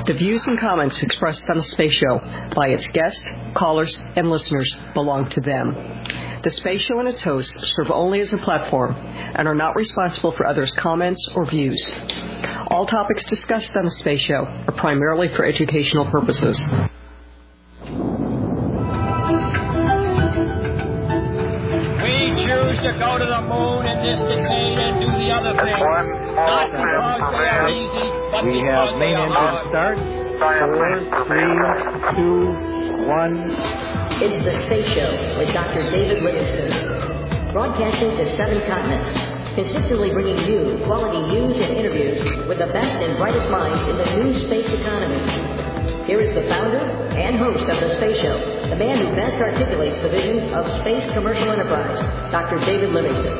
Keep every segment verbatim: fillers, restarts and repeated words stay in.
The views and comments expressed on the Space Show by its guests, callers, and listeners belong to them. The Space Show and its hosts serve only as a platform and are not responsible for others' comments or views. All topics discussed on the Space Show are primarily for educational purposes. To go to the moon in this decade and do the other thing. Not because they are easy, but we because have main they engine are start. Four, three, two, one. It's the Space Show with Doctor David Livingston, broadcasting to seven continents, consistently bringing you quality news and interviews with the best and brightest minds in the new space economy. Here is the founder and host of the Space Show, the man who best articulates the vision of space commercial enterprise, Doctor David Livingston.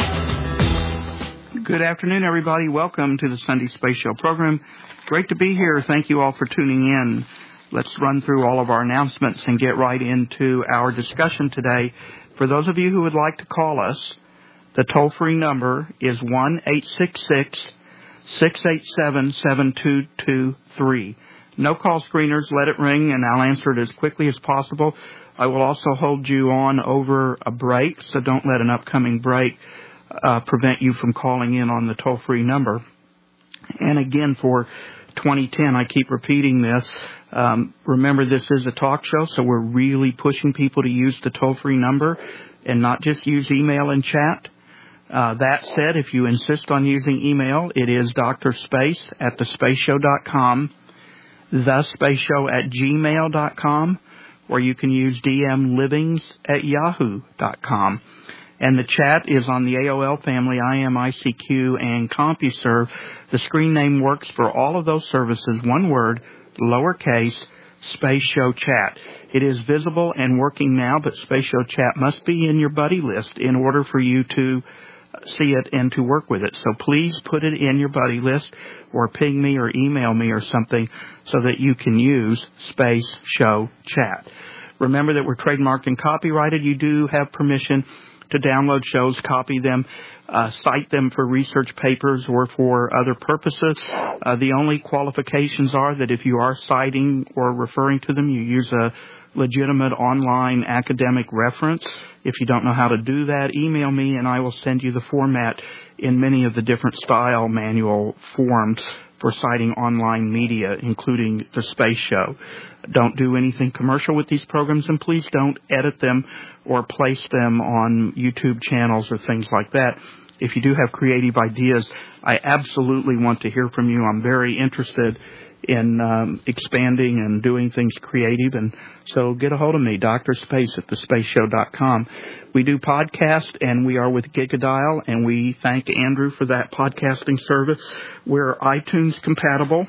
Good afternoon, everybody. Welcome to the Sunday Space Show program. Great to be here. Thank you all for tuning in. Let's run through all of our announcements and get right into our discussion today. For those of you who would like to call us, the toll-free number is one eight six six, six eight seven, seven two two three. No call screeners. Let it ring, and I'll answer it as quickly as possible. I will also hold you on over a break, so don't let an upcoming break uh, prevent you from calling in on the toll-free number. And again, for twenty ten, I keep repeating this. Um, remember, this is a talk show, so we're really pushing people to use the toll-free number and not just use email and chat. Uh, that said, if you insist on using email, it is drspace at the space show dot com. the space show at gmail dot com, or you can use d m livings at yahoo dot com. And the chat is on the A O L family, I M, I C Q, and CompuServe. The screen name works for all of those services. One word, lowercase, Space Show Chat. It is visible and working now, but Space Show Chat must be in your buddy list in order for you to see it and to work with it. So please put it in your buddy list or ping me or email me or something so that you can use Space Show Chat. Remember that we're trademarked and copyrighted. You do have permission to download shows, copy them, uh, cite them for research papers or for other purposes. Uh, the only qualifications are that if you are citing or referring to them, you use a legitimate online academic reference. If you don't know how to do that, email me and I will send you the format in many of the different style manual forms for citing online media, including the Space Show. Don't do anything commercial with these programs, and please don't edit them or place them on YouTube channels or things like that. If you do have creative ideas, I absolutely want to hear from you. I'm very interested in um, expanding and doing things creative, and so get a hold of me, drspace at the space show dot com. We do podcast, and we are with Gigadial, and we thank Andrew for that podcasting service. We're iTunes compatible,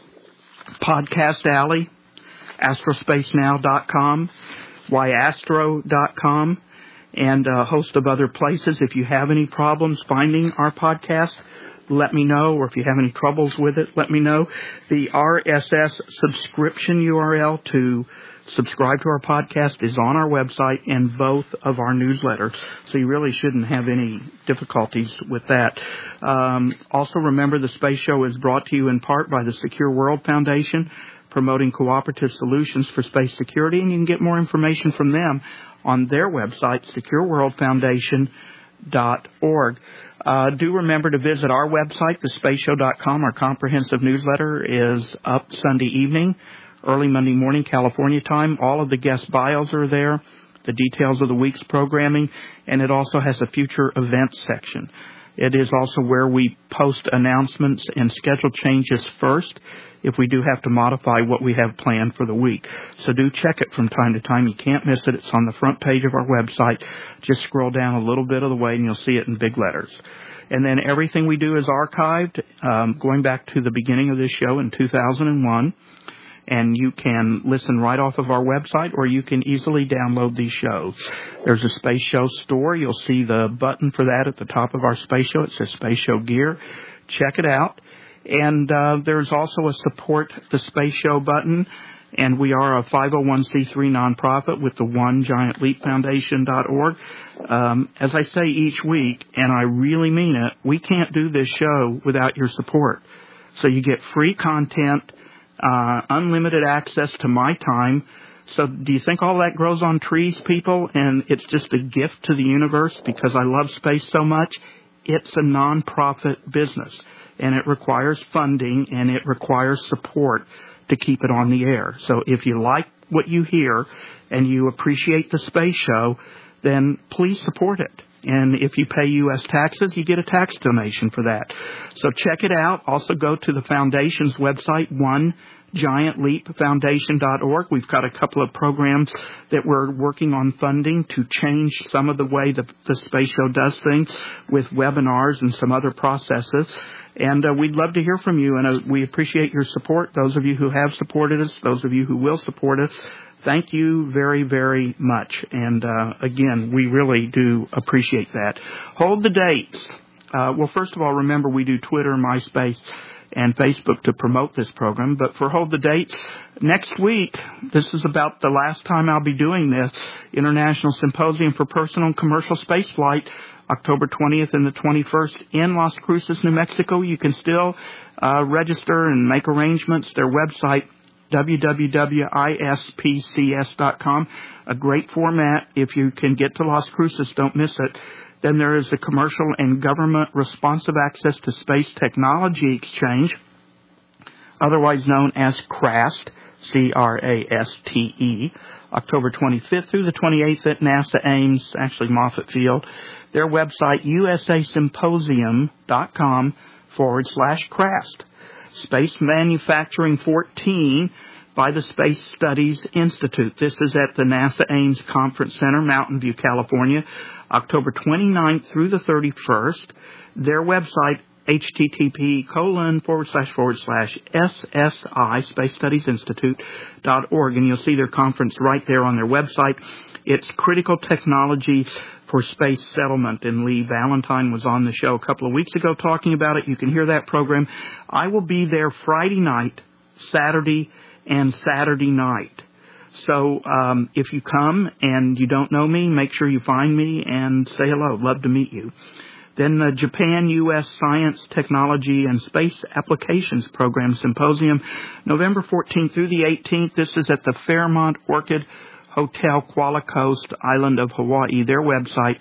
Podcast Alley, astrospace now dot com, y astro dot com, and a host of other places. If you have any problems finding our podcast, let me know, or if you have any troubles with it, let me know. The R S S subscription U R L to subscribe to our podcast is on our website and both of our newsletters, so you really shouldn't have any difficulties with that. Um, also, remember the Space Show is brought to you in part by the Secure World Foundation, promoting cooperative solutions for space security, and you can get more information from them on their website, secure world foundation dot org. Uh, do remember to visit our website, the space show dot com. Our comprehensive newsletter is up Sunday evening, early Monday morning, California time. All of the guest bios are there, the details of the week's programming, and it also has a future events section. It is also where we post announcements and schedule changes first if we do have to modify what we have planned for the week. So do check it from time to time. You can't miss it. It's on the front page of our website. Just scroll down a little bit of the way and you'll see it in big letters. And then everything we do is archived, um, going back to the beginning of this show in two thousand one. And you can listen right off of our website, or you can easily download these shows. There's a Space Show store. You'll see the button for that at the top of our Space Show. It says Space Show Gear. Check it out. And uh, there's also a Support the Space Show button. And we are a five oh one c three nonprofit with the One Giant Leap Foundation dot org. Um, as I say each week, and I really mean it, we can't do this show without your support. So you get free content uh, unlimited access to my time. So do you think all that grows on trees, people, and it's just a gift to the universe because I love space so much? It's a nonprofit business, and it requires funding, and it requires support to keep it on the air. So if you like what you hear and you appreciate the Space Show, then please support it. And if you pay U S taxes, you get a tax donation for that. So check it out. Also go to the Foundation's website, one giant leap foundation dot org. We've got a couple of programs that we're working on funding to change some of the way the, the Space Show does things with webinars and some other processes. And uh, we'd love to hear from you, and uh, we appreciate your support. Those of you who have supported us, those of you who will support us, thank you very, very much. And, uh, again, we really do appreciate that. Hold the dates. Uh, well, first of all, remember we do Twitter, MySpace, and Facebook to promote this program. But for Hold the Dates, next week, this is about the last time I'll be doing this, International Symposium for Personal and Commercial Spaceflight, October twentieth and the twenty-first in Las Cruces, New Mexico. You can still uh, register and make arrangements. Their website, w w w dot i s p c s dot com. A great format. If you can get to Las Cruces, don't miss it. Then there is the Commercial and Government Responsive Access to Space Technology Exchange, otherwise known as CRAST, C R A S T E, October twenty-fifth through the twenty-eighth at NASA Ames, actually Moffett Field. Their website, usasymposium.com forward slash CRAST. Space Manufacturing fourteen by the Space Studies Institute. This is at the NASA Ames Conference Center, Mountain View, California, October twenty-ninth through the thirty-first. Their website, http colon forward slash forward slash SSI, Space Studies Institute dot org, and you'll see their conference right there on their website. It's Critical Technology for Space Settlement, and Lee Valentine was on the show a couple of weeks ago talking about it. You can hear that program. I will be there Friday night, Saturday, and Saturday night. So um, if you come and you don't know me, make sure you find me and say hello. Love to meet you. Then the Japan U S Science, Technology, and Space Applications Program Symposium, November fourteenth through the eighteenth. This is at the Fairmont Orchid Hotel, Kuala Coast, Island of Hawaii. Their website,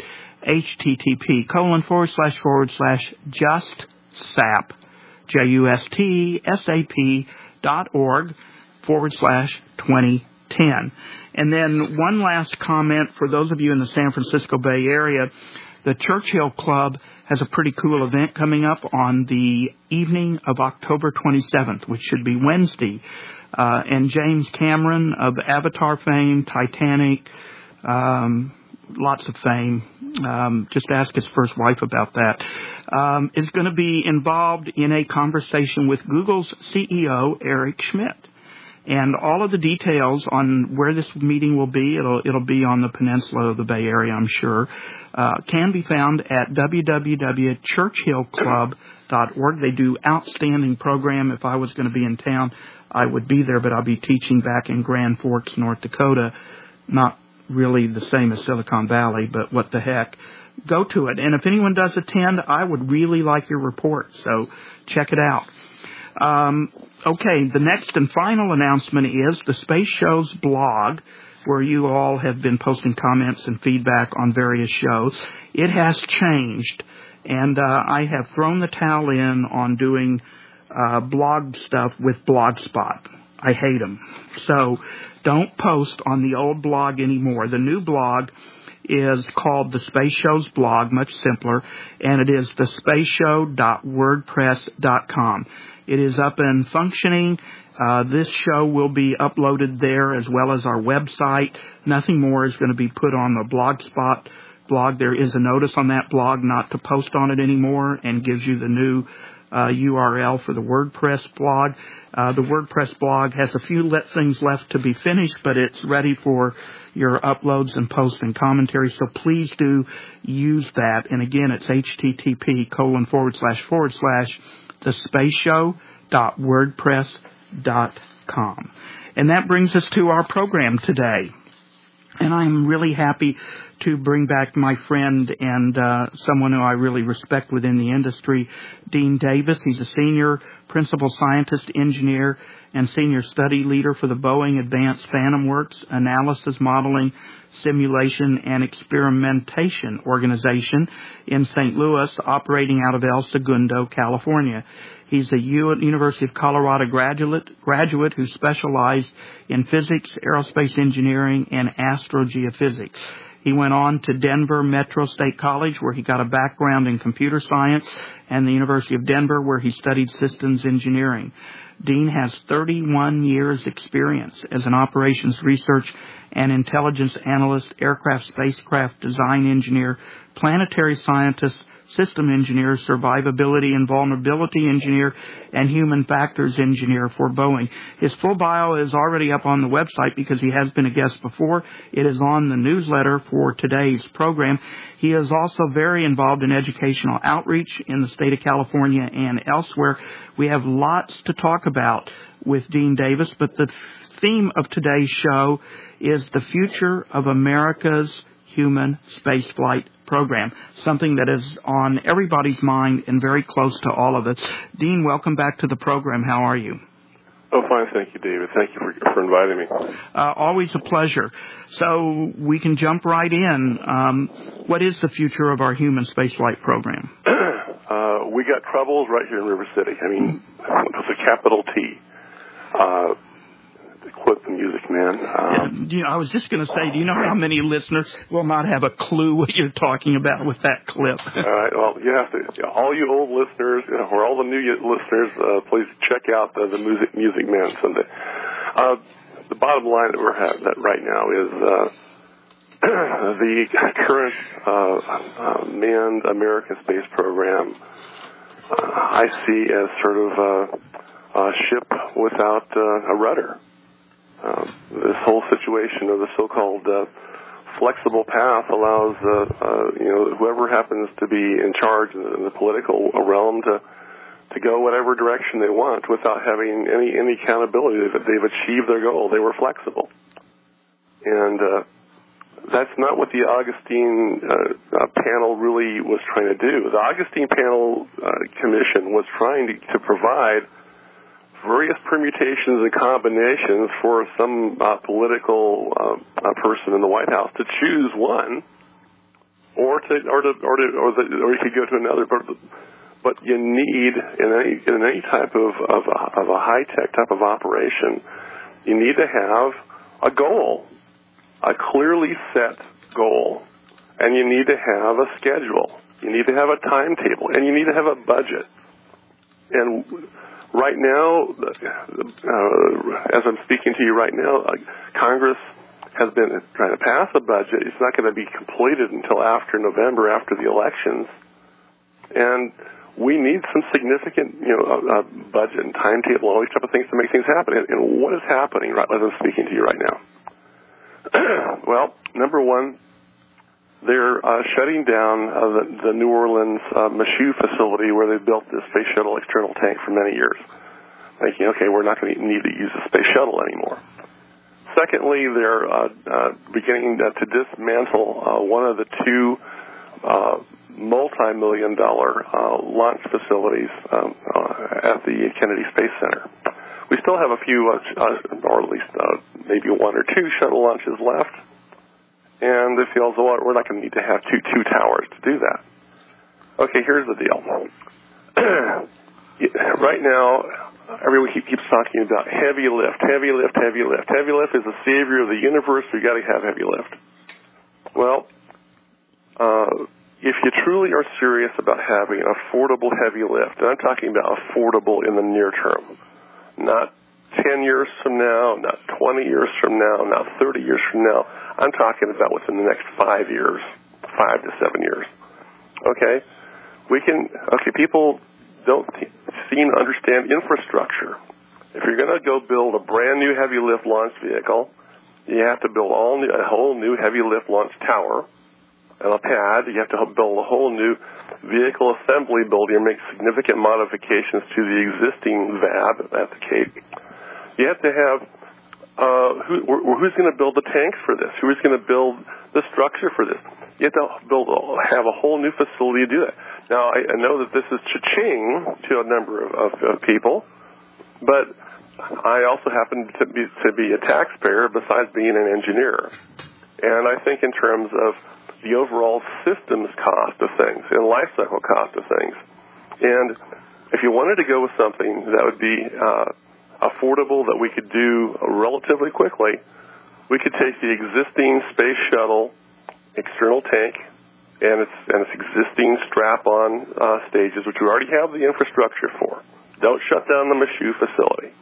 http colon forward slash forward slash just sap, J U S T S A P dot org forward slash twenty ten. And then one last comment for those of you in the San Francisco Bay Area. The Churchill Club has a pretty cool event coming up on the evening of October twenty-seventh, which should be Wednesday. Uh, and James Cameron of Avatar fame, Titanic, um, lots of fame, um, just ask his first wife about that, um, is going to be involved in a conversation with Google's C E O, Eric Schmidt. And all of the details on where this meeting will be, it'll, it'll be on the peninsula of the Bay Area, I'm sure, uh, can be found at w w w dot churchill club dot org. They do outstanding program. If I was going to be in town, I would be there, but I'll be teaching back in Grand Forks, North Dakota. Not really the same as Silicon Valley, but what the heck. Go to it. And if anyone does attend, I would really like your report, so check it out. Um, okay, the next and final announcement is the Space Show's blog, where you all have been posting comments and feedback on various shows. It has changed, and uh, I have thrown the towel in on doing uh, blog stuff with Blogspot. I hate them. So don't post on the old blog anymore. The new blog is called The Space Show's Blog, much simpler, and it is the space show dot wordpress dot com. It is up and functioning. Uh, this show will be uploaded there as well as our website. Nothing more is going to be put on the Blogspot blog. There is a notice on that blog not to post on it anymore, and gives you the new uh, U R L for the WordPress blog. Uh, the WordPress blog has a few le- things left to be finished, but it's ready for your uploads and posts and commentary, so please do use that. And again, it's http colon forward slash forward slash the space show dot wordpress dot com. And that brings us to our program today. And I'm really happy to bring back my friend and uh, someone who I really respect within the industry, Dean Davis. He's a senior Principal Scientist, Engineer, and Senior Study Leader for the Boeing Advanced Phantom Works Analysis, Modeling, Simulation, and Experimentation Organization in Saint Louis, operating out of El Segundo, California. He's a U- University of Colorado graduate, graduate who specialized in physics, aerospace engineering, and astrogeophysics. He went on to Denver Metro State College, where he got a background in computer science, and the University of Denver, where he studied systems engineering. Dean has thirty-one years experience as an operations research and intelligence analyst, aircraft spacecraft design engineer, planetary scientist, system engineer, survivability and vulnerability engineer, and human factors engineer for Boeing. His full bio is already up on the website because he has been a guest before. It is on the newsletter for today's program. He is also very involved in educational outreach in the state of California and elsewhere. We have lots to talk about with Dean Davis, but the theme of today's show is the future of America's human spaceflight program, something that is on everybody's mind and very close to all of us. Dean, welcome back to the program. How are you? Oh, fine. Thank you, David. Thank you for, for inviting me. Uh, always a pleasure. So we can jump right in. Um, what is the future of our human spaceflight program? uh, we got troubles right here in River City. I mean, it's a capital T. Uh, quote the music, man. Um, you know, I was just going to say, do you know how many listeners will not have a clue what you're talking about with that clip? All right. Well, you have to. All you old listeners, you know, or all the new listeners, uh, please check out the, the music, music Man Sunday. Uh, the bottom line that we're having that right now is uh, the current uh, uh, manned American space program. Uh, I see as sort of a, a ship without uh, a rudder. Uh, this whole situation of the so-called uh, flexible path allows, uh, uh, you know, whoever happens to be in charge in the, in the political realm to to go whatever direction they want without having any any accountability that they've achieved their goal. They were flexible, and uh, that's not what the Augustine uh, uh, panel really was trying to do. The Augustine panel uh, commission was trying to, to provide various permutations and combinations for some uh, political uh, uh, person in the White House to choose one, or to or to or to, or, the, or you could go to another. But but you need in any in any type of of a, of a high tech type of operation, you need to have a goal, a clearly set goal, and you need to have a schedule. You need to have a timetable, and you need to have a budget. And right now, uh, as I'm speaking to you right now, uh, Congress has been trying to pass a budget. It's not going to be completed until after November, after the elections. And we need some significant, you know, uh, budget and timetable and all these type of things to make things happen. And, and what is happening right as I'm speaking to you right now? Well, number one, they're uh, shutting down uh, the, the New Orleans uh, Michoud facility where they built this space shuttle external tank for many years, thinking, okay, we're not going to need to use the space shuttle anymore. Secondly, they're uh, uh, beginning uh, to dismantle uh, one of the two uh, multi-million dollar uh, launch facilities um, uh, at the Kennedy Space Center. We still have a few, uh, uh, or at least uh, maybe one or two shuttle launches left. And they feel, well, we're not going to need to have two two towers to do that. Okay, here's the deal. Right now, everyone keeps talking about heavy lift, heavy lift, heavy lift. Heavy lift is the savior of the universe. We've got to have heavy lift. Well, uh, if you truly are serious about having affordable heavy lift, and I'm talking about affordable in the near term, not ten years from now, not twenty years from now, not thirty years from now. I'm talking about within the next five years, five to seven years. Okay? We can, okay, people don't seem to understand infrastructure. If you're going to go build a brand new heavy lift launch vehicle, you have to build all new, a whole new heavy lift launch tower and a pad. You have to build a whole new vehicle assembly building and make significant modifications to the existing V A B at the Cape. You have to have, uh, who, who's going to build the tanks for this? Who's going to build the structure for this? You have to build, have a whole new facility to do that. Now, I, I know that this is cha-ching to a number of, of, of people, but I also happen to be, to be a taxpayer besides being an engineer. And I think in terms of the overall systems cost of things and life cycle cost of things. And if you wanted to go with something that would be uh, affordable, that we could do relatively quickly, we could take the existing space shuttle external tank and its, and its existing strap-on uh, stages, which we already have the infrastructure for. Don't shut down the Michoud facility.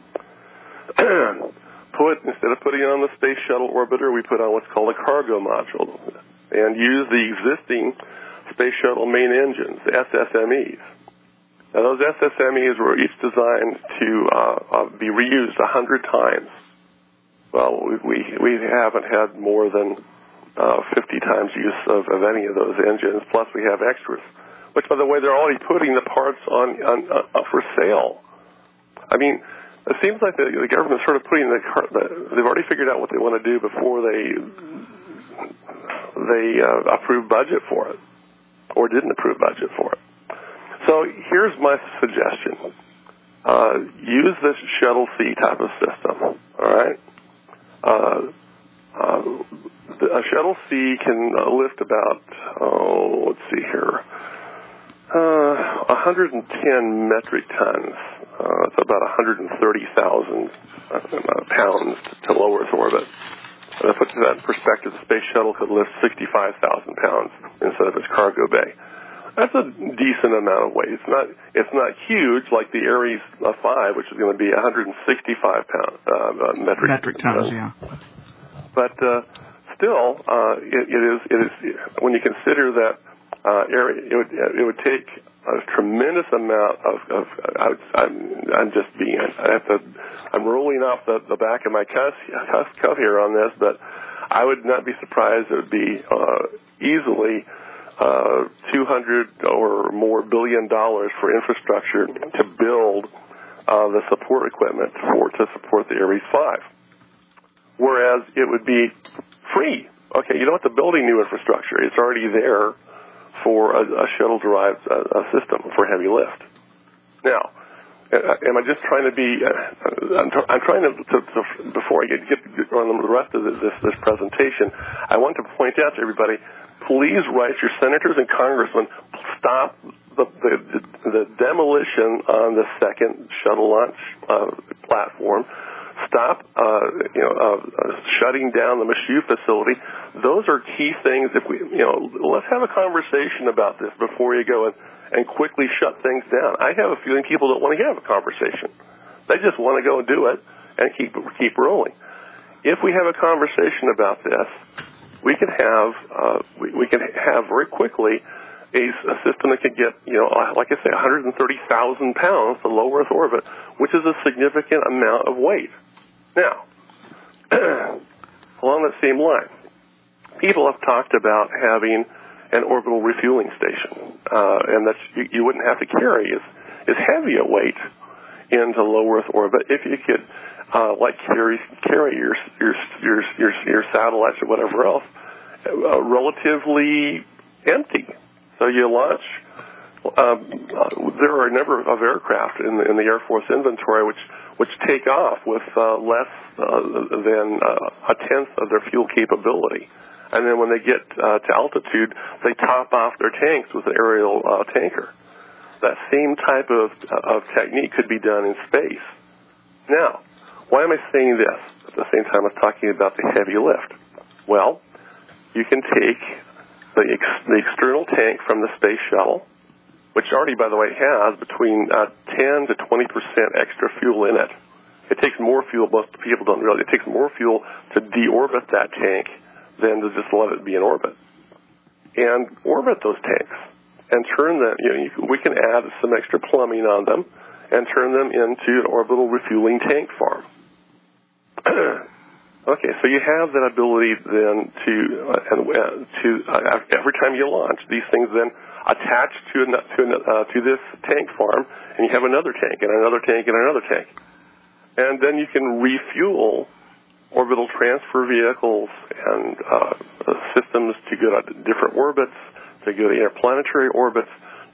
Put, instead of putting it on the space shuttle orbiter, we put on what's called a cargo module and use the existing space shuttle main engines, the S S M Es. Now, those S S M Es were each designed to uh, uh, be reused a hundred times. Well, we, we, we haven't had more than uh, fifty times use of, of any of those engines, plus we have extras, which, by the way, they're already putting the parts on, on uh, for sale. I mean, it seems like the, the government's sort of putting the, the, they've already figured out what they want to do before they they uh, approve budget for it, or didn't approve budget for it. So here's my suggestion. Uh, use this Shuttle C type of system, all right? Uh, uh, a Shuttle C can uh, lift about, oh, let's see here, uh, one hundred ten metric tons. Uh, it's about one hundred thirty thousand uh, pounds to low Earth orbit. And to put that in perspective, the Space Shuttle could lift sixty-five thousand pounds instead of its cargo bay. That's a decent amount of weight. It's not it's not huge like the Ares five, which is going to be one hundred sixty-five pound, uh, metric, metric tons. Uh, yeah. But uh, still, uh, it, it is it is when you consider that uh, area, it would it would take a tremendous amount of. of I, I'm, I'm just being. I have to. I'm rolling off the, the back of my cuff, cuff, cuff here on this, but I would not be surprised. It would be uh, easily uh, two hundred or more billion dollars for infrastructure to build uh, the support equipment for to support the Ares five. Whereas it would be free. Okay, you don't have to build any new infrastructure. It's already there for a, a shuttle-derived uh, system for heavy lift. Now, am I just trying to be? Uh, I'm, t- I'm trying to, to, to. Before I get, get on the rest of this, this this presentation, I want to point out to everybody: please write your senators and congressmen. Stop the the, the demolition on the second shuttle launch uh, platform. Stop, uh, you know, uh, uh, shutting down the Michoud facility. Those are key things. If we, you know, let's have a conversation about this before you go and, and quickly shut things down. I have a feeling people don't want to have a conversation. They just want to go and do it and keep keep rolling. If we have a conversation about this, we can have uh, we, we can have very quickly a, a system that could get, you know, like I say, one hundred thirty thousand pounds to low Earth orbit, which is a significant amount of weight. Now, along that same line, people have talked about having an orbital refueling station, uh, and that's you, you wouldn't have to carry as, as heavy a weight into low Earth orbit if you could, uh, like carry carry your your your your, your satellites or whatever else, uh, relatively empty. So you launch. Um, uh, there are a number of aircraft in the, in the Air Force inventory which which take off with uh, less uh, than uh, a tenth of their fuel capability, and then when they get uh, to altitude, they top off their tanks with an aerial uh, tanker. That same type of uh, of technique could be done in space. Now, why am I saying this at the same time I'm talking about the heavy lift? Well, you can take the, ex- the external tank from the space shuttle, which already, by the way, has between uh, ten to twenty percent extra fuel in it. It takes more fuel, most people don't realize, it takes more fuel to deorbit that tank than to just let it be in orbit. And orbit those tanks and turn them, you know, you, we can add some extra plumbing on them and turn them into an orbital refueling tank farm. Okay, so you have that ability then to, uh, and, uh, to uh, every time you launch, these things then attach to an, to, an, uh, to this tank farm, and you have another tank and another tank and another tank. And then you can refuel orbital transfer vehicles and uh, systems to go to different orbits, to go to interplanetary orbits,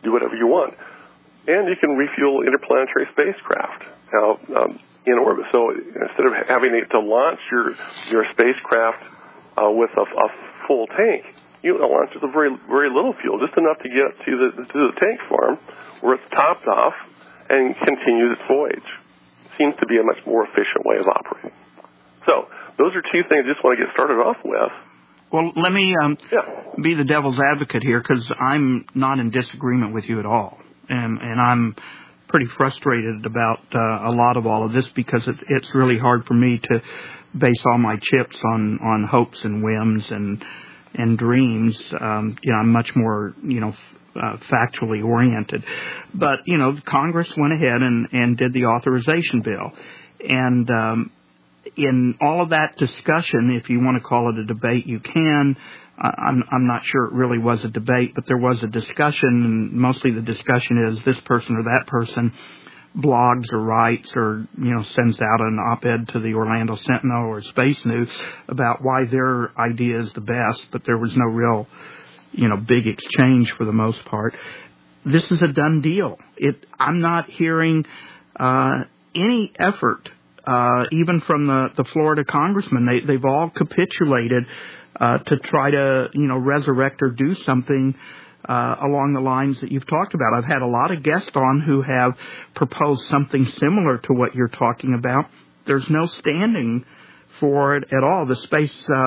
do whatever you want. And you can refuel interplanetary spacecraft now um, in orbit. So instead of having to launch your your spacecraft uh, with a, a full tank, you launch with a very very little fuel, just enough to get to the to the tank farm where it's topped off and continues its voyage. Seems to be a much more efficient way of operating. So those are two things I just want to get started off with. Well, let me um, yeah. be the devil's advocate here, because I'm not in disagreement with you at all. And, and I'm pretty frustrated about uh, a lot of all of this, because it, it's really hard for me to base all my chips on, on hopes and whims and and dreams. Um, you know, I'm much more, you know, uh, factually oriented. But, you know, Congress went ahead and, and did the authorization bill. And um, in all of that discussion, if you want to call it a debate, you can. I'm, I'm not sure it really was a debate, but there was a discussion, and mostly the discussion is this person or that person blogs or writes or, you know, sends out an op-ed to the Orlando Sentinel or Space News about why their idea is the best, but there was no real, you know, big exchange for the most part. This is a done deal. It, I'm not hearing uh, any effort, uh, even from the, the Florida congressmen. They, they've all capitulated Uh, to try to, you know, resurrect or do something uh, along the lines that you've talked about. I've had a lot of guests on who have proposed something similar to what you're talking about. There's no standing for it at all. The space uh,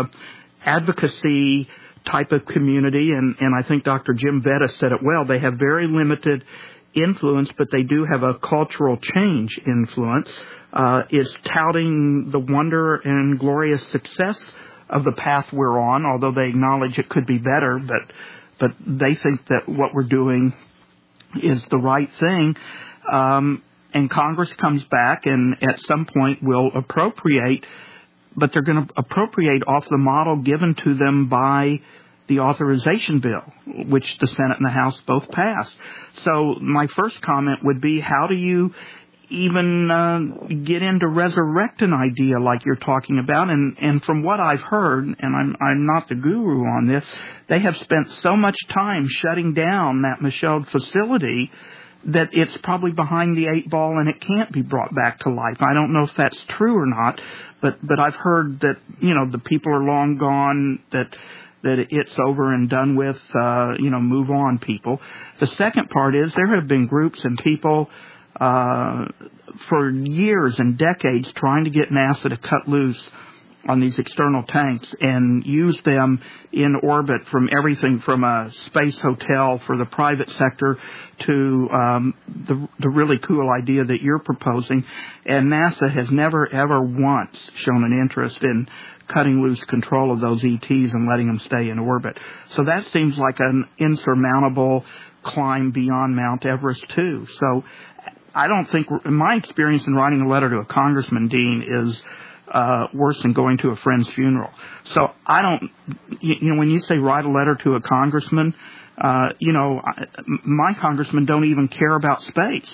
advocacy type of community, and, and I think Doctor Jim Vetta said it well, they have very limited influence, but they do have a cultural change influence, uh, is touting the wonder and glorious success of the path we're on, although they acknowledge it could be better, but but they think that what we're doing is the right thing. Um, and Congress comes back and at some point will appropriate, but they're going to appropriate off the model given to them by the authorization bill, which the Senate and the House both passed. So my first comment would be, how do you even uh, get in to resurrect an idea like you're talking about? And, and from what I've heard, and I'm, I'm not the guru on this, they have spent so much time shutting down that Michoud facility that it's probably behind the eight ball and it can't be brought back to life. I don't know if that's true or not, but, but I've heard that, you know, the people are long gone, that that it's over and done with, uh, you know, move on people. The second part is there have been groups and people Uh, for years and decades trying to get NASA to cut loose on these external tanks and use them in orbit from everything from a space hotel for the private sector to um, the, the really cool idea that you're proposing. And NASA has never, ever once shown an interest in cutting loose control of those E Ts and letting them stay in orbit. So that seems like an insurmountable climb beyond Mount Everest, too. So I don't think, in my experience in writing a letter to a congressman, Dean, is uh, worse than going to a friend's funeral. So I don't, you, you know, when you say write a letter to a congressman, uh, you know, I, my congressmen don't even care about space.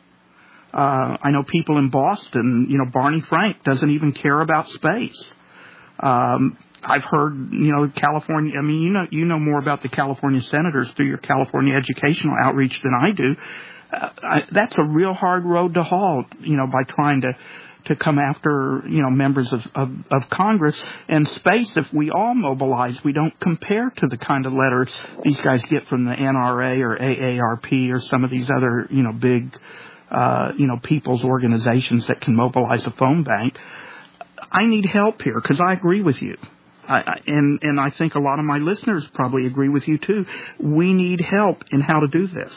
Uh, I know people in Boston, you know, Barney Frank doesn't even care about space. Um, I've heard, you know, California, I mean, you know, you know more about the California senators through your California educational outreach than I do. Uh, I, that's a real hard road to haul, you know, by trying to, to come after, you know, members of, of, of Congress. And space, if we all mobilize, we don't compare to the kind of letters these guys get from the N R A or A A R P or some of these other, you know, big, uh, you know, people's organizations that can mobilize a phone bank. I need help here because I agree with you. I, I, and, and I think a lot of my listeners probably agree with you, too. We need help in how to do this.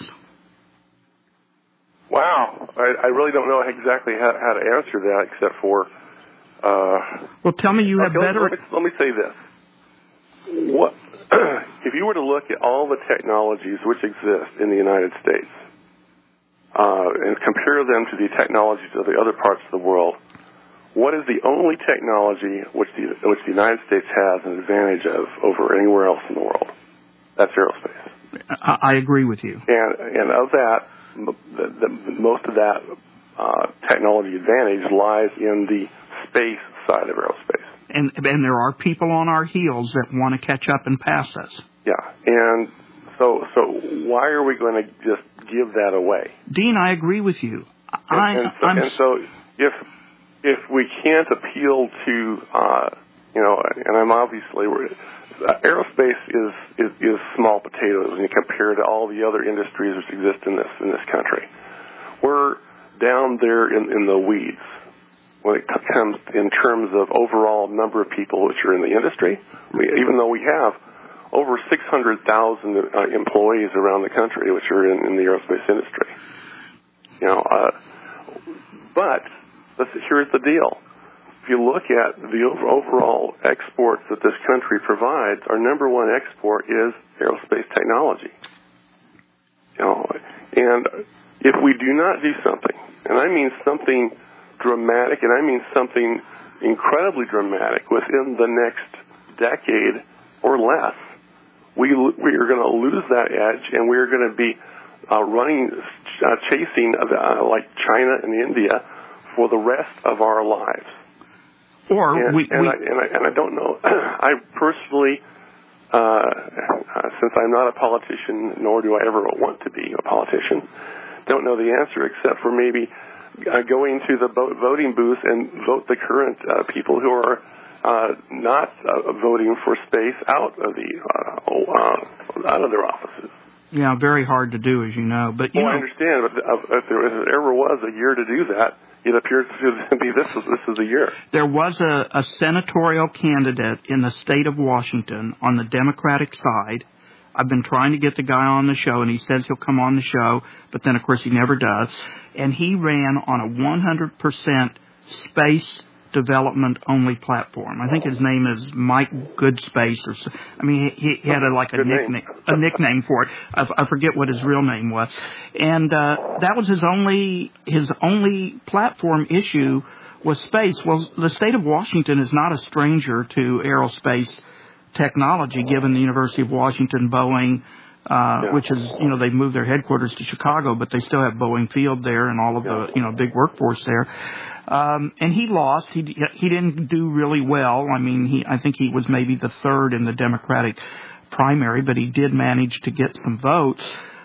Wow, I, I really don't know exactly how, how to answer that, except for. Uh, well, tell me you have okay, better. Let me, let me say this: what if you were to look at all the technologies which exist in the United States uh, and compare them to the technologies of the other parts of the world? What is the only technology which the which the United States has an advantage of over anywhere else in the world? That's aerospace. I, I agree with you. And and of that. The, the, most of that uh, technology advantage lies in the space side of aerospace. And, and there are people on our heels that want to catch up and pass us. Yeah, and So, so why are we going to just give that away? Dean, I agree with you. And, I, and, so, I'm... and so, if if we can't appeal to, uh, you know, and I'm obviously, we're, uh, aerospace is, is is small potatoes when you compare to all the other industries which exist in this in this country. We're down there in, in the weeds when it comes in terms of overall number of people which are in the industry. We, even though we have over six hundred thousand uh, employees around the country which are in, in the aerospace industry. You know, uh, but let's, here's the deal. If you look at the overall exports that this country provides, our number one export is aerospace technology. You know, and if we do not do something, and I mean something dramatic, and I mean something incredibly dramatic within the next decade or less, we we are going to lose that edge, and we are going to be uh, running, uh, chasing uh, like China and India for the rest of our lives. Or and, we, and, we I, and, I, and I don't know. I personally, uh, uh, since I'm not a politician, nor do I ever want to be a politician, don't know the answer except for maybe uh, going to the bo- voting booth and vote the current uh, people who are uh, not uh, voting for space out of the uh, uh, out of their offices. Yeah, very hard to do, as you know. But you well, know, I understand. But if there ever was a year to do that, it appears to be this is this is the year. There was a, a senatorial candidate in the state of Washington on the Democratic side. I've been trying to get the guy on the show, and he says he'll come on the show, but then, of course, he never does. And he ran on a one hundred percent space development only platform. I think his name is Mike Goodspace, or so. I mean, he, he had a, like a Good nickname, name. a nickname for it. I, I forget what his real name was, and uh, that was his only his only platform issue was space. Well, the state of Washington is not a stranger to aerospace technology, given the University of Washington, Boeing. Uh, yeah. Which is, you know, they've moved their headquarters to Chicago, but they still have Boeing Field there and all of yeah. the, you know, big workforce there. Um, and he lost. He he didn't do really well. I mean, he I think he was maybe the third in the Democratic primary, but he did manage to get some votes.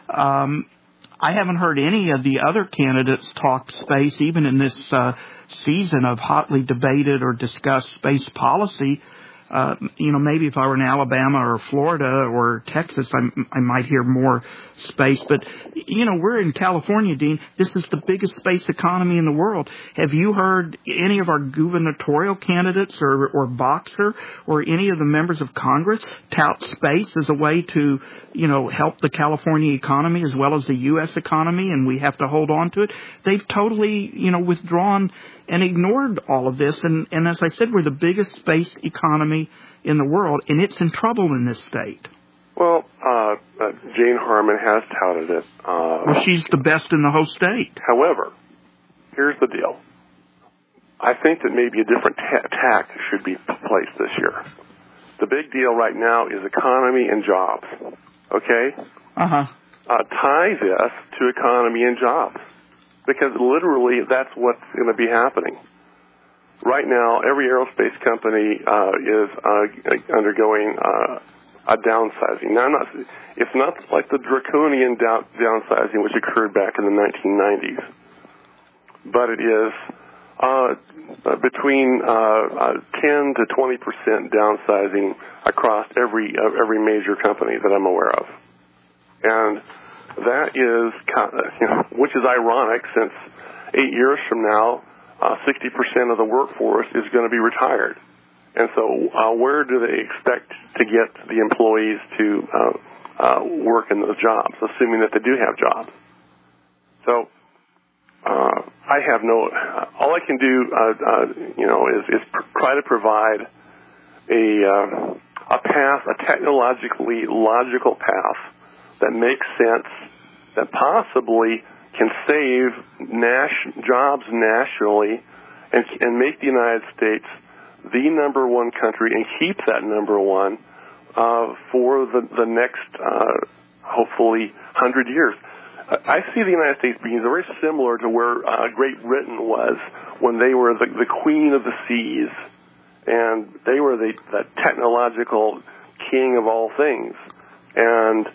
Um, I haven't heard any of the other candidates talk space, even in this uh, season of hotly debated or discussed space policy. Uh, you know, maybe if I were in Alabama or Florida or Texas, I, I might hear more space. But, you know, we're in California, Dean. This is the biggest space economy in the world. Have you heard any of our gubernatorial candidates or, or Boxer or any of the members of Congress tout space as a way to, you know, help the California economy as well as the U S economy, and we have to hold on to it? They've totally, you know, withdrawn and ignored all of this. And, and as I said, we're the biggest space economy in the world, and it's in trouble in this state. Well, uh, uh, Jane Harman has touted it. Uh, well, she's the best in the whole state. However, here's the deal. I think that maybe a different ta- tack should be placed this year. The big deal right now is economy and jobs. Okay? Uh-huh. Uh, tie this to economy and jobs. Because literally that's what's going to be happening. Right now, every aerospace company uh, is uh, undergoing uh, a downsizing. Now, I'm not, it's not like the draconian down, downsizing which occurred back in the nineteen nineties, but it is uh, between uh, uh, ten to twenty percent downsizing across every uh, every major company that I'm aware of, and that is, you know, which is ironic since eight years from now, uh, sixty percent of the workforce is going to be retired. And so uh, where do they expect to get the employees to uh, uh, work in those jobs, assuming that they do have jobs? So uh, I have no, uh, all I can do, uh, uh, you know, is, is pr- try to provide a, uh, a path, a technologically logical path that makes sense, that possibly can save nas- jobs nationally and, and make the United States the number one country and keep that number one uh, for the, the next, uh, hopefully, hundred years. I see the United States being very similar to where uh, Great Britain was when they were the, the queen of the seas, and they were the, the technological king of all things. And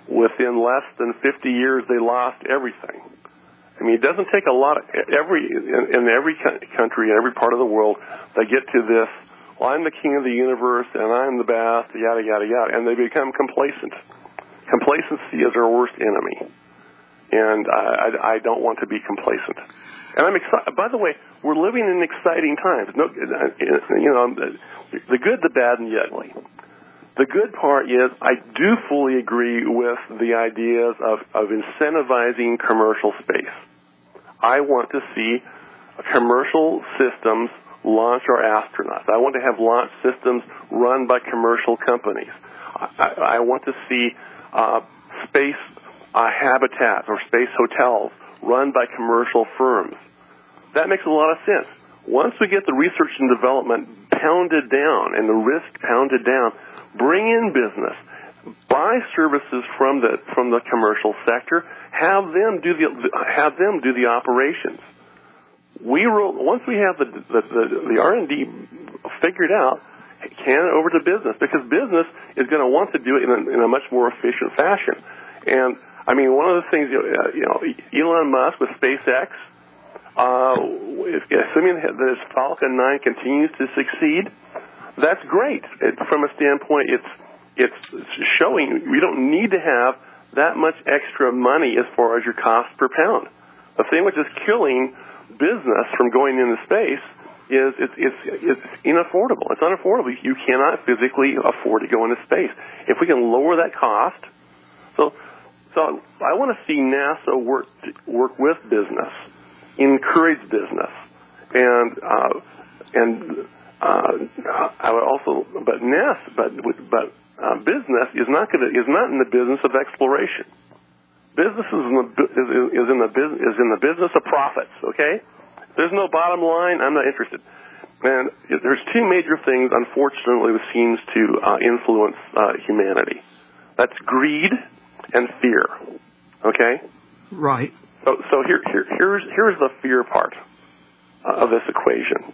within less than fifty years, they lost everything. I mean, it doesn't take a lot of, every, in, in every country, in every part of the world, they get to this, well, I'm the king of the universe, and I'm the best, yada, yada, yada, and they become complacent. Complacency is our worst enemy, and I, I, I don't want to be complacent. And I'm excited. By the way, we're living in exciting times. No, you know, the good, the bad, and the ugly. The good part is I do fully agree with the ideas of, of incentivizing commercial space. I want to see commercial systems launch our astronauts. I want to have launch systems run by commercial companies. I, I want to see uh, space uh, habitats or space hotels run by commercial firms. That makes a lot of sense. Once we get the research and development pounded down and the risk pounded down, bring in business, buy services from the from the commercial sector, have them do the have them do the operations. We roll, once we have the the, the, the R and D figured out, hand it over to business, because business is going to want to do it in a, in a much more efficient fashion. And I mean, one of the things, you know, Elon Musk with SpaceX, uh, assuming that his Falcon nine continues to succeed, that's great. It, from a standpoint, it's it's showing we don't need to have that much extra money as far as your cost per pound. The thing which is killing business from going into space is it's, it's, it's unaffordable. It's unaffordable. You cannot physically afford to go into space. If we can lower that cost, so so I want to see NASA work work with business, encourage business, and uh, and. Uh, I would also, but NASA, but but uh, business is not going to is not in the business of exploration. Business is in the is, is in the business is in the business of profits. Okay, if there's no bottom line, I'm not interested. And there's two major things, unfortunately, that seems to uh, influence uh, humanity. That's greed and fear. Okay. Right. So so here here here's here's the fear part uh, of this equation.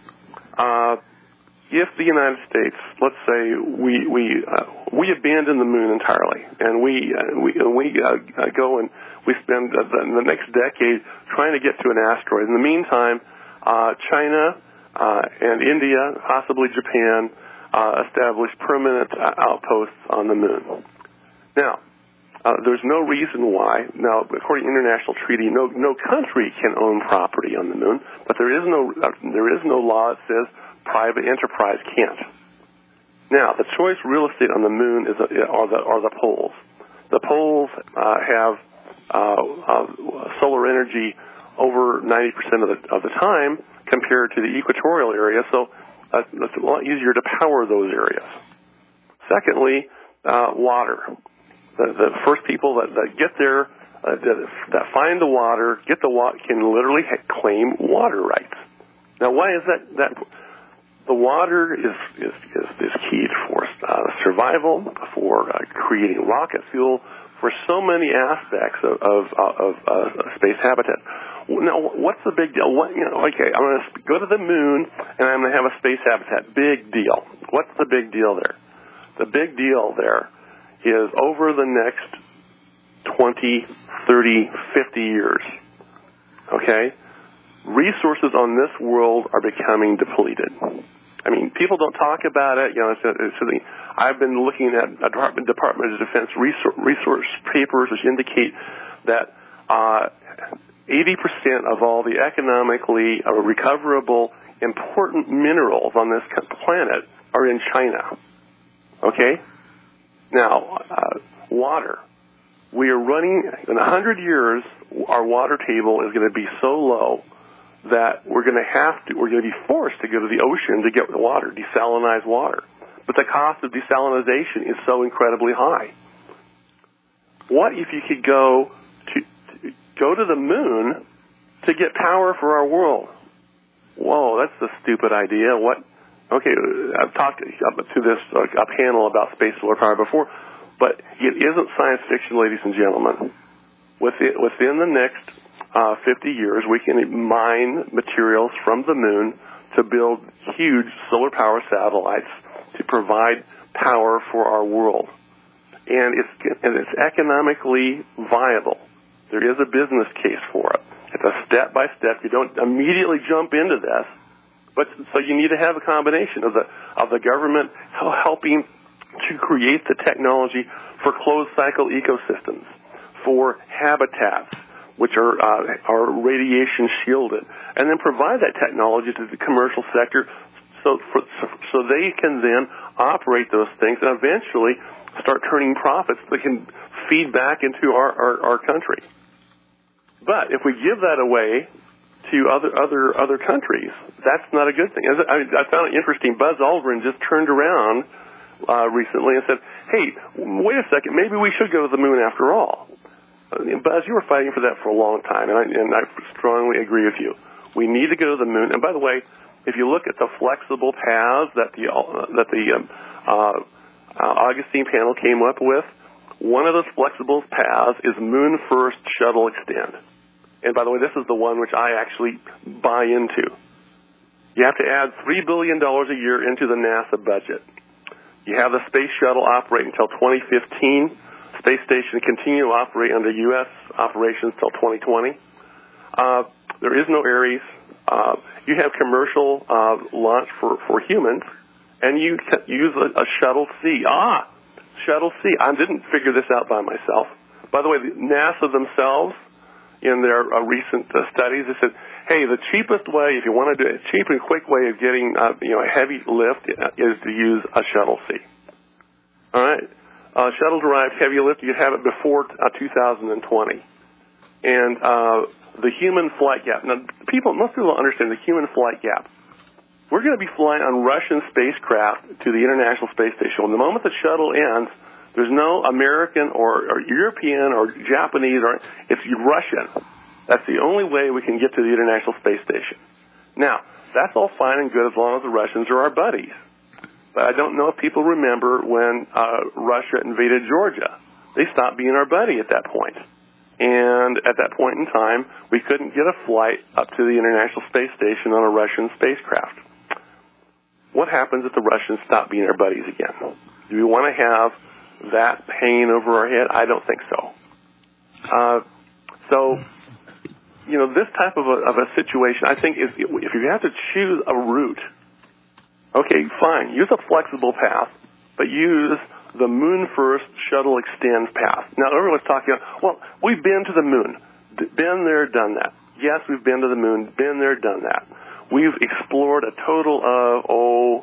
Uh, If the United States, let's say we we uh, we abandon the moon entirely, and we uh, we we uh, go and we spend uh, the, the next decade trying to get to an asteroid. In the meantime, uh, China uh, and India, possibly Japan, uh, establish permanent uh, outposts on the moon. Now, uh, there's no reason why. Now, according to international treaty, no no country can own property on the moon, but there is no uh, there is no law that says private enterprise can't. Now, the choice real estate on the moon is are the are the poles. The poles uh, have uh, uh, solar energy over ninety percent of the of the time compared to the equatorial area, so uh, it's a lot easier to power those areas. Secondly, uh, water. The, the first people that, that get there, uh, that, that find the water, get the water, can literally claim water rights. Now, why is that that? The water is, is, is, is key for uh, survival, for uh, creating rocket fuel, for so many aspects of, of, of uh, space habitat. Now, what's the big deal? What, you know, okay, I'm going to go to the moon, and I'm going to have a space habitat. Big deal. What's the big deal there? The big deal there is over the next twenty, thirty, fifty years, okay, resources on this world are becoming depleted. I mean, people don't talk about it. You know, it's, it's something. I've been looking at a Department, Department of Defense resource, resource papers which indicate that uh, eighty percent of all the economically uh, recoverable important minerals on this planet are in China. Okay? Now, uh, water. We are running, in a hundred years, our water table is going to be so low that we're going to have to, we're going to be forced to go to the ocean to get the water, desalinized water. But the cost of desalinization is so incredibly high. What if you could go to, to go to the moon to get power for our world? Whoa, that's a stupid idea. What? Okay, I've talked to this uh, a panel about space solar power before, but it isn't science fiction, ladies and gentlemen. Within, within the next uh, fifty years, we can mine materials from the moon to build huge solar power satellites to provide power for our world. and it's and it's economically viable. There is a business case for it. It's a step by step. You don't immediately jump into this, but so you need to have a combination of the of the government helping to create the technology for closed cycle ecosystems, for habitats which are uh, are radiation shielded, and then provide that technology to the commercial sector, so for, so they can then operate those things and eventually start turning profits that can feed back into our, our, our country. But if we give that away to other other other countries, that's not a good thing. I, I found it interesting. Buzz Aldrin just turned around uh, recently and said, "Hey, wait a second. Maybe we should go to the moon after all." Buzz, you were fighting for that for a long time, and I, and I strongly agree with you. We need to go to the moon. And by the way, if you look at the flexible paths that the uh, that the um, uh, uh, Augustine panel came up with, one of those flexible paths is Moon First Shuttle Extend. And by the way, this is the one which I actually buy into. You have to add three billion dollars a year into the NASA budget. You have the space shuttle operate until twenty fifteen. Space station continue to operate under U S operations till twenty twenty. Uh, there is no Ares. Uh, you have commercial uh, launch for, for humans, and you use a, a Shuttle C. Ah, Shuttle C. I didn't figure this out by myself. By the way, NASA themselves, in their uh, recent uh, studies, they said, hey, the cheapest way, if you want to do a cheap and quick way of getting uh, you know, a heavy lift is to use a Shuttle C. All right? Uh, shuttle-derived heavy lift, you have it before uh, two thousand twenty. And uh, the human flight gap. Now, people, most people don't understand the human flight gap. We're going to be flying on Russian spacecraft to the International Space Station. When the moment the shuttle ends, there's no American or, or European or Japanese, or it's Russian. That's the only way we can get to the International Space Station. Now, that's all fine and good as long as the Russians are our buddies. But I don't know if people remember when uh, Russia invaded Georgia. They stopped being our buddy at that point. And at that point in time, we couldn't get a flight up to the International Space Station on a Russian spacecraft. What happens if the Russians stop being our buddies again? Do we want to have that pain over our head? I don't think so. Uh, so, you know, this type of a, of a situation, I think if, if you have to choose a route, okay, fine, use a flexible path, but use the Moon First Shuttle Extend path. Now, everyone's talking about, well, we've been to the moon. Been there, done that. Yes, we've been to the moon. Been there, done that. We've explored a total of, oh,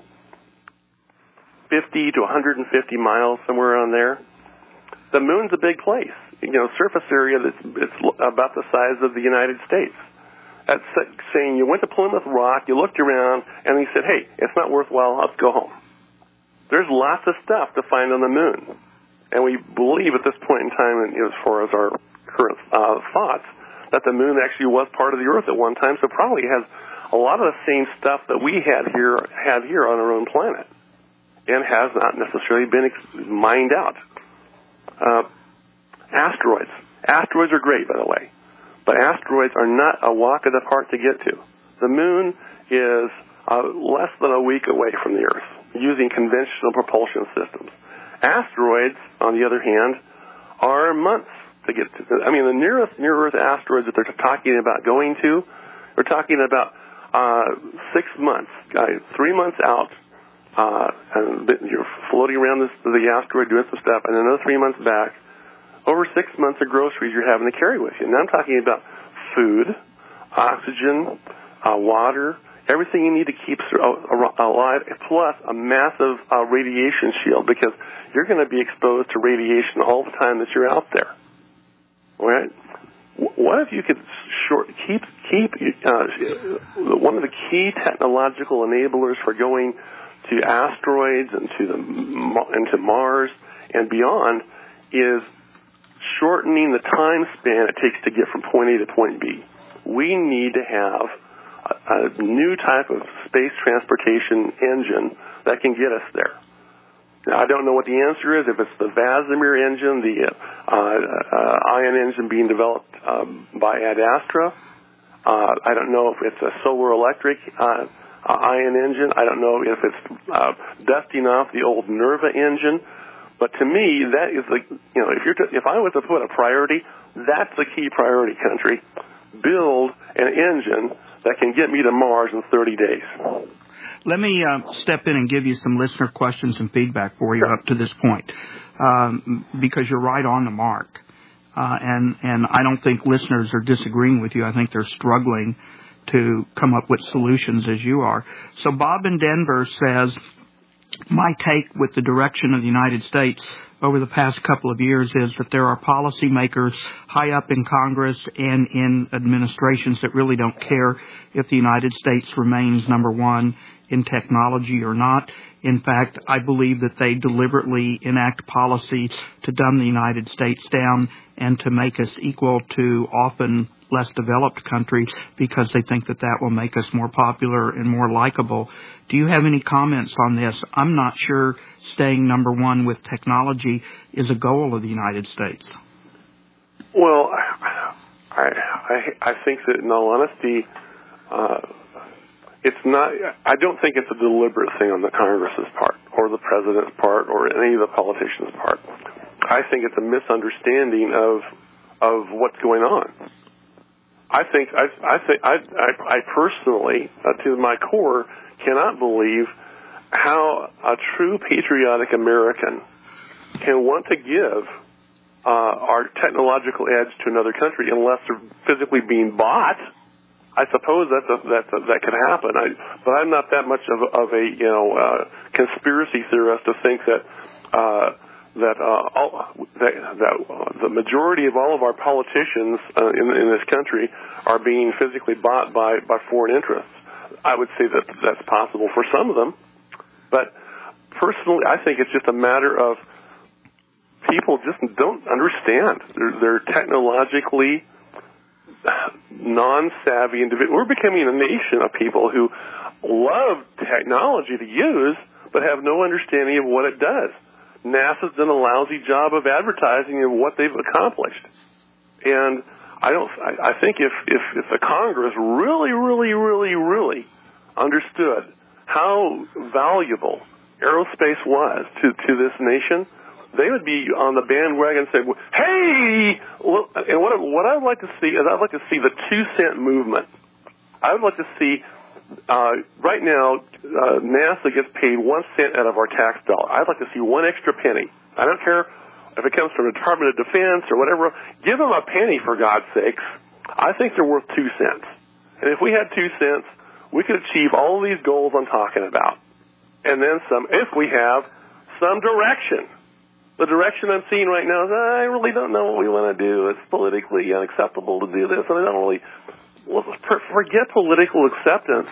fifty to one hundred fifty miles, somewhere around there. The moon's a big place. You know, surface area that's it's about the size of the United States. That's saying you went to Plymouth Rock, you looked around, and you said, hey, it's not worthwhile, let's go home. There's lots of stuff to find on the moon. And we believe at this point in time, as far as our current uh, thoughts, that the moon actually was part of the Earth at one time, so probably has a lot of the same stuff that we had here have here on our own planet, and has not necessarily been ex- mined out. Uh, asteroids. Asteroids are great, by the way. But asteroids are not a walk in the park to get to. The moon is uh, less than a week away from the Earth, using conventional propulsion systems. Asteroids, on the other hand, are months to get to. I mean, the nearest near-Earth asteroids that they're talking about going to, they're talking about uh, six months, guys, three months out, uh, and you're floating around this, the asteroid doing some stuff, and another three months back. Over six months of groceries you're having to carry with you. Now I'm talking about food, oxygen, uh, water, everything you need to keep alive, plus a massive uh, radiation shield, because you're going to be exposed to radiation all the time that you're out there. All right? What if you could short, keep keep uh, one of the key technological enablers for going to asteroids and to the and to Mars and beyond is shortening the time span it takes to get from point A to point B. We need to have a, a new type of space transportation engine that can get us there. Now, I don't know what the answer is, if it's the Vasimir engine, the uh, uh, ion engine being developed um, by Ad Astra. Uh, I don't know if it's a solar electric uh, uh, ion engine. I don't know if it's uh, dusting off the old Nerva engine. But to me, that is like, you know, if you're to, if I was to put a priority, that's the key priority, country. Build an engine that can get me to Mars in thirty days. Let me uh, step in and give you some listener questions and feedback for you Sure. up to this point, um, because you're right on the mark. Uh, and, and I don't think listeners are disagreeing with you. I think they're struggling to come up with solutions as you are. So Bob in Denver says, my take with the direction of the United States over the past couple of years is that there are policymakers high up in Congress and in administrations that really don't care if the United States remains number one in technology or not. In fact, I believe that they deliberately enact policy to dumb the United States down and to make us equal to often less developed countries because they think that that will make us more popular and more likable. Do you have any comments on this? I'm not sure staying number one with technology is a goal of the United States. Well, I I, I think that in all honesty, uh, it's not. I don't think it's a deliberate thing on the Congress's part or the president's part or any of the politicians' part. I think it's a misunderstanding of of what's going on. I think I I think I I, I personally, uh, to my core, cannot believe how a true patriotic American can want to give uh, our technological edge to another country unless they're physically being bought. I suppose that's a, that's a, that could happen. I, but I'm not that much of, of a you know uh, conspiracy theorist to think that uh, that uh, all, that, that uh, the majority of all of our politicians uh, in, in this country are being physically bought by, by foreign interests. I would say that that's possible for some of them, but personally, I think it's just a matter of people just don't understand. They're, they're technologically non-savvy individuals. We're becoming a nation of people who love technology to use, but have no understanding of what it does. NASA's done a lousy job of advertising of what they've accomplished, and I don't. I, I think if, if if the Congress really, really, really, really understood how valuable aerospace was to to this nation, they would be on the bandwagon and say, "Hey!" Well, and what what I'd like to see is I'd like to see the two cent movement. I would like to see. Uh, right now, uh, NASA gets paid one cent out of our tax dollar. I'd like to see one extra penny. I don't care if it comes from the Department of Defense or whatever. Give them a penny, for God's sakes. I think they're worth two cents. And if we had two cents, we could achieve all of these goals I'm talking about. And then some, if we have some direction. The direction I'm seeing right now is I really don't know what we want to do. It's politically unacceptable to do this, and I don't really... Well, forget political acceptance.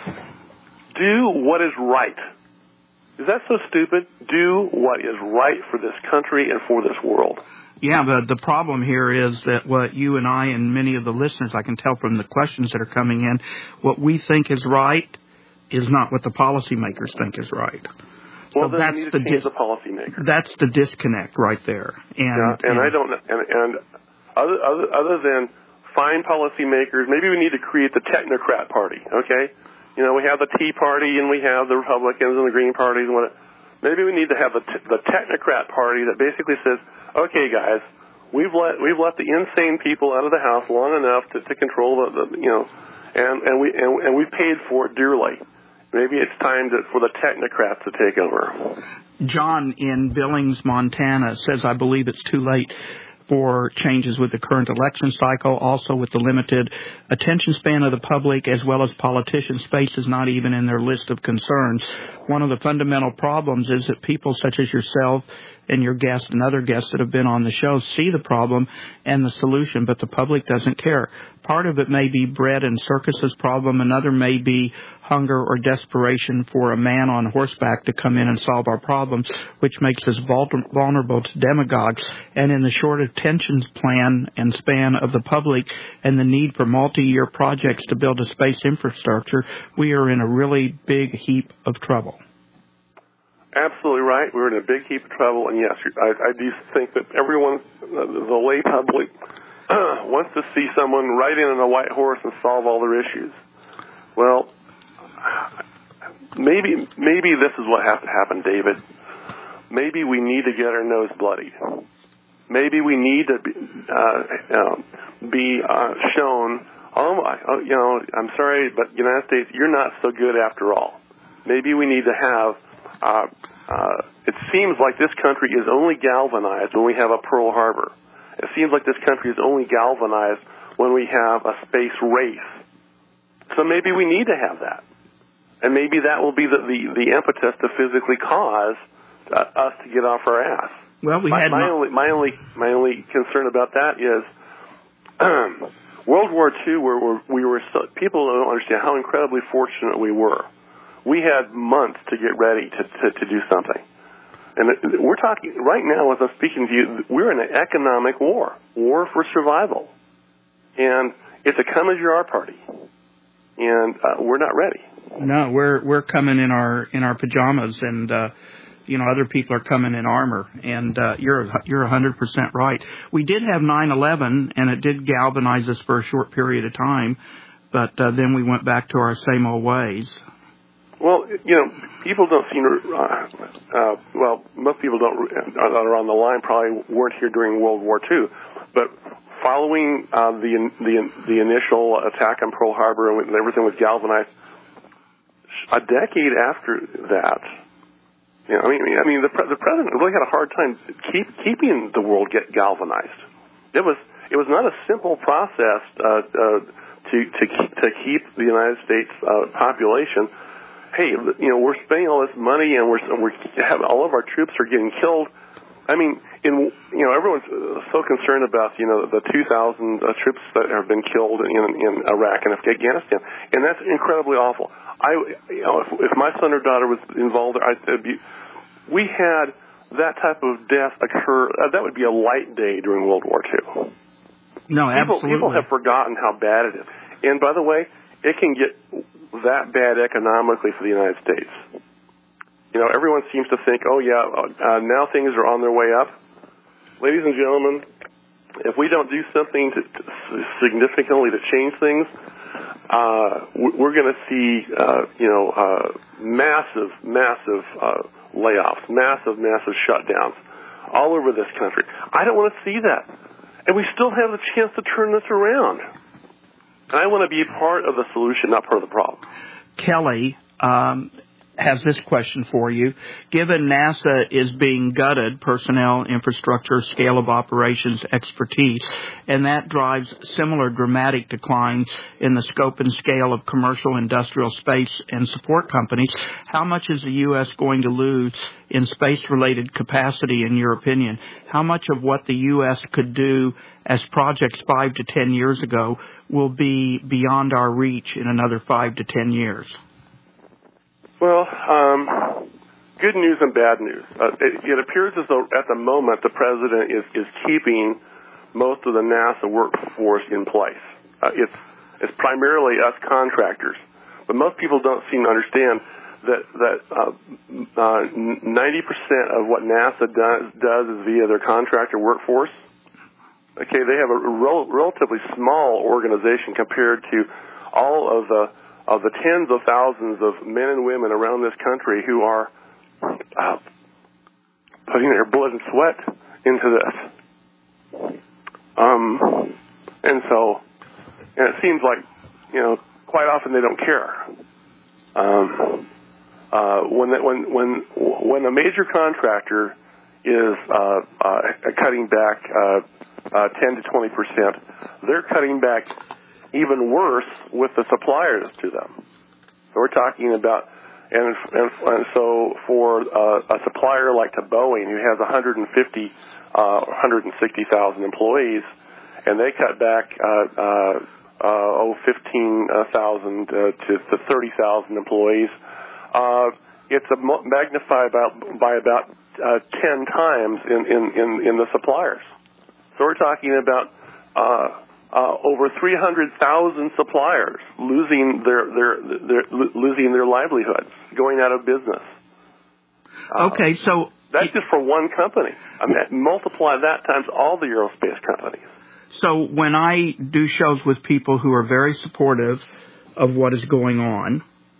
Do what is right. Is that so stupid? Do what is right for this country and for this world. Yeah, but the problem here is that what you and I and many of the listeners, I can tell from the questions that are coming in, what we think is right is not what the policymakers think is right. Well, so then that's we need to the change dis- the policymaker. That's the disconnect right there. And, yeah, and, and I don't. And, and other, other other than fine policymakers, maybe we need to create the technocrat party. Okay, you know, we have the Tea Party and we have the Republicans and the Green parties and what. Maybe we need to have the, t- the technocrat party that basically says, okay, guys, we've let we've let the insane people out of the house long enough to, to control the, the you know, and and we and, and we've paid for it dearly. Maybe it's time to, for the technocrats to take over. John in Billings, Montana says, I believe it's too late for changes with the current election cycle, also with the limited attention span of the public as well as politicians. Space is not even in their list of concerns. One of the fundamental problems is that people such as yourself and your guests and other guests that have been on the show see the problem and the solution, but the public doesn't care. Part of it may be bread and circuses problem. Another may be hunger or desperation for a man on horseback to come in and solve our problems, which makes us vulnerable to demagogues. And in the short attention plan and span of the public and the need for multi-year projects to build a space infrastructure, we are in a really big heap of trouble. Absolutely right. We're in a big heap of trouble, and yes, I, I do think that everyone, the lay public, wants to see someone ride in on a white horse and solve all their issues. Well, maybe maybe this is what has to happen, David. maybe we need to get our nose bloodied. Maybe we need to be, uh, uh, be uh, shown, oh, my, oh, you know, I'm sorry, but United States, you're not so good after all. Maybe we need to have, uh, uh, it seems like this country is only galvanized when we have a Pearl Harbor. It seems like this country is only galvanized when we have a space race. So maybe we need to have that. And maybe that will be the, the, the impetus to physically cause uh, us to get off our ass. Well, we my, had my no- only my only my only concern about that is um, World War Two, where we're, we were so, people don't understand how incredibly fortunate we were. We had months to get ready to to, to do something, and we're talking right now as I'm speaking to you. We're in an economic war, war for survival, and it's a come as you are party, and uh, we're not ready. No, we're we're coming in our in our pajamas, and uh, you know other people are coming in armor. And uh, you're you're a hundred percent right. We did have nine eleven, and it did galvanize us for a short period of time, but uh, then we went back to our same old ways. Well, you know, people don't seem to. Uh, uh, well, most people don't that are on the line probably weren't here during World War Two, but following uh, the the the initial attack on Pearl Harbor and everything was galvanized. A decade after that, you know, I mean, I mean, the, the president really had a hard time keep, keeping the world get galvanized. It was it was not a simple process uh, uh, to to keep, to keep the United States uh, population. Hey, you know, we're spending all this money and we're we're have, all of our troops are getting killed. I mean, in you know, everyone's so concerned about you know the two thousand uh, troops that have been killed in in Iraq and Afghanistan, and that's incredibly awful. I, you know, if, if my son or daughter was involved, I'd be. We had that type of death occur. Uh, that would be a light day during World War Two. No, people, absolutely. People have forgotten how bad it is, and by the way, it can get that bad economically for the United States. You know, everyone seems to think, oh, yeah, uh, now things are on their way up. Ladies and gentlemen, if we don't do something to, to significantly to change things, uh, we're going to see, uh, you know, uh, massive, massive uh, layoffs, massive, massive shutdowns all over this country. I don't want to see that. And we still have the chance to turn this around. And I want to be part of the solution, not part of the problem. Kelly, um, has this question for you. Given NASA is being gutted, personnel, infrastructure, scale of operations, expertise, and that drives similar dramatic declines in the scope and scale of commercial, industrial, space, and support companies, how much is the U S going to lose in space-related capacity, in your opinion? How much of what the U S could do as projects five to ten years ago will be beyond our reach in another five to ten years? Well, um, good news and bad news. Uh, it, it appears as though at the moment the president is, is keeping most of the NASA workforce in place. Uh, it's, it's primarily us contractors. But most people don't seem to understand that, that uh, uh, ninety percent of what NASA does, does is via their contractor workforce. Okay, they have a rel- relatively small organization compared to all of the of the tens of thousands of men and women around this country who are uh, putting their blood and sweat into this. Um, and so, and it seems like, you know, quite often they don't care. Um, uh, when, the, when, when, when a major contractor is uh, uh, cutting back uh, uh, ten to twenty percent, they're cutting back even worse with the suppliers to them. So we're talking about, and, and, and so for uh, a supplier like to Boeing, who has one hundred fifty, uh, one hundred sixty thousand employees, and they cut back uh, uh, uh, oh, fifteen thousand uh, to, to thirty thousand employees, uh, it's a magnified about, by about uh, ten times in, in, in, in the suppliers. So we're talking about uh, Uh, over three hundred thousand suppliers losing their, their their losing their livelihoods, going out of business. Uh, okay, so that's just for one company. I mean, multiply that times all the aerospace companies. So when I do shows with people who are very supportive of what is going on,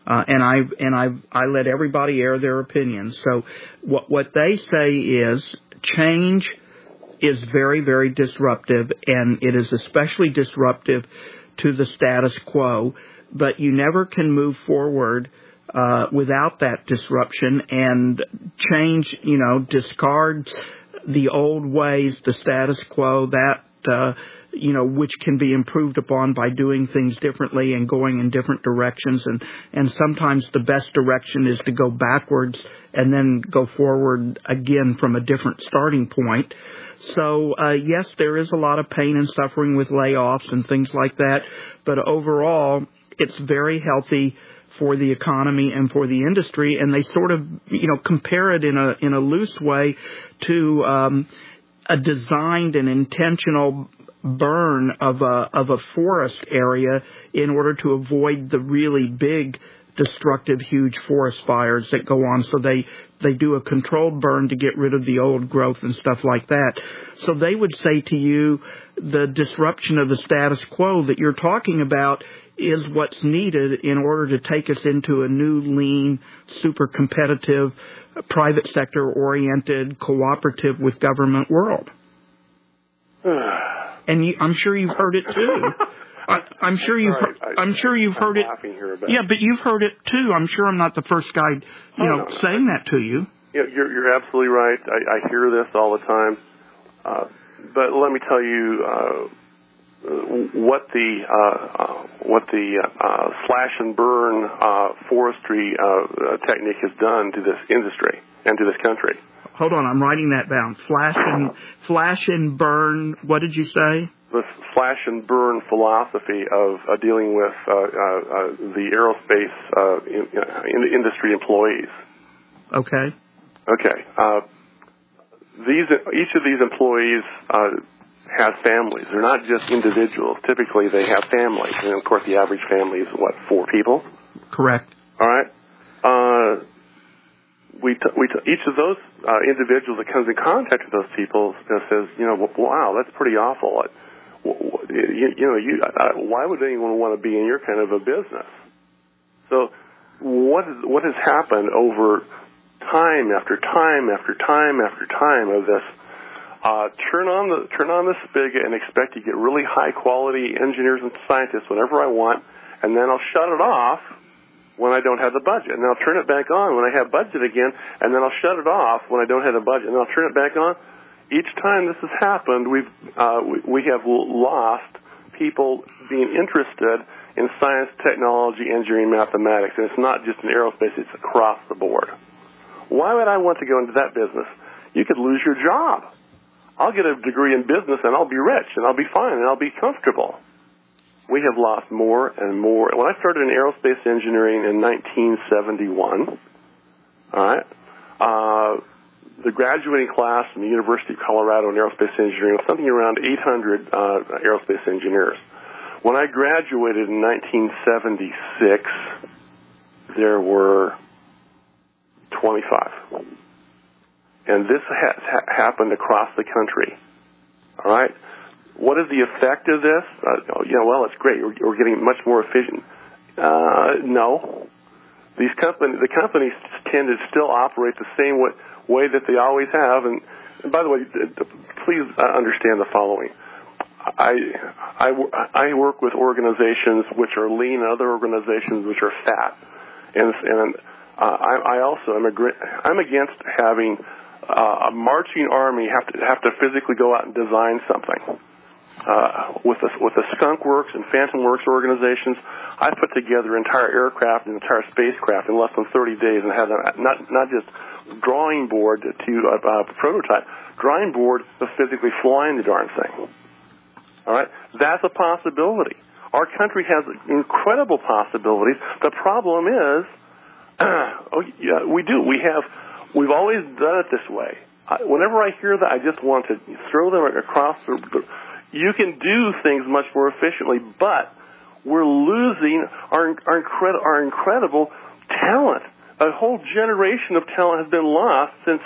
Uh, and I and I I let everybody air their opinions. So what what they say is change is very, very disruptive, and it is especially disruptive to the status quo. But you never can move forward uh, without that disruption, and change, you know, discard the old ways, the status quo, that, uh, you know, which can be improved upon by doing things differently and going in different directions. And, and sometimes the best direction is to go backwards and then go forward again from a different starting point. So, uh, yes, there is a lot of pain and suffering with layoffs and things like that. But overall, it's very healthy for the economy and for the industry. And they sort of, you know, compare it in a, in a loose way to, um, a designed and intentional burn of a of a forest area in order to avoid the really big, destructive, huge forest fires that go on. So they they do a controlled burn to get rid of the old growth and stuff like that. So they would say to you, the disruption of the status quo that you're talking about is what's needed in order to take us into a new, lean, super competitive, private sector oriented, cooperative with government world. And you, I'm sure you've heard it too. I, I'm sure you've. Right. I, I'm sure you've I'm heard it. Here about yeah, but you've heard it too. I'm sure I'm not the first guy, you oh, know, no, no, saying no. that to you. Yeah, you're you're absolutely right. I, I hear this all the time. Uh, but let me tell you uh, what the uh, uh, what the uh, slash and burn uh, forestry uh, technique has done to this industry and to this country. Hold on, I'm writing that down. Flash and flash and burn. What did you say? The slash and burn philosophy of uh, dealing with uh, uh, uh, the aerospace uh, in, in industry employees. Okay. Okay. Uh, these each of these employees uh, has families. They're not just individuals. Typically, they have families, and of course, the average family is what, four people? Correct. All right. Uh, We, t- we t- each of those uh, individuals that comes in contact with those people uh, says, you know, wow, that's pretty awful. Uh, you, you know, you, uh, why would anyone want to be in your kind of a business? So, what is, what has happened over time after time after time after time of this? Uh, turn on the turn on the spigot and expect to get really high quality engineers and scientists whenever I want, and then I'll shut it off when I don't have the budget. And I'll turn it back on when I have budget again, and then I'll shut it off when I don't have the budget, and I'll turn it back on. Each time this has happened, we've uh, we, we have lost people being interested in science, technology, engineering, mathematics. And it's not just in aerospace, it's across the board. Why would I want to go into that business? You could lose your job. I'll get a degree in business, and I'll be rich, and I'll be fine, and I'll be comfortable. We have lost more and more. When I started in aerospace engineering in nineteen seventy-one, all right, uh, the graduating class from the University of Colorado in aerospace engineering was something around eight hundred uh, aerospace engineers. When I graduated in nineteen seventy-six, there were twenty-five. And this has ha- happened across the country, all right? What is the effect of this? Uh, you know, well, it's great. We're, we're getting much more efficient. Uh, no. These companies, the companies tend to still operate the same way, way that they always have. And, and by the way, please understand the following. I, I, I work with organizations which are lean and other organizations which are fat. And, and uh, I, I also am ag- I'm against having uh, a marching army have to have to physically go out and design something. Uh, with the, with the Skunk Works and Phantom Works organizations, I put together entire aircraft and entire spacecraft in less than thirty days and had them not not just drawing board to uh, uh, prototype, drawing board to physically flying the darn thing. All right, that's a possibility. Our country has incredible possibilities. The problem is, oh yeah, we do. We have we've always done it this way. I, whenever I hear that, I just want to throw them across the. the You can do things much more efficiently, but we're losing our our, incredi- our incredible talent. A whole generation of talent has been lost since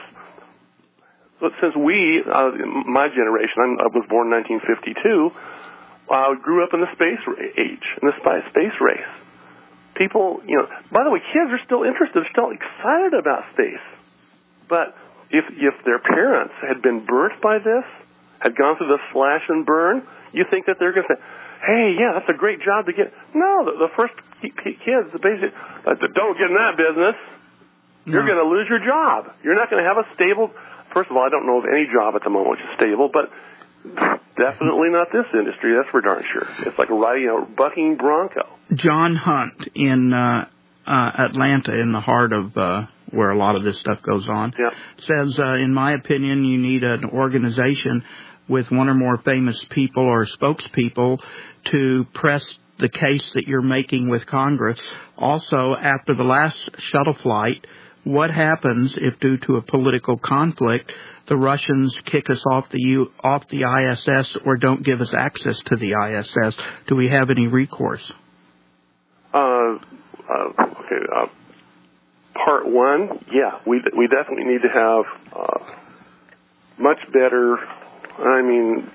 since we, uh, my generation, I'm, I was born in nineteen fifty-two, uh, grew up in the space age, in the space race. people, you know, by the way, kids are still interested, still excited about space. But if if their parents had been burnt by this, had gone through the slash and burn, you think that they're going to say, hey, yeah, that's a great job to get. No, the, the first kids, the basic, uh, don't get in that business. You're no. going to lose your job. You're not going to have a stable. First of all, I don't know of any job at the moment which is stable, but definitely not this industry. That's for darn sure. It's like riding a bucking bronco. John Hunt in uh, uh, Atlanta, in the heart of uh, where a lot of this stuff goes on, yeah. says, uh, in my opinion, you need an organization with one or more famous people or spokespeople to press the case that you're making with Congress. Also, after the last shuttle flight, what happens if, due to a political conflict, the Russians kick us off the U, off the I S S or don't give us access to the I S S? Do we have any recourse? Uh, uh, okay. Uh, part one, yeah, we we definitely need to have uh, much better. I mean,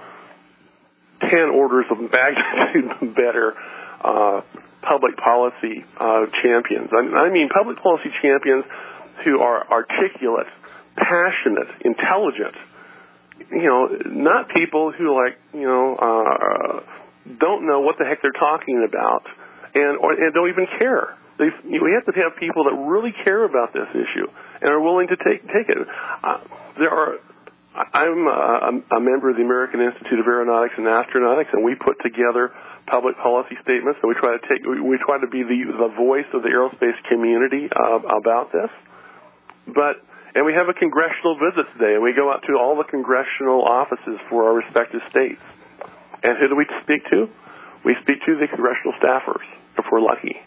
ten orders of magnitude better uh, public policy uh, champions. I, I mean, public policy champions who are articulate, passionate, intelligent. You know, not people who like you know uh, don't know what the heck they're talking about and or and don't even care. They, you know, we have to have people that really care about this issue and are willing to take take it. Uh, there are. I'm a, a member of the American Institute of Aeronautics and Astronautics, and we put together public policy statements, and we try to take we try to be the the voice of the aerospace community uh, about this. But and we have a congressional visit today, and we go out to all the congressional offices for our respective states. And who do we speak to? We speak to the congressional staffers, if we're lucky.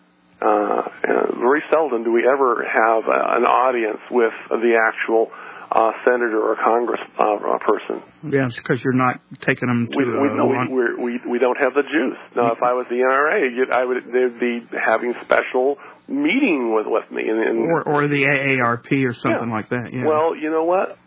Uh, and very seldom do we ever have uh, an audience with the actual Uh, senator or Congress uh, person. Yes, because you're not taking them to. We we, uh, no, we, we're, we we don't have the juice. Now, if I was the N R A, you'd, I would they'd be having special meeting with with me, and, and or or the A A R P or something yeah. like that. Yeah. Well, you know what?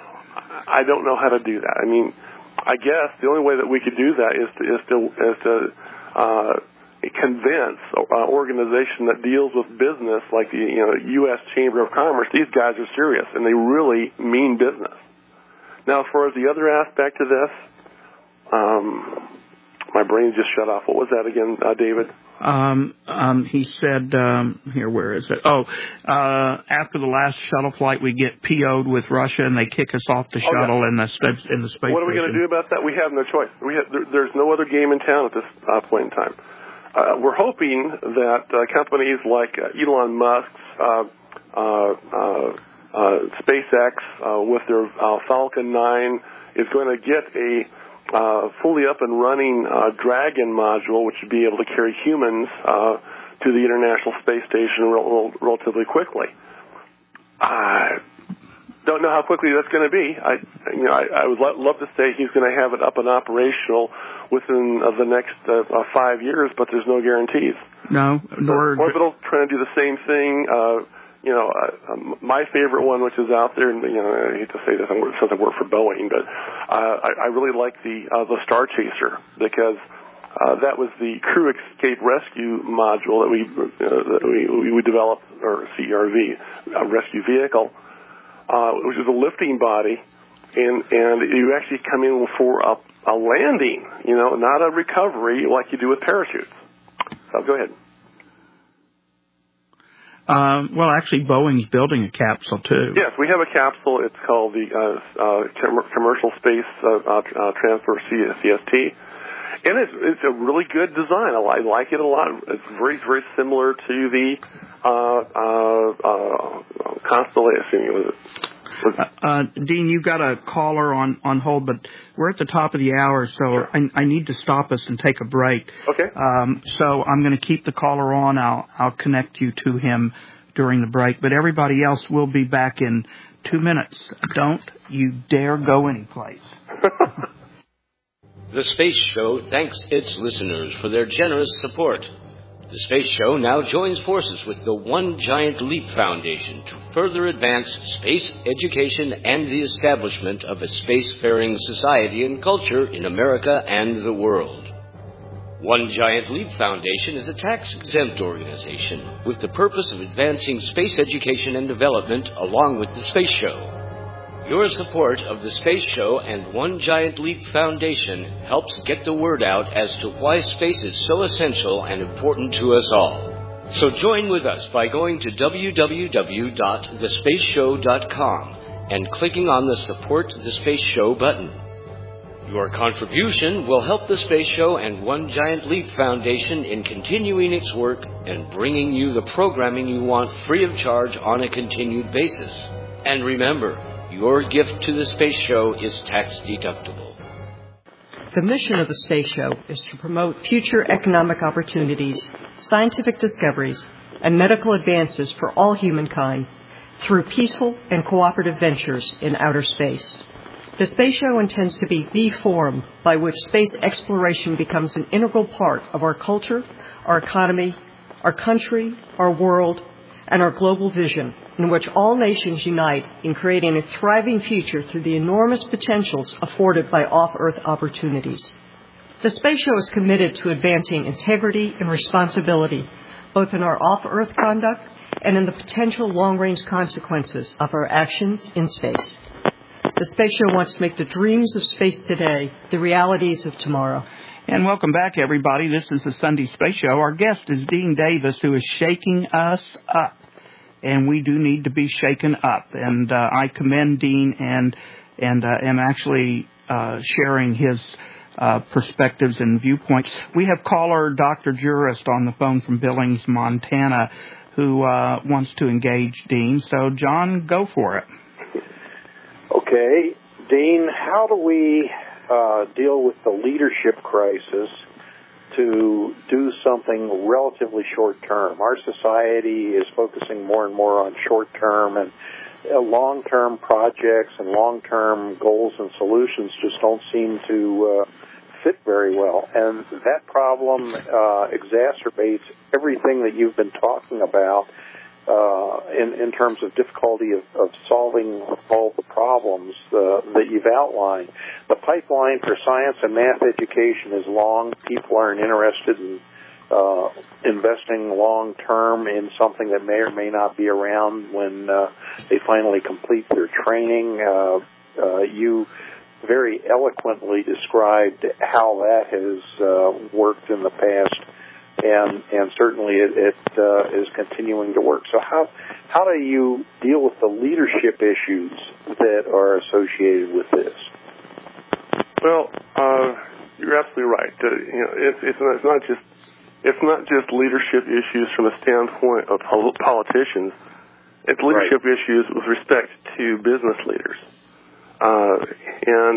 I don't know how to do that. I mean, I guess the only way that we could do that is to is to is to uh, convince an organization that deals with business like the you know U S Chamber of Commerce. These guys are serious and they really mean business. Now, as far as the other aspect of this, um, my brain just shut off. What was that again, uh, David? Um, um, he said, um, here, where is it? Oh, uh, after the last shuttle flight, we get P O'd with Russia and they kick us off the shuttle oh, yeah. in the space in the space. What are we going to do about that? We have no choice. We have, there, there's no other game in town at this uh, point in time. Uh, we're hoping that uh, companies like uh, Elon Musk's uh, uh, uh, uh, SpaceX uh, with their uh, Falcon nine is going to get a uh, fully up and running uh, Dragon module, which would be able to carry humans uh, to the International Space Station rel- relatively quickly. I don't know how quickly that's going to be. I, you know, I, I would lo- love to say he's going to have it up and operational within uh, the next uh, uh, five years, but there's no guarantees. No, nor... Uh, Orbital's trying to do the same thing. Uh, you know, uh, um, my favorite one, which is out there, and you know, I hate to say this, since I work for Boeing, but uh, I, I really like the uh, the Star Chaser because uh, that was the crew escape rescue module that we uh, that we, we developed, or C R V, a rescue vehicle, uh, which is a lifting body, and and you actually come in for a, a landing, you know, not a recovery like you do with parachutes. So go ahead. Um, well, actually, Boeing's building a capsule, too. Yes, we have a capsule. It's called the uh, uh, Com- Commercial Space uh, uh, Transfer C S T. And it's, it's a really good design. I like it a lot. It's very, very similar to the uh, uh, uh, Constellation. Was it? Uh, uh, Dean, you've got a caller on, on hold, but we're at the top of the hour, so sure. I, I need to stop us and take a break. Okay. Um, so I'm going to keep the caller on. I'll, I'll connect you to him during the break, but everybody else will be back in two minutes. Don't you dare go anyplace. The Space Show thanks its listeners for their generous support. The Space Show now joins forces with the One Giant Leap Foundation to further advance space education and the establishment of a spacefaring society and culture in America and the world. One Giant Leap Foundation is a tax-exempt organization with the purpose of advancing space education and development along with the Space Show. Your support of the Space Show and One Giant Leap Foundation helps get the word out as to why space is so essential and important to us all. So join with us by going to w w w dot the space show dot com and clicking on the Support the Space Show button. Your contribution will help the Space Show and One Giant Leap Foundation in continuing its work and bringing you the programming you want free of charge on a continued basis. And remember, your gift to the Space Show is tax deductible. The mission of the Space Show is to promote future economic opportunities, scientific discoveries, and medical advances for all humankind through peaceful and cooperative ventures in outer space. The Space Show intends to be the forum by which space exploration becomes an integral part of our culture, our economy, our country, our world, and our global vision, in which all nations unite in creating a thriving future through the enormous potentials afforded by off-Earth opportunities. The Space Show is committed to advancing integrity and responsibility, both in our off-Earth conduct and in the potential long-range consequences of our actions in space. The Space Show wants to make the dreams of space today the realities of tomorrow. And welcome back, everybody. This is the Sunday Space Show. Our guest is Dean Davis, who is shaking us up. And we do need to be shaken up. And uh, I commend Dean and and uh, am actually uh, sharing his uh, perspectives and viewpoints. We have caller Doctor Jurist on the phone from Billings, Montana, who uh, wants to engage Dean. So, John, go for it. Okay. Dean, how do we uh, deal with the leadership crisis to do something relatively short-term? Our society is focusing more and more on short-term, and uh, long-term projects and long-term goals and solutions just don't seem to uh, fit very well. And that problem uh, exacerbates everything that you've been talking about uh, in, in terms of difficulty of, of solving all the problems uh, that you've outlined. The pipeline for science and math education is long. People aren't interested in uh, investing long-term in something that may or may not be around when uh, they finally complete their training. Uh, uh, you very eloquently described how that has uh, worked in the past, and and certainly it, it uh, is continuing to work. So how how do you deal with the leadership issues that are associated with this? Well, uh, you're absolutely right. Uh, you know, it's, it's, not, it's not just it's not just leadership issues from a standpoint of politicians. It's leadership right. issues with respect to business leaders, uh, and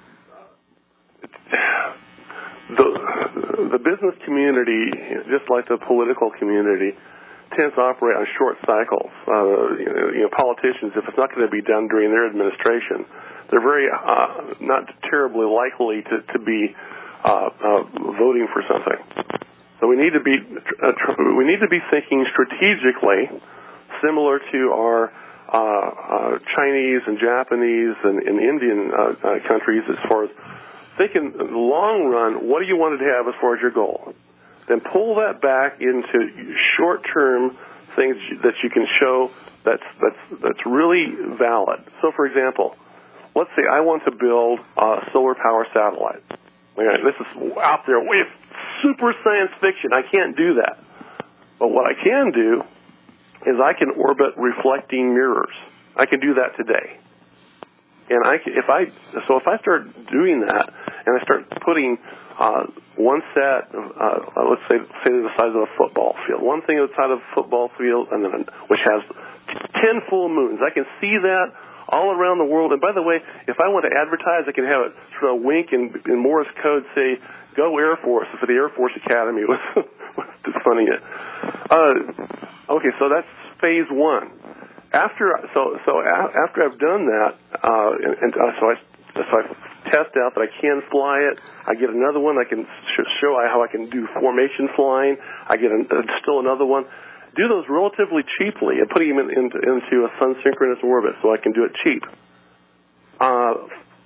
the the business community, just like the political community, tends to operate on short cycles. Uh, you know, you know, politicians, if it's not going to be done during their administration, they're very uh, not terribly likely to, to be uh, uh, voting for something. So we need to be uh, tr- we need to be thinking strategically, similar to our uh, uh, Chinese and Japanese and, and Indian uh, uh, countries, as far as thinking in the long run. What do you want to have as far as your goal? Then pull that back into short-term things that you can show that's that's that's really valid. So, for example, let's say I want to build a solar power satellite. This is out there, way super science fiction. I can't do that. But what I can do is I can orbit reflecting mirrors. I can do that today. And I can, if I so if I start doing that and I start putting uh, one set of uh, let's say say the size of a football field, one thing outside of a football field, and then which has ten full moons, I can see that all around the world. And by the way, if I want to advertise, I can have it sort of wink in, in Morse code, say, "Go Air Force," for the Air Force Academy. It's funny. Uh, okay, so that's phase one. After so so after I've done that, uh, and, and uh, so I so I test out that I can fly it. I get another one. I can sh- show how I can do formation flying. I get an, uh, still another one. Do those relatively cheaply and putting them in, into, into a sun synchronous orbit so I can do it cheap. Uh,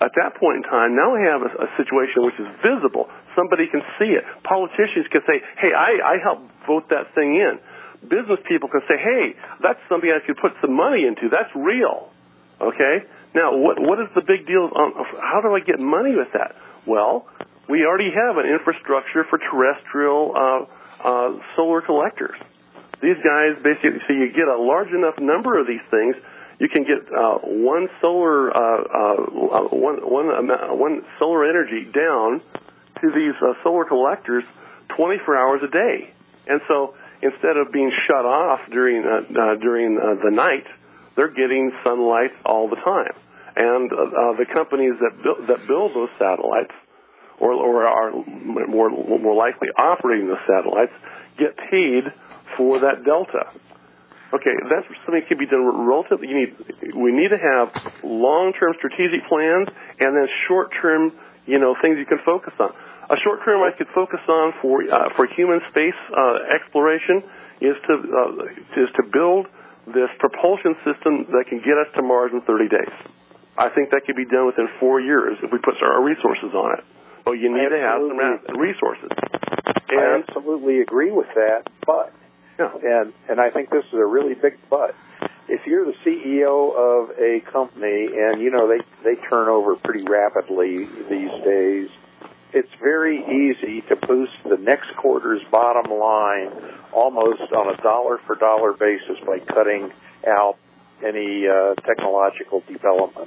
at that point in time, now we have a, a situation which is visible. Somebody can see it. Politicians can say, hey, I, I helped vote that thing in. Business people can say, hey, that's something I could put some money into. That's real. Okay? Now, what what is the big deal? On, how do I get money with that? Well, we already have an infrastructure for terrestrial uh, uh, solar collectors. These guys basically, so you get a large enough number of these things, you can get uh, one solar uh, uh, one, one, uh, one solar energy down to these uh, solar collectors twenty-four hours a day. And so instead of being shut off during uh, uh, during uh, the night, they're getting sunlight all the time. And uh, uh, the companies that bu- that build those satellites, or, or are more more likely operating the satellites, get paid for that delta. Okay, that's something that can be done relatively. You need, we need to have long-term strategic plans and then short-term, you know, things you can focus on. A short-term I could focus on for uh, for human space uh, exploration is to uh, is to build this propulsion system that can get us to Mars in thirty days. I think that could be done within four years if we put our resources on it. But you need Absolutely. to have some resources. And I absolutely agree with that, but. Yeah. And and I think this is a really big but. If you're the C E O of a company, and you know they they turn over pretty rapidly these days, it's very easy to boost the next quarter's bottom line almost on a dollar for dollar basis by cutting out any uh, technological development.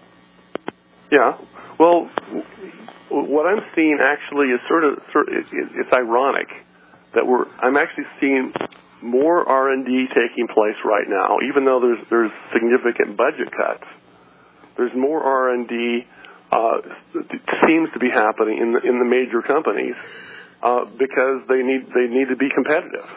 Yeah. Well, what I'm seeing actually is sort of, sort of it's, it's ironic that we're I'm actually seeing more R and D taking place right now, even though there's there's significant budget cuts. There's more R and D uh, seems to be happening in the, in the major companies uh, because they need they need to be competitive,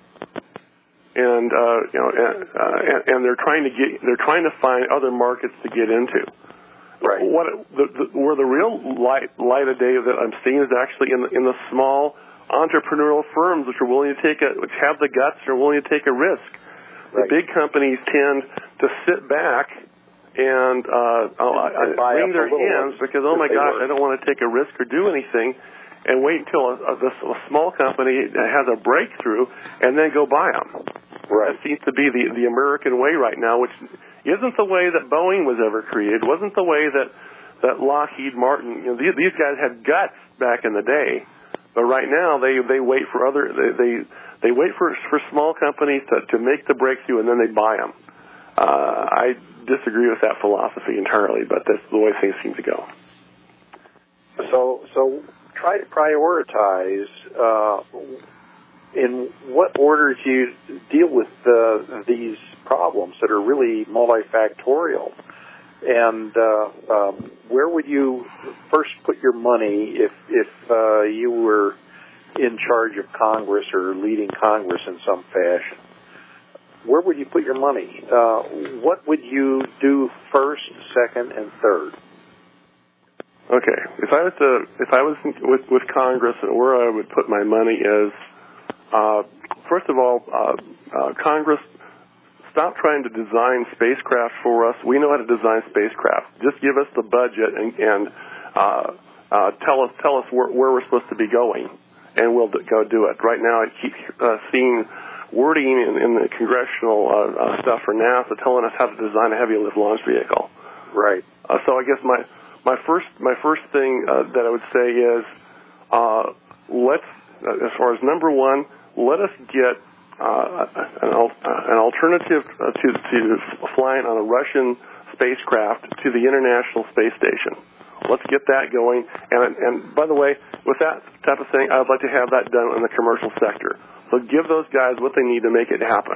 and uh, you know, and, uh, and, and they're trying to get they're trying to find other markets to get into. Right. What the, the, where the real light light of day that I'm seeing is actually in the, in the small entrepreneurial firms which are willing to take a, which have the guts and are willing to take a risk. Right. The big companies tend to sit back and uh, uh, wring their hands because, oh my gosh, I don't want to take a risk or do anything, and wait until a, a, a small company has a breakthrough and then go buy them. Right. That seems to be the, the American way right now, which isn't the way that Boeing was ever created, wasn't the way that, that Lockheed Martin, you know, these, these guys had guts back in the day. But right now, they they wait for other they they, they wait for for small companies to, to make the breakthrough, and then they buy them. Uh, I disagree with that philosophy entirely, but that's the way things seem to go. So so try to prioritize uh, in what order do you deal with uh, these problems that are really multifactorial. And uh, um, where would you first put your money if if uh, you were in charge of Congress or leading Congress in some fashion? Where would you put your money? Uh, what would you do first, second, and third? Okay, if I was to, if I was with with Congress, and where I would put my money is, uh, first of all, uh, uh, Congress. Stop trying to design spacecraft for us. We know how to design spacecraft. Just give us the budget and, and uh, uh, tell us tell us where, where we're supposed to be going, and we'll go do it. Right now, I keep uh, seeing wording in, in the congressional uh, uh, stuff for NASA telling us how to design a heavy lift launch vehicle. Right. Uh, so I guess my my first my first thing uh, that I would say is uh, let's uh, as far as number one, let us get. Uh, an, an alternative uh, to, to flying on a Russian spacecraft to the International Space Station. Let's get that going. And, and by the way, with that type of thing, I would like to have that done in the commercial sector. So give those guys what they need to make it happen.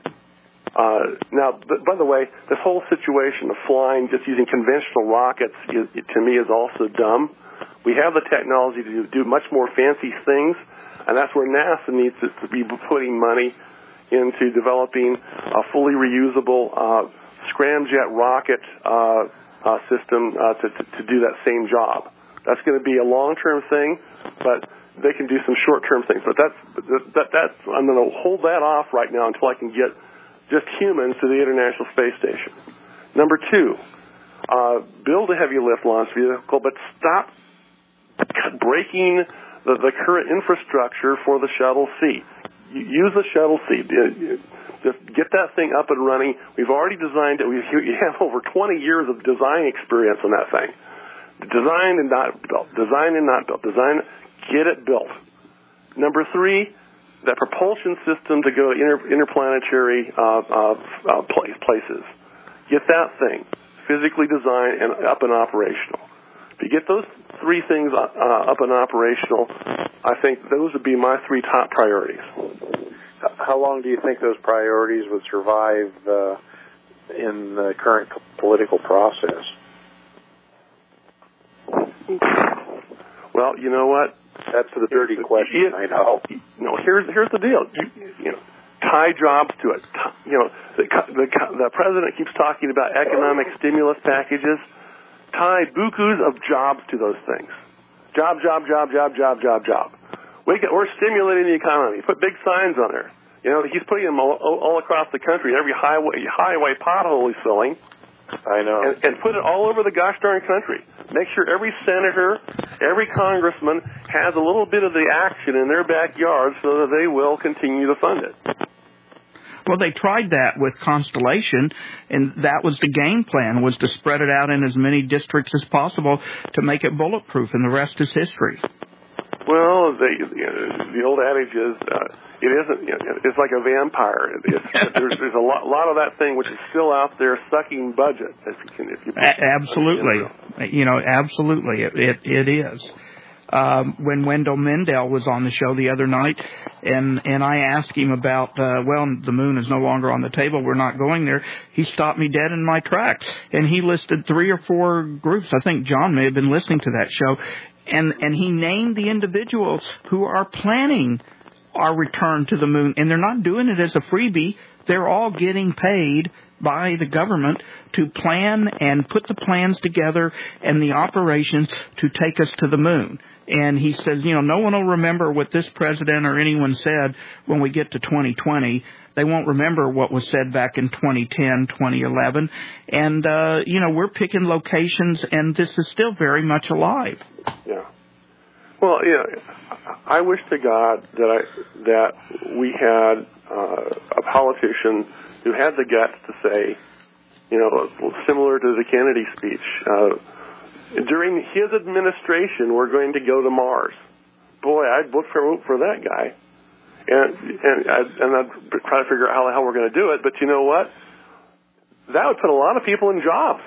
Uh, now, th- by the way, this whole situation of flying just using conventional rockets, is, to me, is also dumb. We have the technology to do much more fancy things. And that's where NASA needs to, to be putting money into developing a fully reusable uh, scramjet rocket uh, uh, system uh, to, to, to do that same job. That's going to be a long-term thing, but they can do some short-term things. But that's that, that's I'm going to hold that off right now until I can get just humans to the International Space Station. Number two, uh, build a heavy lift launch vehicle, but stop breaking the, the current infrastructure for the Shuttle C. Use the Shuttle C. Just get that thing up and running. We've already designed it. We have over twenty years of design experience on that thing. Design and not built. Design and not built. Design, get it built. Number three, that propulsion system to go to inter, interplanetary uh, uh, uh, places. Get that thing physically designed and up and operational. If you get those three things uh, up and operational, I think those would be my three top priorities. How long do you think those priorities would survive uh, in the current political process? Well, you know what? That's the dirty question, I know. You know, here's here's the deal. You, you know, tie jobs to it. You know, the, the the president keeps talking about economic stimulus packages. Tie bukus of jobs to those things. Job, job, job, job, job, job, job. We get, we're stimulating the economy. Put big signs on there. You know, he's putting them all, all across the country. Every highway highway pothole he's filling. I know. And, and put it all over the gosh darn country. Make sure every senator, every congressman has a little bit of the action in their backyard so that they will continue to fund it. Well, they tried that with Constellation, and that was the game plan, was to spread it out in as many districts as possible to make it bulletproof, and the rest is history. Well, the, you know, the old adage is, uh, it isn't, you know, it's like a vampire. It's, there's, there's a lot, lot of that thing which is still out there sucking budget. If you can, if you a- absolutely. You know, absolutely. It, it, it is. Um, when Wendell Mendel was on the show the other night, and, and I asked him about, uh, well, the moon is no longer on the table, we're not going there, he stopped me dead in my tracks. And he listed three or four groups. I think John may have been listening to that show. And, and he named the individuals who are planning our return to the moon. And they're not doing it as a freebie. They're all getting paid by the government to plan and put the plans together and the operations to take us to the moon. And he says, you know, no one will remember what this president or anyone said when we get to twenty twenty. They won't remember what was said back in twenty ten, twenty eleven. And, uh, you know, we're picking locations, and this is still very much alive. Yeah. Well, yeah, I wish to God that I, that we had uh, a politician who had the guts to say, you know, similar to the Kennedy speech, uh, during his administration, we're going to go to Mars. Boy, I'd vote for, for that guy. And, and, I'd, and I'd try to figure out how the hell we're going to do it. But you know what? That would put a lot of people in jobs.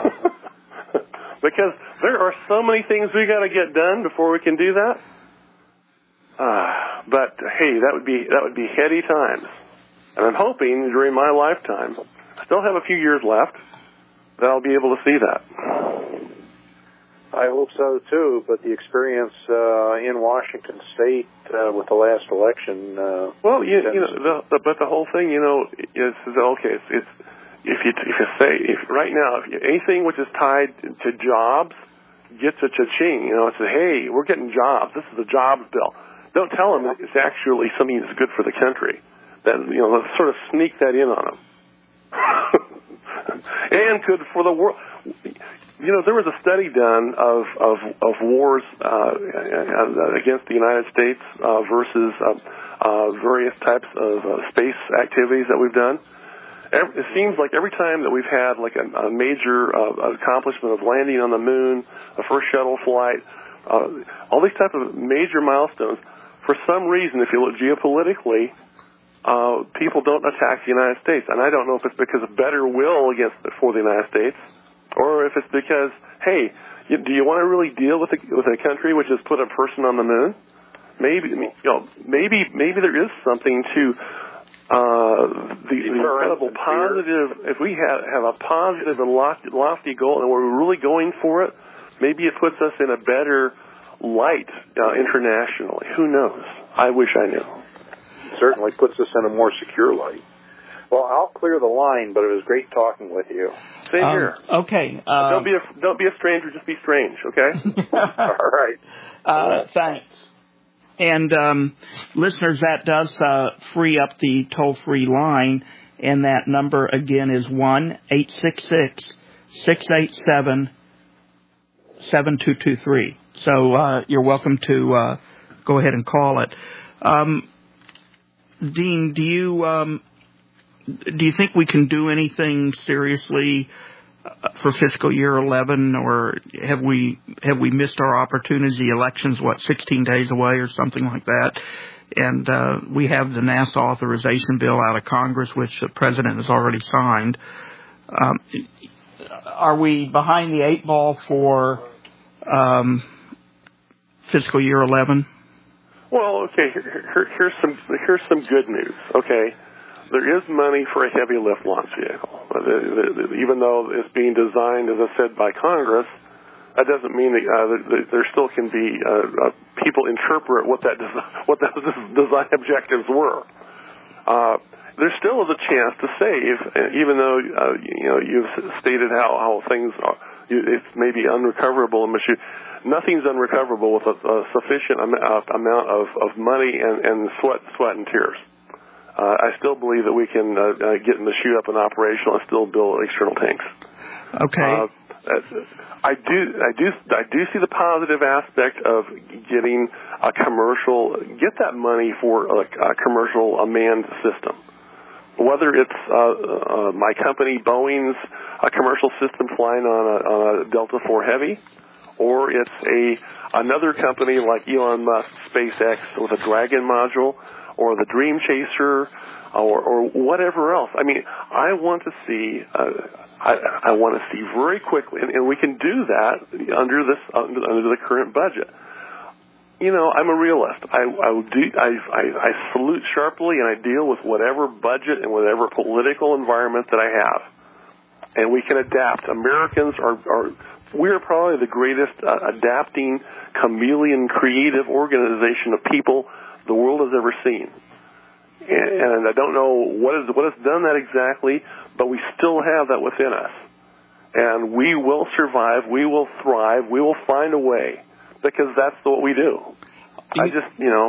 Because there are so many things we got to get done before we can do that. Uh, but hey, that would be that would be heady times. And I'm hoping during my lifetime, I still have a few years left, that I'll be able to see that. I hope so too. But the experience uh, in Washington State uh, with the last election. Uh, well, you, you know, the, the, but the whole thing, you know, is, is okay. It's, it's if you if you say if right now if you, anything which is tied to jobs gets a cha-ching. You know, it's a, hey, we're getting jobs. This is a jobs bill. Don't tell them it's actually something that's good for the country. Then, you know, let's sort of sneak that in on them. And good for the world. You know, there was a study done of of, of wars uh, against the United States uh, versus uh, uh, various types of uh, space activities that we've done. Every, it seems like every time that we've had like a, a major uh, accomplishment of landing on the moon, a first shuttle flight, uh, all these types of major milestones, for some reason, if you look geopolitically, uh, people don't attack the United States. And I don't know if it's because of better will against for the United States, or if it's because, hey, you, do you want to really deal with a, with a country which has put a person on the moon? Maybe, you know, maybe maybe there is something to uh, the, the incredible positive. If we have, have a positive and lofty, lofty goal, and we're really going for it, maybe it puts us in a better light uh, internationally. Who knows? I wish I knew. It certainly puts us in a more secure light. Well, I'll clear the line, but it was great talking with you. Same um, here. Okay. Um, don't be a don't be a stranger. Just be strange. Okay. All right. Uh, thanks. And um, listeners, that does uh, free up the toll-free line, and that number again is one eight six six six eight seven, seven two two three. So uh, you're welcome to uh, go ahead and call it. Um, Dean, do you um, do you think we can do anything seriously for fiscal year eleven, or have we have we missed our opportunity? Elections, what, sixteen days away or something like that? And uh, we have the NASA authorization bill out of Congress, which the president has already signed. Um, are we behind the eight ball for um, fiscal year eleven? Well, okay. Here, here, here's some here's some good news. Okay. There is money for a heavy lift launch vehicle. Even though it's being designed, as I said, by Congress, that doesn't mean that, uh, that there still can be uh, uh, people interpret what that des- what those design objectives were. Uh, there still is a chance to save, even though uh, you know you've stated how, how things are. It's maybe unrecoverable. Nothing's unrecoverable with a, a sufficient amount of, of money and, and sweat, sweat and tears. Uh, I still believe that we can uh, uh, get in the chute up and operational and still build external tanks. Okay. Uh, I do, I do, I do see the positive aspect of getting a commercial, get that money for a, a commercial a manned system. Whether it's uh, uh, my company Boeing's a commercial system flying on a, on a Delta four Heavy, or it's a another company like Elon Musk, SpaceX, with a Dragon module, or the Dream Chaser, or, or whatever else. I mean, I want to see, uh, I, I want to see very quickly, and, and we can do that under this under, under the current budget. You know, I'm a realist. I I, do, I I I salute sharply, and I deal with whatever budget and whatever political environment that I have, and we can adapt. Americans are are we are probably the greatest uh, adapting, chameleon, creative organization of people the world has ever seen. And, and I don't know what is what has done that exactly, but we still have that within us. And we will survive, we will thrive, we will find a way, because that's what we do. I just, you know,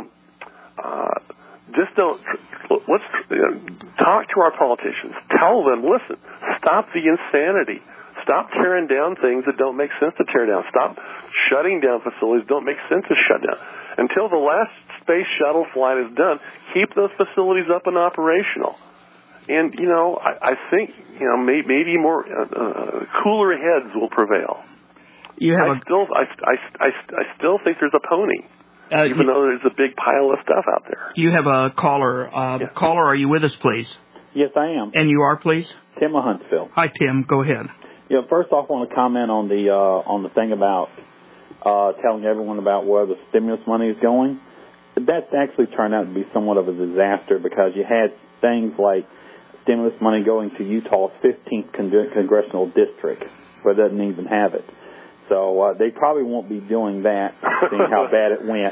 uh, just don't, let's you know, talk to our politicians. Tell them, listen, stop the insanity. Stop tearing down things that don't make sense to tear down. Stop shutting down facilities that don't make sense to shut down. Until the last space shuttle flight is done, keep those facilities up and operational. And, you know, I, I think, you know, may, maybe more uh, uh, cooler heads will prevail. You have I, a, still, I, I, I, I still think there's a pony, uh, even you, though there's a big pile of stuff out there. You have a caller. Uh, yeah. Caller, are you with us, please? Yes, I am. And you are, please? Tim of Huntsville. Hi, Tim. Go ahead. Yeah, first off, I want to comment on the uh, on the thing about uh, telling everyone about where the stimulus money is going. That's actually turned out to be somewhat of a disaster, because you had things like stimulus money going to Utah's fifteenth con- congressional district, where it doesn't even have it. So uh, they probably won't be doing that, seeing how bad it went.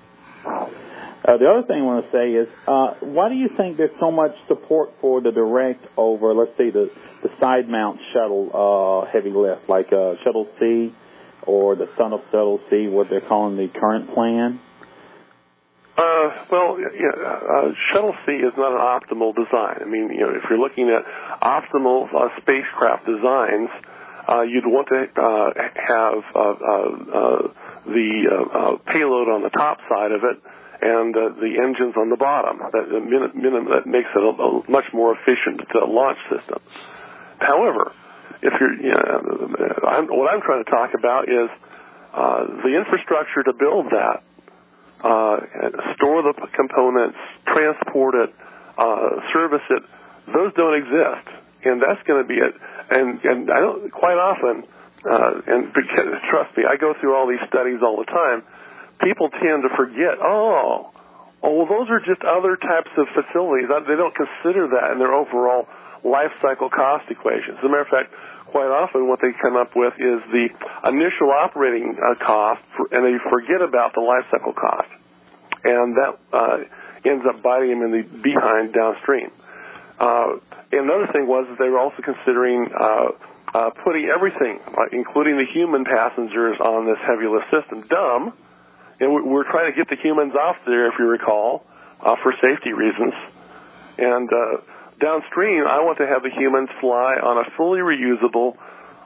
Uh, the other thing I want to say is, uh, why do you think there's so much support for the direct over, let's say, the, the side mount shuttle uh, heavy lift, like uh, Shuttle C or the Son of Shuttle C, what they're calling the current plan? Uh, well, yeah, uh, Shuttle C is not an optimal design. I mean, you know, if you're looking at optimal uh, spacecraft designs, uh, you'd want to uh, have uh, uh, uh, the uh, uh, payload on the top side of it, and uh, the engines on the bottom. That, min- min- that makes it a, a much more efficient uh, launch system. However, if you're, you know, I'm, what I'm trying to talk about is uh, the infrastructure to build that, uh, store the components, transport it, uh, service it. Those don't exist, and that's going to be it. And and I don't quite often, uh, and because, trust me, I go through all these studies all the time. People tend to forget, oh, oh, well, those are just other types of facilities. They don't consider that in their overall life cycle cost equations. As a matter of fact, quite often what they come up with is the initial operating uh, cost, for, and they forget about the life cycle cost. And that uh, ends up biting them in the behind downstream. Uh, and another thing was that they were also considering uh, uh, putting everything, uh, including the human passengers, on this heavy lift system. Dumb. And we're trying to get the humans off there, if you recall, uh, for safety reasons. And uh, downstream, I want to have the humans fly on a fully reusable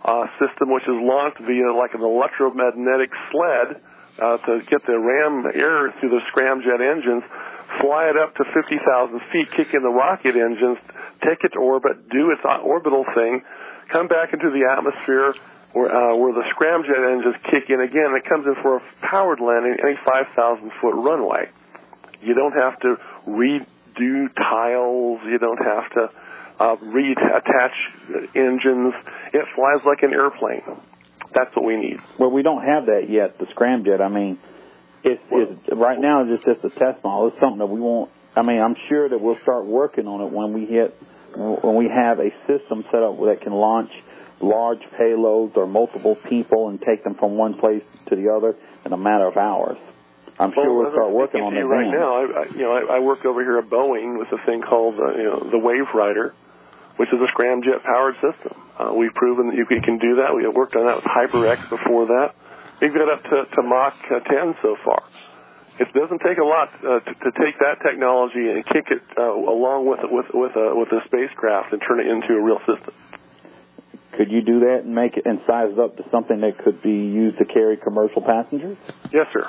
uh, system, which is launched via like an electromagnetic sled uh, to get the ram air through the scramjet engines, fly it up to fifty thousand feet, kick in the rocket engines, take it to orbit, do its orbital thing, come back into the atmosphere where, uh, where the scramjet engines kick in again, and it comes in for a powered landing, any five thousand foot runway. You don't have to redo tiles. You don't have to uh, reattach engines. It flies like an airplane. That's what we need. Well, we don't have that yet, the scramjet. I mean, it's, it's right now it's just a test model. It's something that we won't. I mean, I'm sure that we'll start working on it when we hit when we have a system set up that can launch large payloads or multiple people and take them from one place to the other in a matter of hours. I'm sure well, we'll start working on that right then. now. I, I, you know, I, I work over here at Boeing with a thing called uh, you know the Wave Rider, which is a scramjet powered system. Uh, we've proven that you can do that. We have worked on that with HyperX before that. We've got up to, to Mach ten so far. It doesn't take a lot uh, to, to take that technology and kick it uh, along with with with a, with a spacecraft and turn it into a real system. Could you do that and make it and size it up to something that could be used to carry commercial passengers? Yes, sir.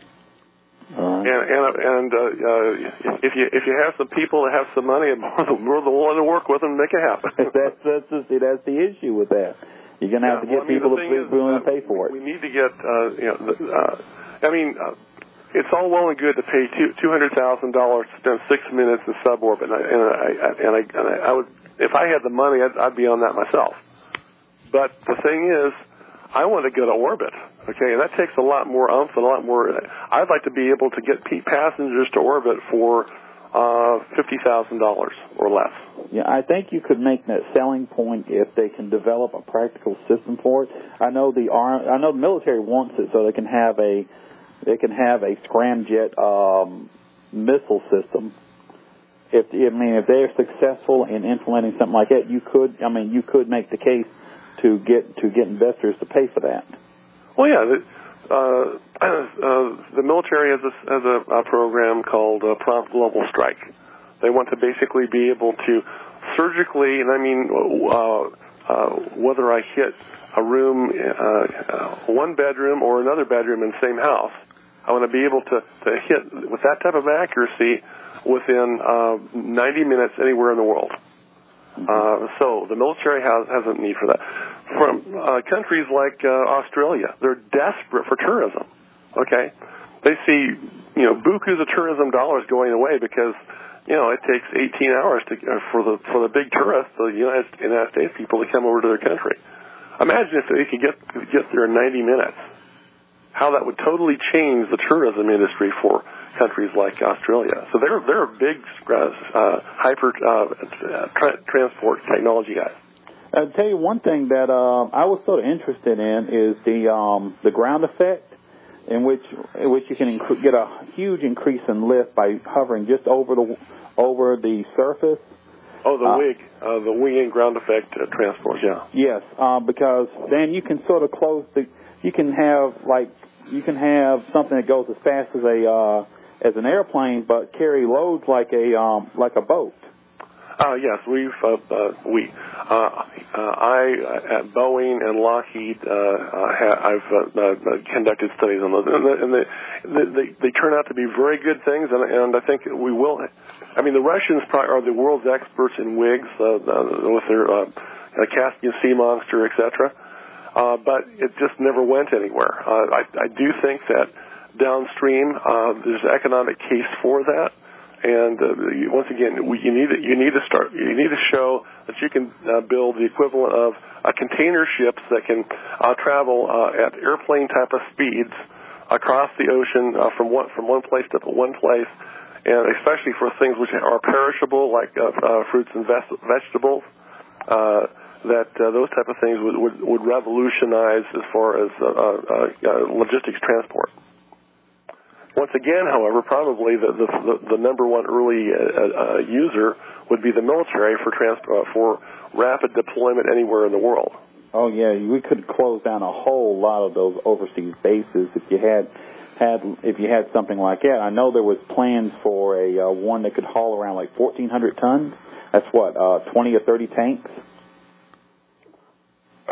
All right. And and, and uh, uh, if you if you have some people that have some money, we're the willing to work with them and make it happen. that's that's the, see, that's the issue with that. You're going to have yeah, to get well, I mean, people to is, be willing uh, to pay for it. We need to get uh, you know. The, uh, I mean. Uh, It's all well and good to pay two two hundred thousand dollars to spend six minutes in suborbit, and I and I and I, and I, I would if I had the money, I'd, I'd be on that myself. But the thing is, I want to go to orbit, okay, and that takes a lot more oomph and a lot more. I'd like to be able to get passengers to orbit for uh, fifty thousand dollars or less. Yeah, I think you could make that selling point if they can develop a practical system for it. I know the I know the military wants it so they can have a. They can have a scramjet um, missile system. If I mean, if they're successful in implementing something like that, you could. I mean, you could make the case to get to get investors to pay for that. Well, yeah, the, uh, uh, the military has a, has a, a program called uh, Prompt Global Strike. They want to basically be able to surgically, and I mean, uh, uh, whether I hit a room, uh, uh, one bedroom or another bedroom in the same house, I want to be able to, to hit with that type of accuracy within uh, ninety minutes anywhere in the world. Uh, so the military has, has a need for that. From uh, countries like uh, Australia, they're desperate for tourism. Okay, they see you know bukus of tourism dollars going away because you know it takes eighteen hours to uh, for the for the big tourists, the United, United States people, to come over to their country. Imagine if they could get get there in ninety minutes. How that would totally change the tourism industry for countries like Australia. So they're they're a big uh, hyper uh, tra- transport technology guys. I'll tell you one thing that uh, I was sort of interested in is the um, the ground effect, in which in which you can inc- get a huge increase in lift by hovering just over the over the surface. Oh, the uh, wig, uh, the wing and ground effect uh, transport, yeah. Yes, uh, because then you can sort of close the. You can have like you can have something that goes as fast as a uh, as an airplane, but carry loads like a um, like a boat. Uh, yes, we've uh, uh, we uh, uh, I at Boeing and Lockheed uh, uh, ha- I've uh, uh, conducted studies on those, and, the, and the, they they turn out to be very good things, and, and I think we will. I mean, the Russians probably are the world's experts in wigs uh, uh, with their uh, uh, Caspian Sea Monster, et cetera. Uh, but it just never went anywhere. Uh, I, I do think that downstream uh, there's an economic case for that, and uh, once again, we, you need to, you need to start. You need to show that you can uh, build the equivalent of uh, container ships that can uh, travel uh, at airplane type of speeds across the ocean uh, from one from one place to one place, and especially for things which are perishable like uh, uh, fruits and ves- vegetables. Uh, that uh, those type of things would, would, would revolutionize as far as uh, uh, uh, logistics transport. Once again, however, probably the, the, the number one early uh, uh, user would be the military for trans- uh, for rapid deployment anywhere in the world. Oh yeah, we could close down a whole lot of those overseas bases if you had had if you had something like that. I know there was plans for a uh, one that could haul around like fourteen hundred tons. That's what uh, twenty or thirty tanks. Uh,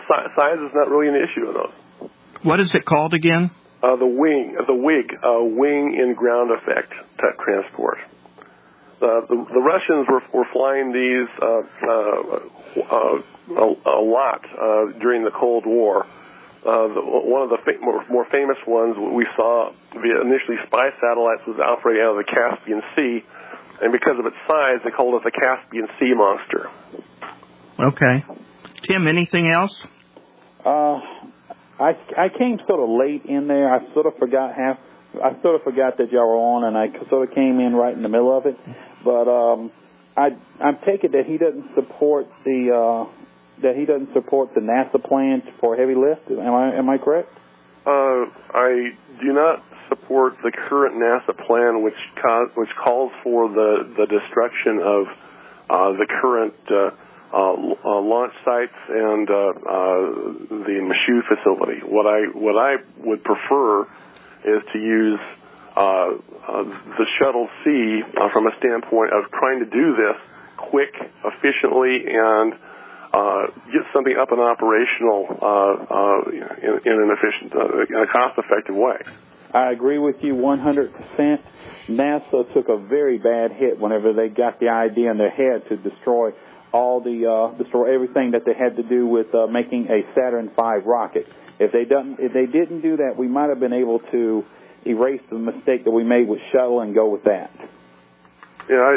si- size is not really an issue in those. What is it called again? Uh, the wing, the WIG, uh, wing in ground effect t- transport. Uh, the, the Russians were, were flying these uh, uh, uh, a, a lot uh, during the Cold War. Uh, the, one of the fa- more, more famous ones we saw via initially spy satellites was operating out of the Caspian Sea, and because of its size, they called it the Caspian Sea Monster. Okay. Tim, anything else? Uh, I, I came sort of late in there. I sort of forgot half. I sort of forgot that y'all were on, and I sort of came in right in the middle of it. But um, I I'm taking that he doesn't support the uh, that he doesn't support the NASA plan for heavy lift. Am I am I correct? Uh, I do not support the current NASA plan, which ca- which calls for the the destruction of uh, the current uh, uh, uh, launch sites and uh, uh, the Michoud facility. What I what I would prefer is to use uh, uh, the Shuttle C uh, from a standpoint of trying to do this quick, efficiently, and uh, get something up and operational uh, uh, in, in an efficient, uh, in a cost-effective way. I agree with you one hundred percent. NASA took a very bad hit whenever they got the idea in their head to destroy all the uh, destroy everything that they had to do with uh, making a Saturn five rocket. If they didn't, if they didn't do that, we might have been able to erase the mistake that we made with Shuttle and go with that. Yeah, I,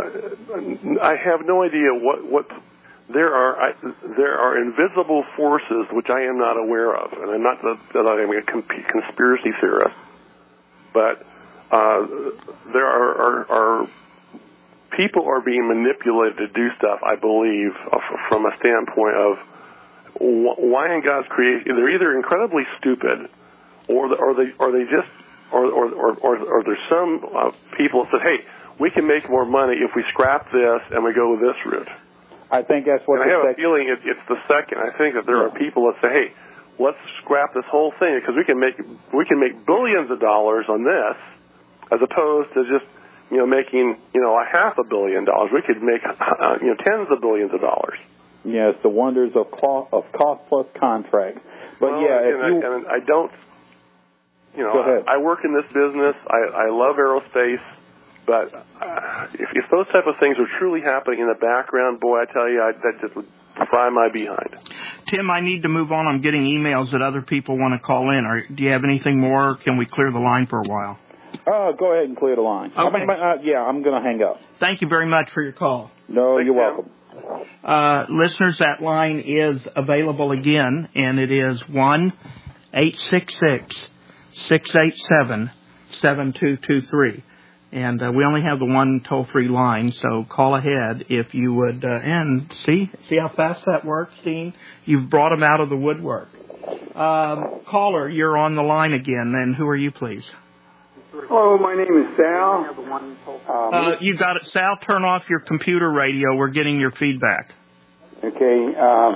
I, I have no idea what what there are. I, there are invisible forces which I am not aware of, and I'm not that I'm a conspiracy theorist, but uh, there are, are, are people are being manipulated to do stuff. I believe from a standpoint of why in God's creation, they're either incredibly stupid, or or they or they just or or or, or, or there's some uh, people that said, hey, we can make more money if we scrap this and we go with this route. I think that's what. And I have sec- a feeling it, it's the second. I think that there are people that say, hey, let's scrap this whole thing because we can make we can make billions of dollars on this, as opposed to just you know making you know a half a billion dollars. We could make uh, you know tens of billions of dollars. Yes, the wonders of cost, of cost plus contract. But well, yeah, if and, you, I, and I don't, you know, Go ahead. I, I work in this business. I, I love aerospace, but uh, if, if those type of things are truly happening in the background, boy, I tell you, I, that just would fry my behind. Tim, I need to move on. I'm getting emails that other people want to call in. Or do you have anything more? Or can we clear the line for a while? uh, go ahead and clear the line. Okay. I mean, uh, yeah, I'm going to hang up. Thank you very much for your call. No, Thanks, you're Tim. welcome. Uh, listeners, that line is available again, and it is one eight six six, six eight seven, seven two two three. And uh, we only have the one toll-free line, so call ahead if you would. Uh, and see, see how fast that works, Dean? You've brought them out of the woodwork. Um, caller, you're on the line again. And who are you, please? Hello, my name is Sal. Um, Uh, you got it, Sal. Turn off your computer radio. We're getting your feedback. okay. Um,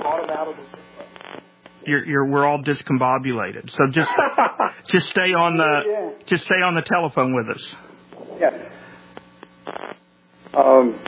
You're, you're, we're all discombobulated. So just, just stay on the, Yeah. just stay on the telephone with us. yeah. Um,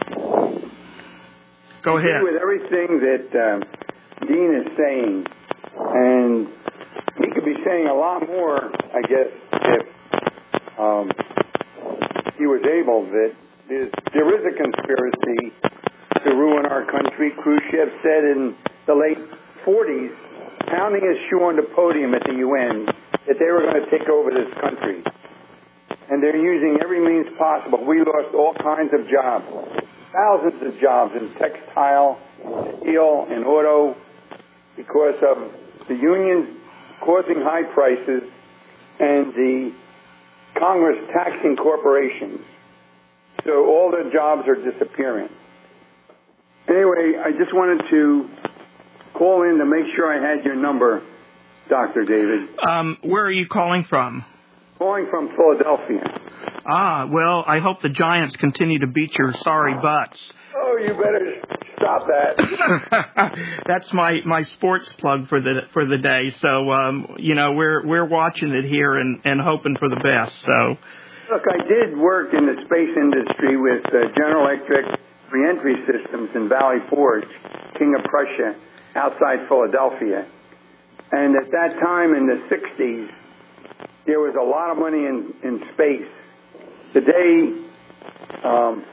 Go I ahead. agree with everything that um, Dean is saying, and he could be saying a lot more, I guess, if um, he was able. That there's, there is a conspiracy to ruin our country. Khrushchev said in the late forties, pounding his shoe on the podium at the U N, that they were going to take over this country. And they're using every means possible. We lost all kinds of jobs, thousands of jobs in textile, steel, and auto, because of the unions causing high prices and the Congress taxing corporations. So all the jobs are disappearing. Anyway, I just wanted to call in to make sure I had your number, Doctor David. Um, where are you calling from? Calling from Philadelphia. Ah, well, I hope the Giants continue to beat your sorry butts. Oh, you better stop that. That's my, my sports plug for the for the day. So um, you know we're we're watching it here and, and hoping for the best. So Look, I did work in the space industry with uh, General Electric reentry systems in Valley Forge, King of Prussia, outside Philadelphia. And at that time in the sixties, there was a lot of money in, in space. Today, um,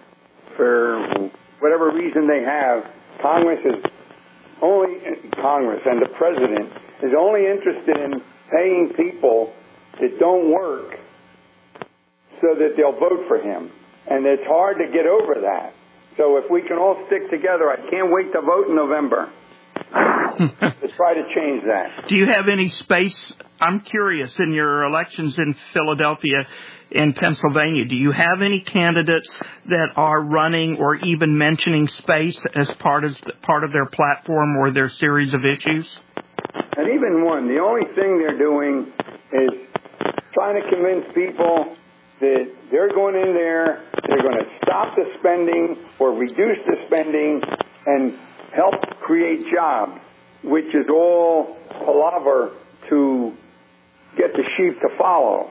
for whatever reason they have, Congress is only, Congress and the President is only interested in paying people that don't work so that they'll vote for him. And it's hard to get over that. So if we can all stick together, I can't wait to vote in November to try to change that. Do you have any space? I'm curious, in your elections in Philadelphia and Pennsylvania, do you have any candidates that are running or even mentioning space as part of, part of their platform or their series of issues? And even one, the only thing they're doing is trying to convince people that they're going in there, they're going to stop the spending or reduce the spending and help create jobs, which is all palaver to get the sheep to follow.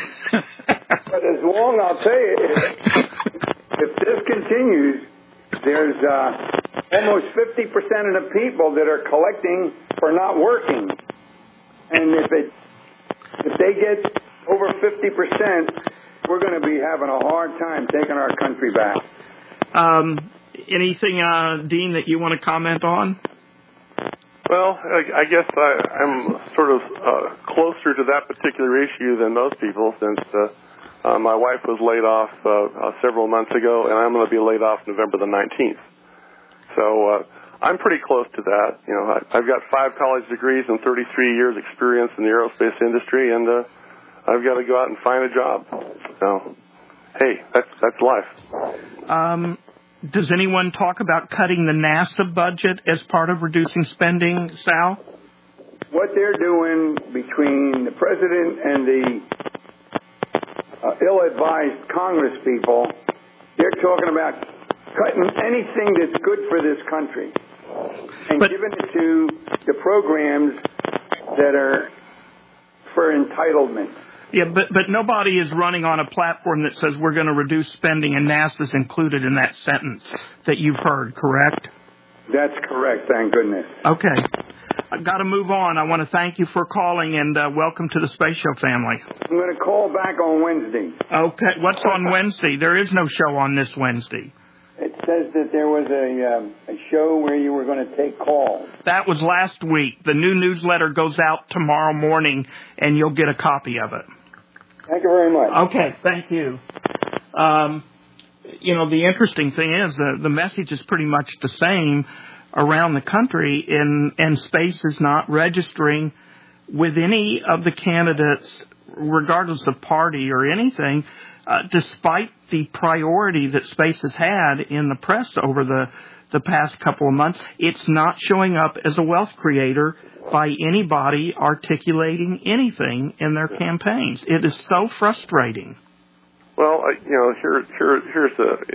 But as long, I'll tell you, if, if this continues, there's uh, almost fifty percent of the people that are collecting for not working. And if it if they get over fifty percent, we're going to be having a hard time taking our country back. Um, anything, uh, Dean, that you want to comment on? Well, I, I guess I, I'm sort of uh, closer to that particular issue than most people, since uh, uh, my wife was laid off uh, uh, several months ago, and I'm going to be laid off November the nineteenth. So uh, I'm pretty close to that. You know, I, I've got five college degrees and thirty-three years experience in the aerospace industry, and uh, I've got to go out and find a job. So, hey, that's that's life. Um. Does anyone talk about cutting the NASA budget as part of reducing spending, Sal? What they're doing between the president and the uh, ill-advised Congress people, they're talking about cutting anything that's good for this country and but, giving it to the programs that are for entitlement. Yeah, but but nobody is running on a platform that says we're going to reduce spending, and NASA's included in that sentence that you've heard, correct? That's correct, thank goodness. Okay. I've got to move on. I want to thank you for calling, and uh, welcome to the Space Show family. I'm going to call back on Wednesday. Okay. What's on Wednesday? There is no show on this Wednesday. It says that there was a, um, a show where you were going to take calls. That was last week. The new newsletter goes out tomorrow morning, and you'll get a copy of it. Thank you very much. Okay, thank you. Um, you know, the interesting thing is the, the message is pretty much the same around the country, and, and space is not registering with any of the candidates, regardless of party or anything, uh, despite the priority that space has had in the press over the, the past couple of months. It's not showing up as a wealth creator by anybody articulating anything in their campaigns. It is so frustrating. Well, uh, you know, here, here, here's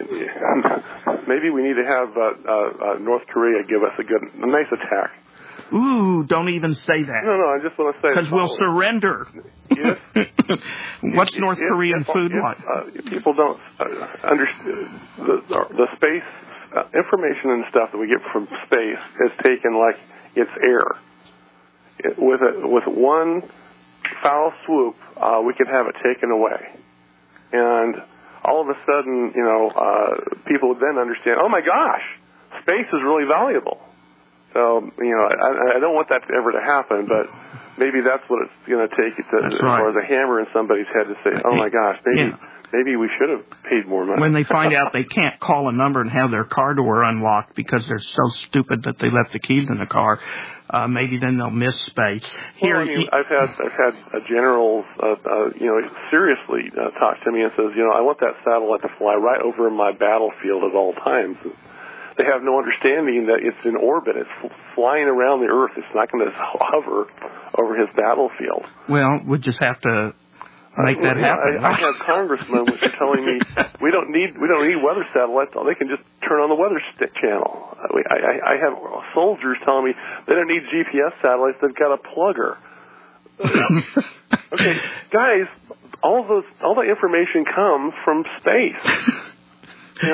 a, maybe we need to have uh, uh, uh, North Korea give us a good, a nice attack. Ooh, don't even say that. No, no, I just want to say... Because we'll surrender. Yes. What's if, North if, Korean if, food if, like? Uh, people don't uh, understand the, the space uh, information and stuff that we get from space is taken like it's air. It, with a, with one foul swoop, uh, we could have it taken away. And all of a sudden, you know, uh, people would then understand, oh my gosh, space is really valuable. So, you know, I, I don't want that to ever to happen, but maybe that's what it's going to take to, as right. far as a hammer in somebody's head to say, oh my gosh, maybe yeah. maybe we should have paid more money. When they find out they can't call a number and have their car door unlocked because they're so stupid that they left the keys in the car, uh, maybe then they'll miss space. Here, well, I mean, I've had I've had a general, uh, uh, you know, seriously uh, talk to me and says, you know, I want that satellite to fly right over my battlefield at all times. They have no understanding that it's in orbit. It's flying around the Earth. It's not going to hover over his battlefield. Well, we just have to make that well, happen. I, I have congressmen which are telling me we don't need we don't need weather satellites. They can just turn on the weather st- channel. I, I, I have soldiers telling me they don't need G P S satellites. They've got a plugger. Okay, guys, all those all the information comes from space. You know.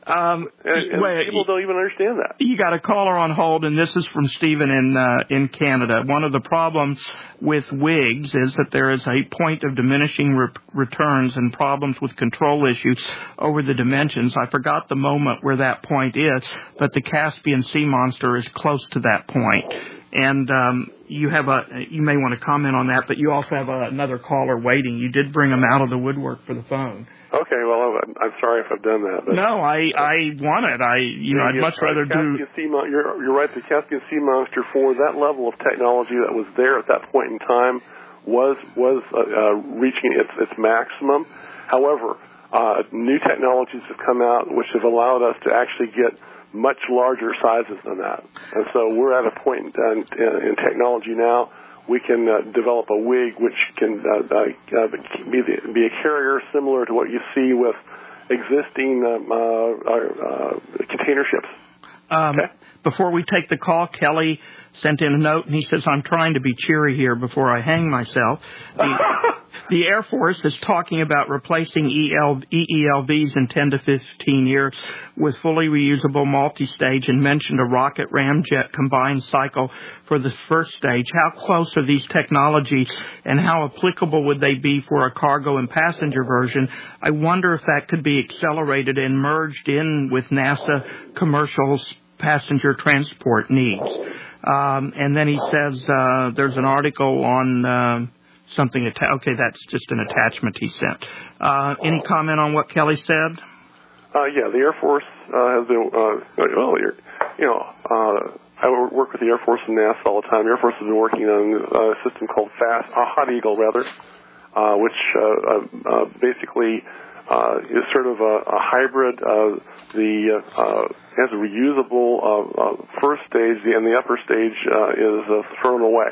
Um, and, and wait, people don't even understand that. You got a caller on hold, and this is from Stephen in uh, in Canada. One of the problems with wigs is that there is a point of diminishing re- returns and problems with control issues over the dimensions. I forgot the moment where that point is, but the Caspian Sea Monster is close to that point. And um, you have a you may want to comment on that, but you also have a, another caller waiting. You did bring them out of the woodwork for the phone. Okay, well, I'm, I'm sorry if I've done that. But, no, I I want it. I you know I'd much rather do. Sea, you're you're right. The Caspian Sea Monster, for that level of technology that was there at that point in time, was was uh, uh, reaching its its maximum. However, uh, new technologies have come out which have allowed us to actually get much larger sizes than that. And so we're at a point in, in, in technology now. We can uh, develop a wig which can uh, uh, be, the, be a carrier similar to what you see with existing um, uh, uh, container ships. Um, okay. Before we take the call, Kelly sent in a note, and he says, I'm trying to be cheery here before I hang myself. The, the Air Force is talking about replacing E E L Vs in ten to fifteen years with fully reusable multi-stage and mentioned a rocket ramjet combined cycle for the first stage. How close are these technologies, and how applicable would they be for a cargo and passenger version? I wonder if that could be accelerated and merged in with NASA commercial passenger transport needs. Um, and then he says uh, there's an article on uh, something. Atta- okay, that's just an attachment he sent. Uh, any comment on what Kelly said? Uh, yeah, the Air Force uh, has been, uh, well, you know, uh, I work with the Air Force and NASA all the time. The Air Force has been working on a system called FAST, uh, Hot Eagle, rather, uh, which uh, uh, basically uh, is sort of a, a hybrid. Uh, the uh, has a reusable uh, uh, first stage, and the upper stage uh, is uh, thrown away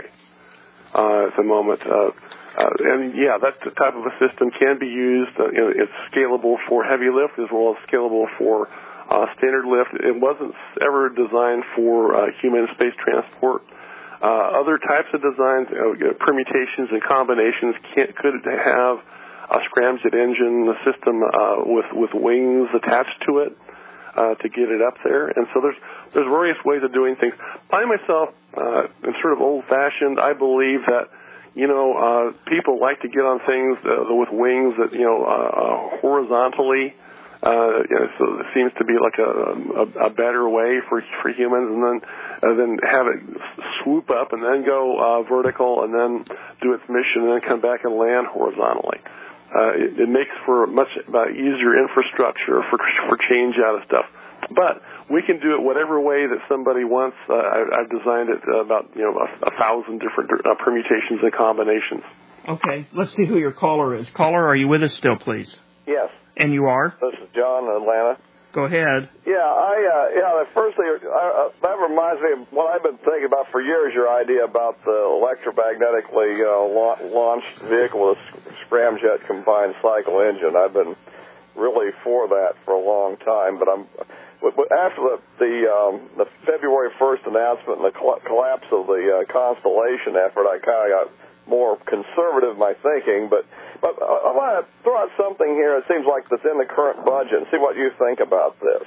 uh, at the moment. Uh, uh, and yeah, that type of a system can be used. Uh, you know, it's scalable for heavy lift as well as scalable for uh, standard lift. It wasn't ever designed for uh, human space transport. Uh, other types of designs, uh, permutations and combinations, can, could have a scramjet engine system uh, with with wings attached to it. Uh, to get it up there, and so there's there's various ways of doing things. I myself, uh, am sort of old-fashioned. I believe that you know uh, people like to get on things uh, with wings that you know uh, uh, horizontally. Uh, you know, so it seems to be like a, a, a better way for for humans, and then uh, then have it swoop up and then go uh, vertical, and then do its mission, and then come back and land horizontally. Uh, it, it makes for much uh, easier infrastructure for for change out of stuff. But we can do it whatever way that somebody wants. Uh, I, I've designed it uh, about you know a, a thousand different uh, permutations and combinations. Okay, let's see who your caller is. Caller, are you with us still, please? Yes. And you are? This is John in Atlanta. Go ahead. Yeah, I uh, yeah. Firstly, uh, uh, that reminds me of what I've been thinking about for years. Your idea about the electromagnetically uh, la- launched vehicle with a scramjet combined cycle engine. I've been really for that for a long time. But I'm after the the, um, the February first announcement and the cl- collapse of the uh, Constellation effort, I kind of got more conservative in my thinking, but but I want to throw out something here. It seems like that's in the current budget, and see what you think about this.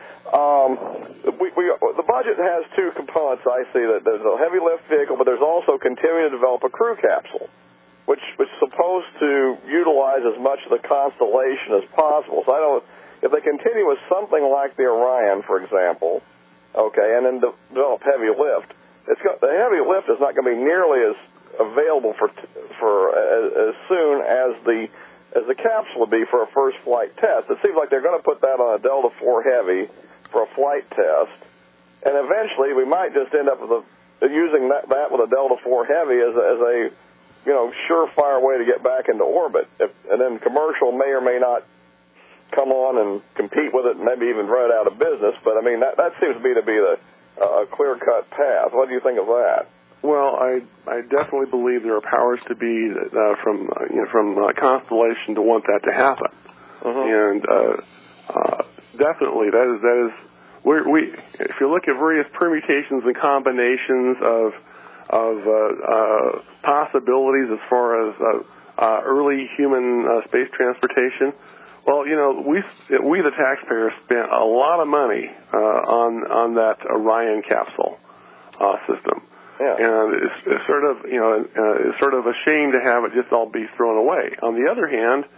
Um, we, we, the budget has two components. I see that there's a heavy lift vehicle, but there's also continuing to develop a crew capsule, which which is supposed to utilize as much of the Constellation as possible. So I don't if they continue with something like the Orion, for example, okay, and then de- develop heavy lift. It's got, the heavy lift is not going to be nearly as available for for as, as soon as the as the capsule would be for a first flight test. It seems like they're going to put that on a Delta four Heavy for a flight test, and eventually we might just end up with a, using that, that with a Delta four Heavy as a, as a you know surefire way to get back into orbit. If, and then commercial may or may not come on and compete with it, and maybe even run it out of business. But I mean that that seems to me to be the uh, clear cut path. What do you think of that? Well, I I definitely believe there are powers to be uh, from uh, you know, from uh, Constellation to want that to happen, uh-huh. and uh, uh, definitely that is that is we're, we if you look at various permutations and combinations of of uh, uh, possibilities as far as uh, uh, early human uh, space transportation, Well, you know, we we the taxpayers spent a lot of money uh, on on that Orion capsule uh, system, yeah. and it's, it's sort of you know uh, it's sort of a shame to have it just all be thrown away. On the other hand,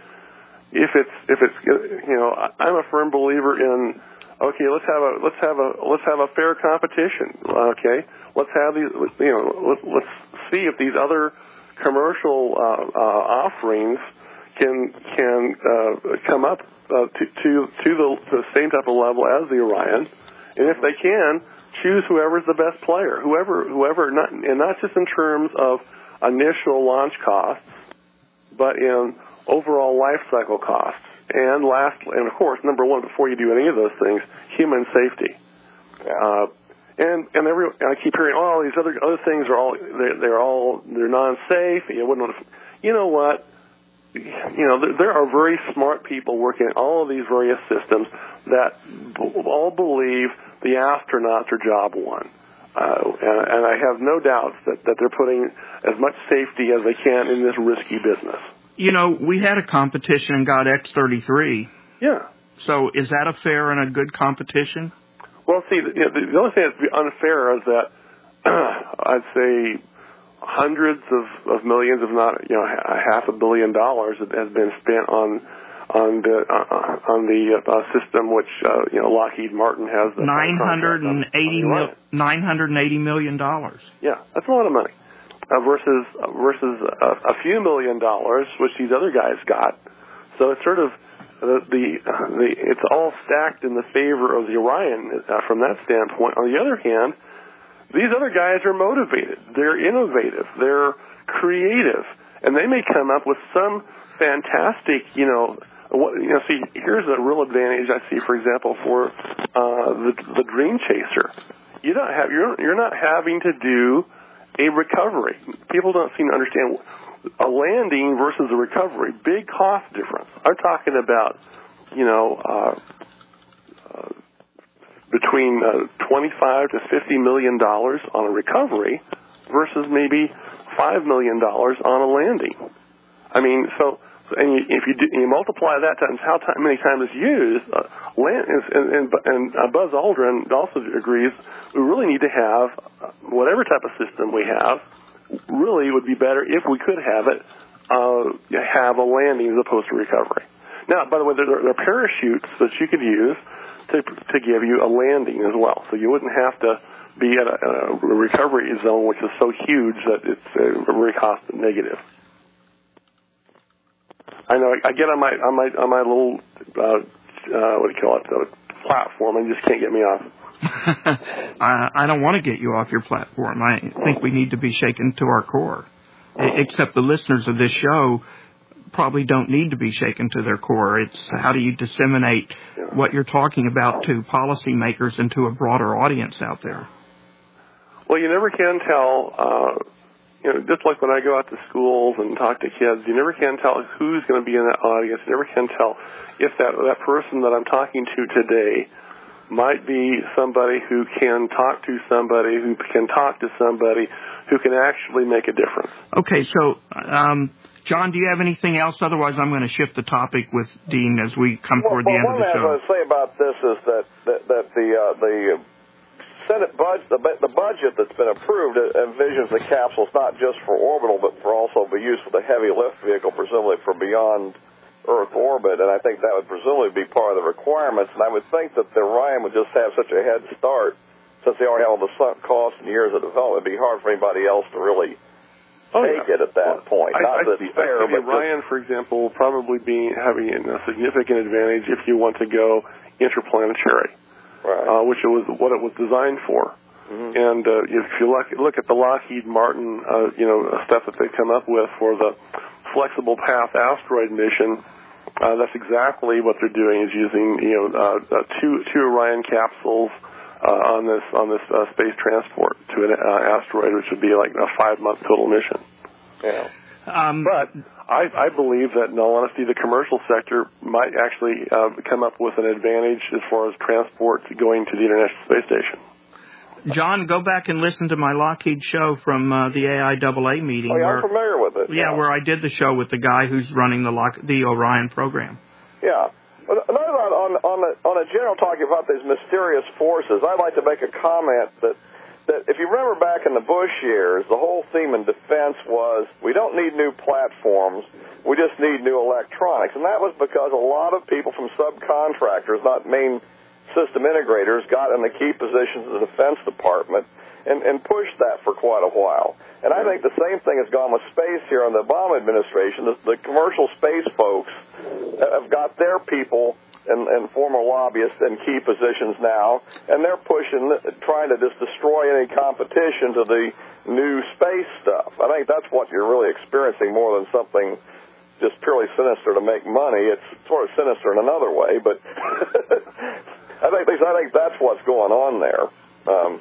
if it's if it's you know, I'm a firm believer in okay, let's have a let's have a let's have a fair competition. Okay, let's have these you know let's, let's see if these other commercial uh, uh, offerings can can uh, come up uh, to to to the, the same type of level as the Orion, and if they can, choose whoever's the best player, whoever whoever not and not just in terms of initial launch costs, but in overall life cycle costs. And last, and of course, number one, before you do any of those things, human safety. Yeah. Uh, and and every and I keep hearing, oh, these other other things are all they're, they're all they're non-safe. You wouldn't want to, you know what? You know, there, there are very smart people working in all of these various systems that b- all believe the astronauts are job one. Uh, and, and I have no doubts that, that they're putting as much safety as they can in this risky business. You know, we had a competition and got X thirty-three. Yeah. So is that a fair and a good competition? Well, see, the, you know, the, the only thing that's unfair is that uh, I'd say hundreds of, of millions, if not, you know, a half a billion dollars has been spent on on the uh, on the uh, system which uh, you know Lockheed Martin has. The nine hundred and eighty mil, nine hundred and eighty million dollars. Yeah, that's a lot of money. Uh, versus uh, versus a, a few million dollars, which these other guys got. So it's sort of the the, the it's all stacked in the favor of the Orion uh, from that standpoint. On the other hand, these other guys are motivated. They're innovative. They're creative, and they may come up with some fantastic, you know. What, you know, see, here's a real advantage I see, for example, for uh, the the Dream Chaser. You don't have you're you're not having to do a recovery. People don't seem to understand a landing versus a recovery. Big cost difference. I'm talking about, you know, uh, uh, between uh, twenty-five to fifty million dollars on a recovery versus maybe five million dollars on a landing. I mean, so. And you, if you, do, you multiply that times how time, many times it's used, uh, land, and, and, and uh, Buzz Aldrin also agrees we really need to have uh, whatever type of system we have. Really, would be better if we could have it uh, have a landing as opposed to recovery. Now, by the way, there, there are parachutes that you could use to to give you a landing as well, so you wouldn't have to be at a, a recovery zone which is so huge that it's uh, very cost negative. I know. I get on my on my on my little uh, uh, what do you call it uh, platform and just can't get me off. I, I don't want to get you off your platform. I think we need to be shaken to our core. Except the listeners of this show probably don't need to be shaken to their core. It's how do you disseminate yeah. what you're talking about to policymakers and to a broader audience out there. Well, you never can tell. Uh, You know, just like when I go out to schools and talk to kids, you never can tell who's going to be in that audience. You never can tell if that that person that I'm talking to today might be somebody who can talk to somebody, who can talk to somebody, who can actually make a difference. Okay, so, um, John, do you have anything else? Otherwise, I'm going to shift the topic with Dean as we come well, toward the well, end of the show. One thing I was going to say about this is that, that, that the... Uh, the Senate budget, the, the budget that's been approved envisions the capsules not just for orbital, but for also be used for the heavy lift vehicle, presumably for beyond Earth orbit. And I think that would presumably be part of the requirements. And I would think that the Orion would just have such a head start, since they already have all the sunk costs and years of development. It'd be hard for anybody else to really oh, take yeah. it at that well, point. I, not I that see, it's fair, I see but Orion, for example, probably be having a significant advantage if you want to go interplanetary. Right. Uh, which it was what it was designed for. Mm-hmm. And uh, if you look, look at the Lockheed Martin, uh, you know, stuff that they come up with for the flexible path asteroid mission, uh, that's exactly what they're doing. Is using you know uh, uh, two two Orion capsules uh, on this on this uh, space transport to an uh, asteroid, which would be like a five month total mission. Yeah. Um, but I, I believe that, in all honesty, the commercial sector might actually uh, come up with an advantage as far as transport going to the International Space Station. John, go back and listen to my Lockheed show from uh, the A I A A meeting. Oh, yeah, where, I'm familiar with it. Yeah, yeah, where I did the show with the guy who's running the Lock, the Orion program. Yeah. Well, another on, on, on, a, on a general talking about these mysterious forces, I'd like to make a comment that, that if you remember back in the Bush years, the whole theme in defense was we don't need new platforms, we just need new electronics. And that was because a lot of people from subcontractors, not main system integrators, got in the key positions in the Defense Department and, and pushed that for quite a while. And I think the same thing has gone with space here in the Obama administration. The, the commercial space folks have got their people and, and former lobbyists in key positions now, and they're pushing, trying to just destroy any competition to the new space stuff. I think that's what you're really experiencing more than something just purely sinister to make money. It's sort of sinister in another way, but I think I think that's what's going on there. Um,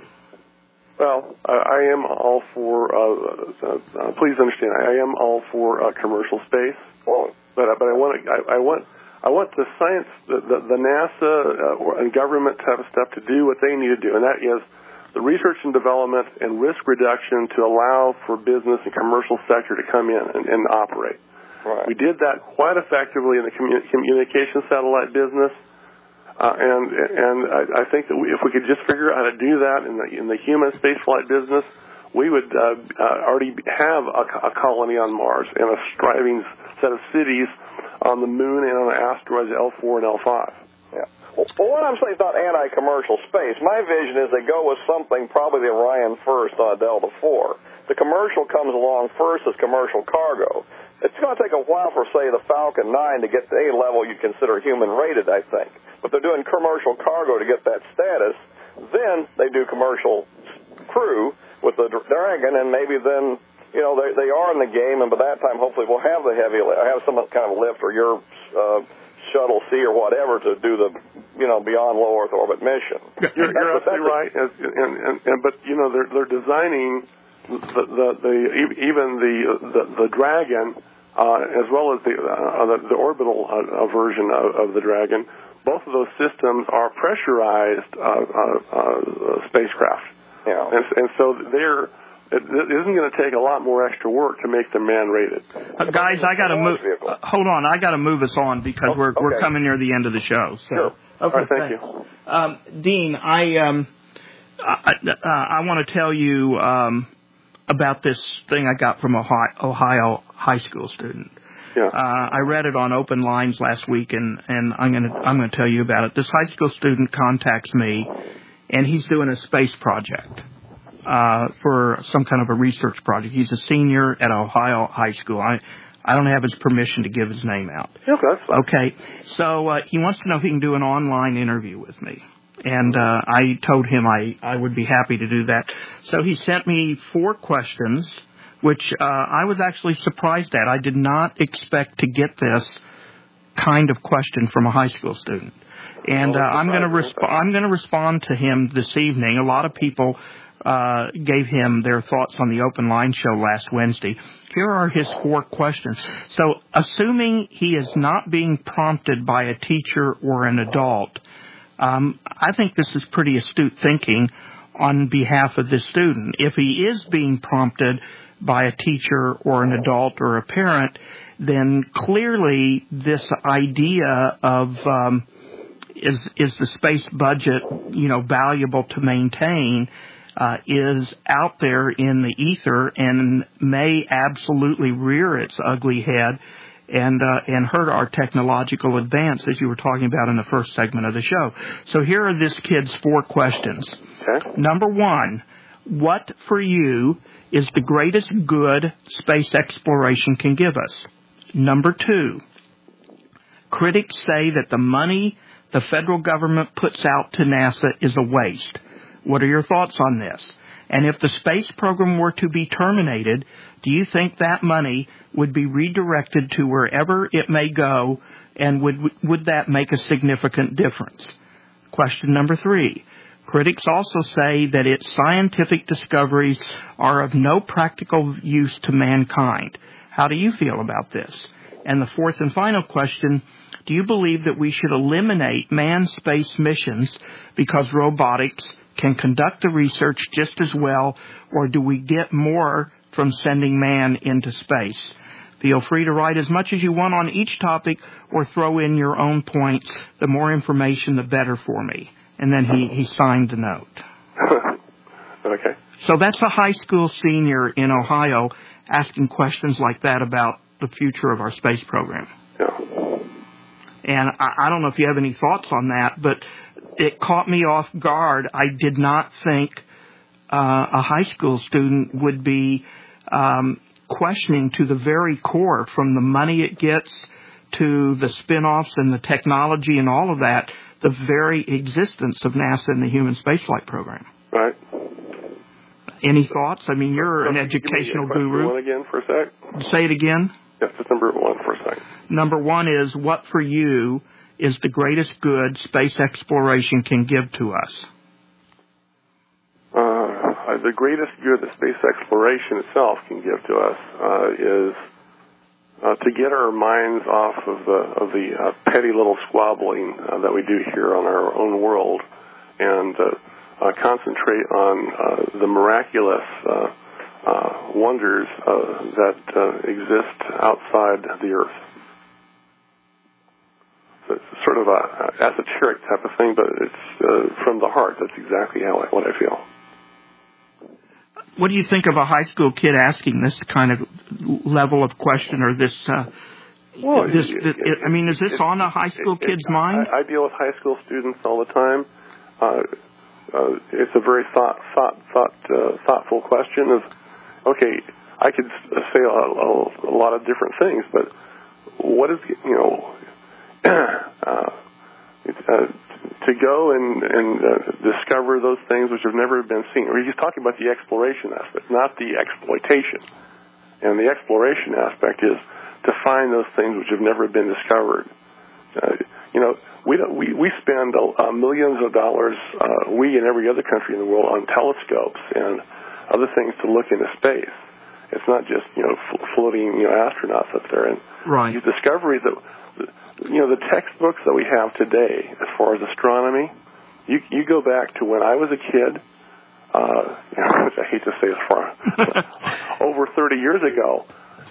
Well, I, I am all for. Uh, uh, uh, please understand, I am all for uh, commercial space. Well, but but I want I, I want I want the science, the the, the NASA uh, or, and government type of stuff to do what they need to do, and that is the research and development and risk reduction to allow for business and commercial sector to come in and, and operate. Right. We did that quite effectively in the commun- communication satellite business. Uh, and and I, I think that we, if we could just figure out how to do that in the in the human spaceflight business, we would uh, uh, already have a, a colony on Mars and a striving set of cities on the moon and on the asteroids L four and L five. Yeah. Well, well, what I'm saying is not anti-commercial space. My vision is they go with something, probably the Orion first on a Delta four. The commercial comes along first as commercial cargo. It's going to take a while for, say, the Falcon nine to get to any level you consider human-rated, I think. But they're doing commercial cargo to get that status. Then they do commercial crew with the Dragon, and maybe then, you know, they, they are in the game, and by that time, hopefully, we'll have the heavy, have some kind of lift or your uh, shuttle C or whatever to do the, you know, beyond low Earth orbit mission. You're, you're absolutely right. And, and, and, and, but, you know, they're, they're designing the, the, the even the, the, the Dragon, uh, as well as the, uh, the, the orbital uh, version of, of the Dragon. Both of those systems are pressurized uh, uh, uh, spacecraft. Yeah. And, and so they're, it, it isn't going to take a lot more extra work to make them man-rated. Uh, guys, I got to move. Uh, hold on, I got to move us on because oh, we're okay. we're coming near the end of the show. So. Sure. Okay, right, thank thanks. you. Um, Dean, I um, I, uh, I want to tell you um, about this thing I got from Ohio, Ohio high school student. Yeah. Uh, I read it on Open Lines last week, and, and I'm going to I'm going to tell you about it. This high school student contacts me, and he's doing a space project uh, for some kind of a research project. He's a senior at Ohio High School. I I don't have his permission to give his name out. Okay. That's fine. Okay. So uh, he wants to know if he can do an online interview with me. And uh, I told him I, I would be happy to do that. So he sent me four questions, which uh, I was actually surprised at. I did not expect to get this kind of question from a high school student. And uh, I'm going to resp- I'm going to respond to him this evening. A lot of people uh, gave him their thoughts on the Open Line show last Wednesday. Here are his four questions. So, assuming he is not being prompted by a teacher or an adult, um, I think this is pretty astute thinking on behalf of this student. If he is being prompted by a teacher or an adult or a parent, then clearly this idea of um, is is the space budget, you know, valuable to maintain, uh, is out there in the ether and may absolutely rear its ugly head and uh, and hurt our technological advance, as you were talking about in the first segment of the show. So here are this kid's four questions. Okay. Number one, what for you is the greatest good space exploration can give us? Number two, critics say that the money the federal government puts out to NASA is a waste. What are your thoughts on this? And if the space program were to be terminated, do you think that money would be redirected to wherever it may go, and would would that make a significant difference? Question number three. Critics also say that its scientific discoveries are of no practical use to mankind. How do you feel about this? And the fourth and final question, do you believe that we should eliminate manned space missions because robotics can conduct the research just as well, or do we get more from sending man into space? Feel free to write as much as you want on each topic or throw in your own points. The more information, the better for me. And then he, he signed the note. Okay. So that's a high school senior in Ohio asking questions like that about the future of our space program. Yeah. And I, I don't know if you have any thoughts on that, but it caught me off guard. I did not think uh, a high school student would be um, questioning to the very core, from the money it gets to the spin-offs and the technology and all of that, the very existence of NASA and the human spaceflight program. Right. Any thoughts? I mean, you're an educational guru. One again for a sec. Say it again. Yes, just number one for a second. Number one is, what for you is the greatest good space exploration can give to us? Uh, the greatest good that space exploration itself can give to us uh, is uh, to get our minds off of the of the uh, petty little squabbling uh, that we do here on our own world, and uh, uh, concentrate on uh, the miraculous uh, uh, wonders uh, that uh, exist outside the Earth. So it's sort of a esoteric type of thing, but it's uh, from the heart. That's exactly how I, what I feel. What do you think of a high school kid asking this kind of level of question, or this? Uh, well, this, it, it, it, I mean, is this it, on a high school it, kid's it, mind? I, I deal with high school students all the time. Uh, uh, it's a very thought, thought, thought, uh, thoughtful question. Of okay, I could say a, a, a lot of different things, but what is you know? uh, it's, uh, to go and, and uh, discover those things which have never been seen. He's talking about the exploration aspect, not the exploitation. And the exploration aspect is to find those things which have never been discovered. Uh, you know, we don't, we we spend uh, millions of dollars, uh, we and every other country in the world, on telescopes and other things to look into space. It's not just you know f- floating you know astronauts up there. And right. These discoveries that. You know, the textbooks that we have today as far as astronomy, you you go back to when I was a kid, uh, which I hate to say as far, over thirty years ago,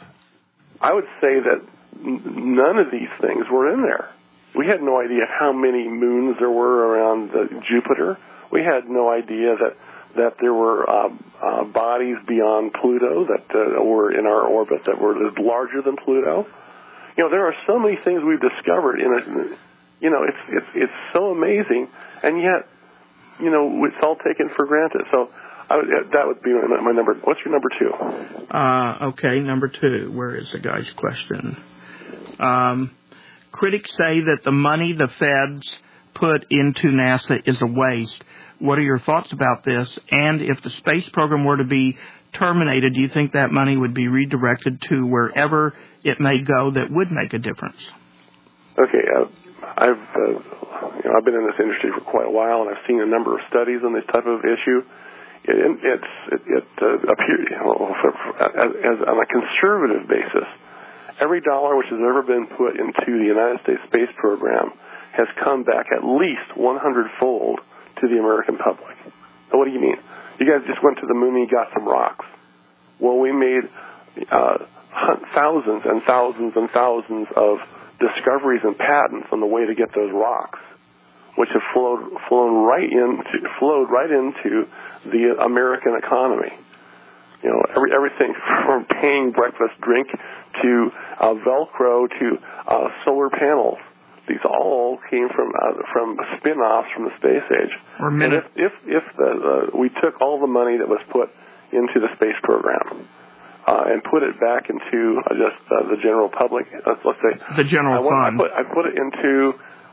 I would say that n- none of these things were in there. We had no idea how many moons there were around the Jupiter. We had no idea that, that there were uh, uh, bodies beyond Pluto that uh, were in our orbit that were larger than Pluto. You know, there are so many things we've discovered in it. You know, it's it's it's so amazing, and yet, you know, it's all taken for granted. So I would, that would be my, my number. What's your number two? Uh, okay, number two. Where is the guy's question? Um, critics say that the money the feds put into NASA is a waste. What are your thoughts about this? And if the space program were to be terminated, do you think that money would be redirected to wherever it may go that would make a difference? Okay, uh, I've uh, you know, I've been in this industry for quite a while, and I've seen a number of studies on this type of issue. It, it's it, it uh, appears you know, for, for, as, as on a conservative basis, every dollar which has ever been put into the United States space program has come back at least one hundred fold to the American public. Now, what do you mean? You guys just went to the moon and you got some rocks. Well, we made uh, thousands and thousands and thousands of discoveries and patents on the way to get those rocks, which have flowed flown right into flowed right into the American economy. You know, every everything from paying breakfast drink to uh, Velcro to uh, solar panels. These all came from uh, from spin-offs from the space age. Or and if if, if the, uh, we took all the money that was put into the space program uh, and put it back into uh, just uh, the general public, let's, let's say the general I, want, fund, I put, I put it into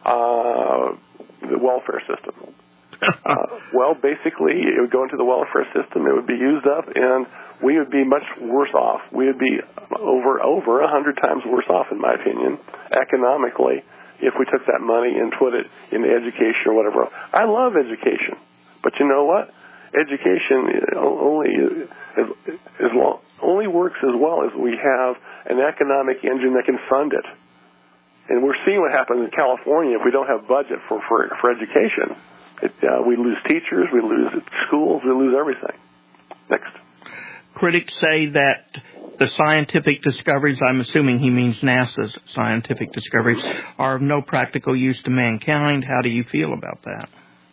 uh, the welfare system. uh, well, basically, it would go into the welfare system. It would be used up, and we would be much worse off. We would be over over a hundred times worse off, in my opinion, economically, if we took that money and put it into education or whatever. I love education, but you know what? Education only is, is long, only works as well as we have an economic engine that can fund it. And we're seeing what happens in California if we don't have budget for for, for education. It, uh, we lose teachers, we lose schools, we lose everything. Next. Critics say that the scientific discoveries, I'm assuming he means NASA's scientific discoveries, are of no practical use to mankind. How do you feel about that?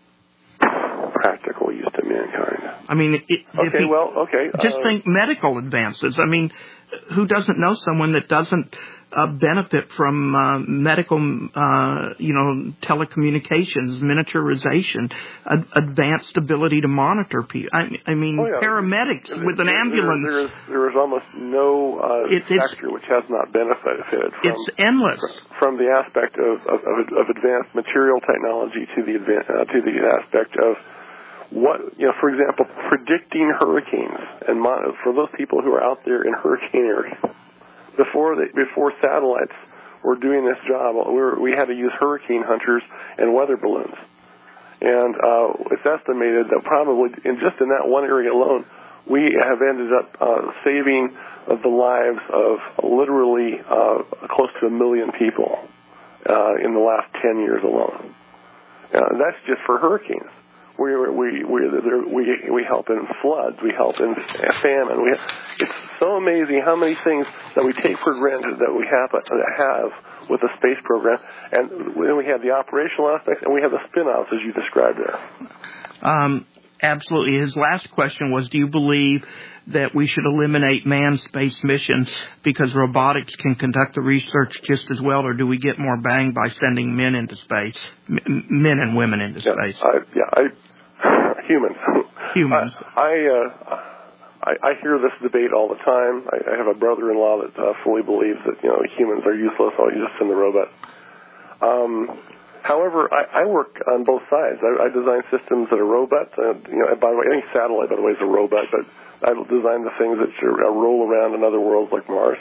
Practical use to mankind. I mean, it, okay, he, well, okay. Just uh, think medical advances. I mean, who doesn't know someone that doesn't uh, benefit from uh, medical, uh, you know, telecommunications, miniaturization, ad- advanced ability to monitor people? I, I mean, oh, yeah. paramedics there, with an there, ambulance. There is, there is almost no uh, it, sector which has not benefited from, it's endless. from the aspect of, of, of advanced material technology to the advan- uh, to the aspect of what, you know, for example, predicting hurricanes, and mon- for those people who are out there in hurricane areas, before they, before satellites were doing this job, we, were, we had to use hurricane hunters and weather balloons, and uh, it's estimated that probably in just in that one area alone, we have ended up uh, saving uh, the lives of literally uh, close to a million people uh, in the last ten years alone. Uh, that's just for hurricanes. We we we we we help in floods. We help in famine. We, it's so amazing how many things that we take for granted that we have have with the space program, and then we have the operational aspects, and we have the spin-offs as you described there. Um, absolutely. His last question was: do you believe that we should eliminate manned space missions because robotics can conduct the research just as well, or do we get more bang by sending men into space, M- men and women into yeah, space? I, yeah, I, humans. Humans. I, I, uh, I, I hear this debate all the time. I, I have a brother-in-law that uh, fully believes that, you know, humans are useless. I'll just send the robot. Um, However, I, I work on both sides. I, I design systems that are robots. Uh, you know, by the way, any satellite, by the way, is a robot. But I design the things that uh, roll around in other worlds like Mars,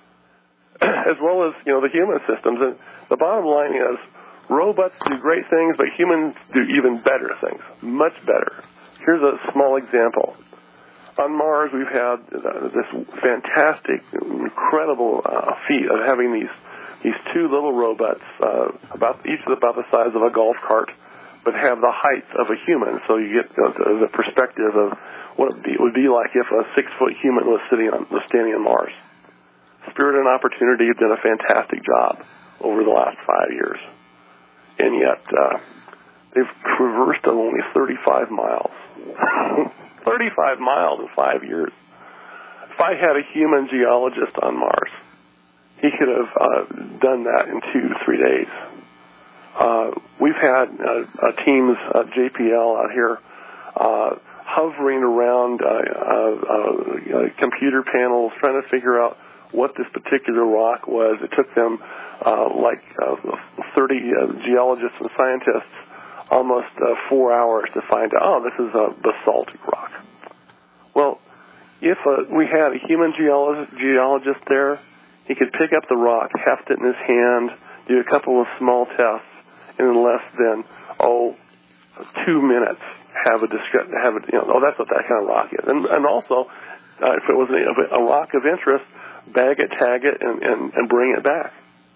as well as, you know, the human systems. And the bottom line is, robots do great things, but humans do even better things, much better. Here's a small example. On Mars, we've had uh, this fantastic, incredible uh, feat of having these. These two little robots, uh, about each is about the size of a golf cart, but have the height of a human. So you get uh, the perspective of what it, be, it would be like if a six-foot human was sitting on, was standing on Mars. Spirit and Opportunity have done a fantastic job over the last five years, and yet uh, they've traversed only thirty-five miles. thirty-five miles in five years. If I had a human geologist on Mars, he could have uh, done that in two, three days. Uh, we've had uh, uh, teams, uh, J P L out here, uh, hovering around uh, uh, uh, computer panels, trying to figure out what this particular rock was. It took them uh, like uh, thirty uh, geologists and scientists almost uh, four hours to find out, oh, this is a basaltic rock. Well, if uh, we had a human geologist, geologist there, he could pick up the rock, heft it in his hand, do a couple of small tests, and in less than, oh, two minutes have a, discuss, have a you know, oh, that's what that kind of rock is. And, and also, uh, if it was a, a rock of interest, bag it, tag it, and, and, and bring it back.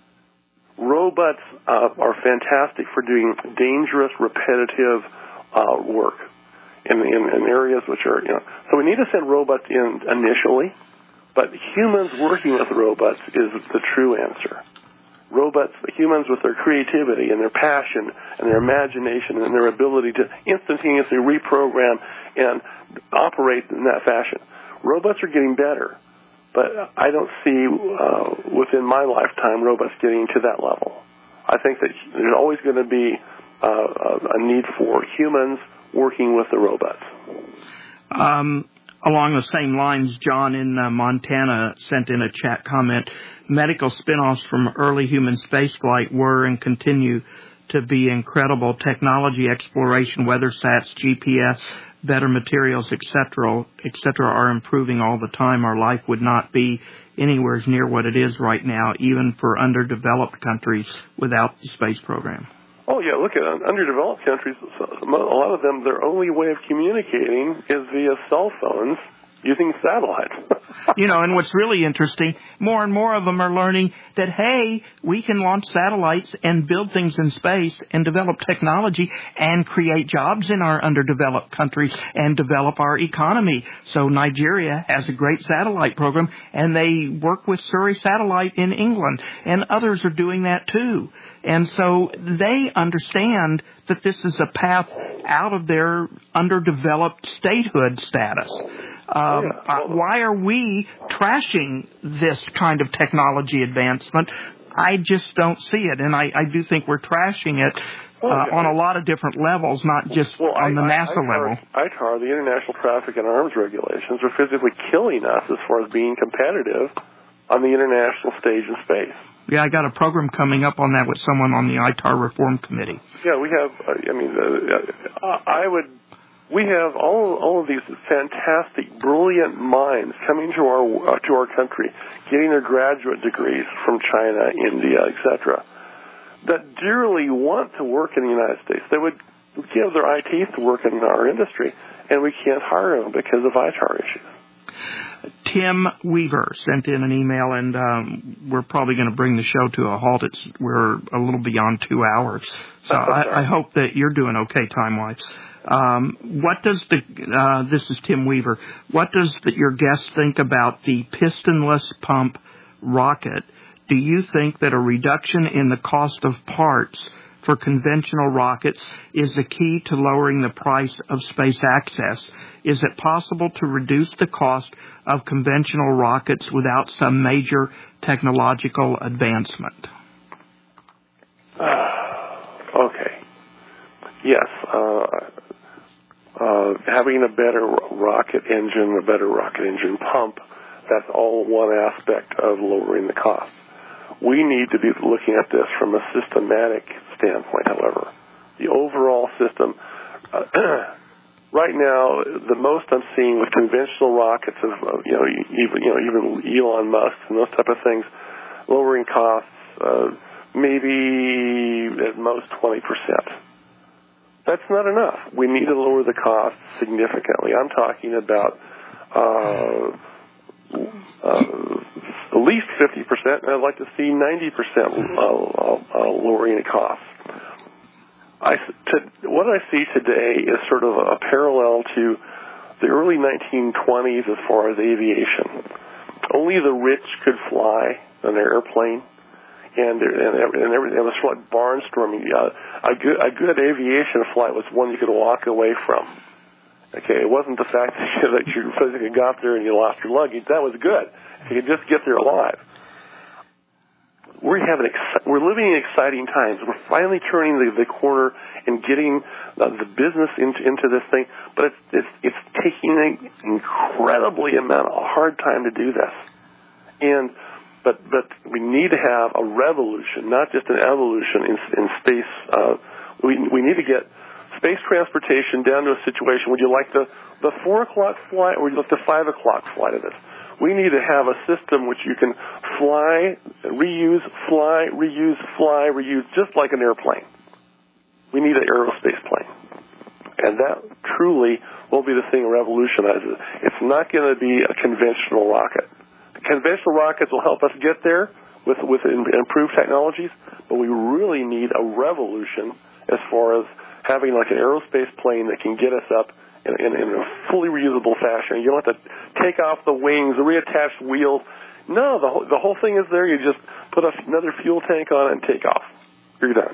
Robots uh, are fantastic for doing dangerous, repetitive uh, work in, in, in areas which are, you know, so we need to send robots in initially. But humans working with robots is the true answer. Robots, humans with their creativity and their passion and their imagination and their ability to instantaneously reprogram and operate in that fashion. Robots are getting better, but I don't see uh, within my lifetime robots getting to that level. I think that there's always going to be uh, a need for humans working with the robots. Um. Along the same lines, John in uh, Montana sent in a chat comment, medical spin-offs from early human spaceflight were and continue to be incredible. Technology, exploration, weather sats, G P S, better materials, et cetera, et cetera, are improving all the time. Our life would not be anywhere near what it is right now, even for underdeveloped countries without the space program. Oh, yeah, look at underdeveloped countries. A lot of them, their only way of communicating is via cell phones using satellites. You know, and what's really interesting, more and more of them are learning that, hey, we can launch satellites and build things in space and develop technology and create jobs in our underdeveloped countries and develop our economy. So Nigeria has a great satellite program, and they work with Surrey Satellite in England, and others are doing that too. And so they understand that this is a path out of their underdeveloped statehood status. Um, uh, why are we trashing this kind of technology advancement? I just don't see it, and I, I do think we're trashing it uh, on a lot of different levels, not just well, on the I, NASA I, I, level. I T A R, the International Traffic in Arms Regulations, are physically killing us as far as being competitive on the international stage in space. Yeah, I got a program coming up on that with someone on the I T A R Reform Committee. Yeah, we have, uh, I mean, uh, I would... We have all all of these fantastic, brilliant minds coming to our uh, to our country, getting their graduate degrees from China, India, et cetera, that dearly want to work in the United States. They would give their eye teeth to work in our industry, and we can't hire them because of I T A R issues. Tim Weaver sent in an email, and um, we're probably going to bring the show to a halt. It's we're a little beyond two hours, so I, I hope that you're doing okay time-wise. Um, what does the, uh, this is Tim Weaver, what does the, your guest think about the pistonless pump rocket? Do you think that a reduction in the cost of parts for conventional rockets is the key to lowering the price of space access? Is it possible to reduce the cost of conventional rockets without some major technological advancement? Uh, okay. Yes. Uh, uh, having a better rocket engine, a better rocket engine pump, that's all one aspect of lowering the cost. We need to be looking at this from a systematic standpoint, however. The overall system, uh, right now, the most I'm seeing with conventional rockets is, uh, you know, even, you know, even Elon Musk and those type of things, lowering costs, uh, maybe at most twenty percent. That's not enough. We need to lower the cost significantly. I'm talking about uh, uh, at least fifty percent, and I'd like to see ninety percent uh, uh, lowering the cost. I, to, what I see today is sort of a parallel to the early nineteen twenties as far as aviation. Only the rich could fly an airplane. And and and everything. It was like barnstorming. Uh, a good a good aviation flight was one you could walk away from. Okay, it wasn't the fact that you, that you physically got there and you lost your luggage. That was good. You could just get there alive. We're having ex- we're living in exciting times. We're finally turning the, the corner and getting uh, the business into into this thing. But it's it's it's taking an incredibly amount of hard time to do this. And But but we need to have a revolution, not just an evolution in, in space. Uh, we we need to get space transportation down to a situation. Would you like the, the four o'clock flight or would you like the five o'clock flight of this? We need to have a system which you can fly, reuse, fly, reuse, fly, reuse, just like an airplane. We need an aerospace plane. And that truly will be the thing that revolutionizes it. It's not going to be a conventional rocket. Conventional rockets will help us get there with with improved technologies, but we really need a revolution as far as having like an aerospace plane that can get us up in, in, in a fully reusable fashion. You don't have to take off the wings, reattach wheels. No, the whole, the whole thing is there. You just put a, another fuel tank on it and take off. You're done.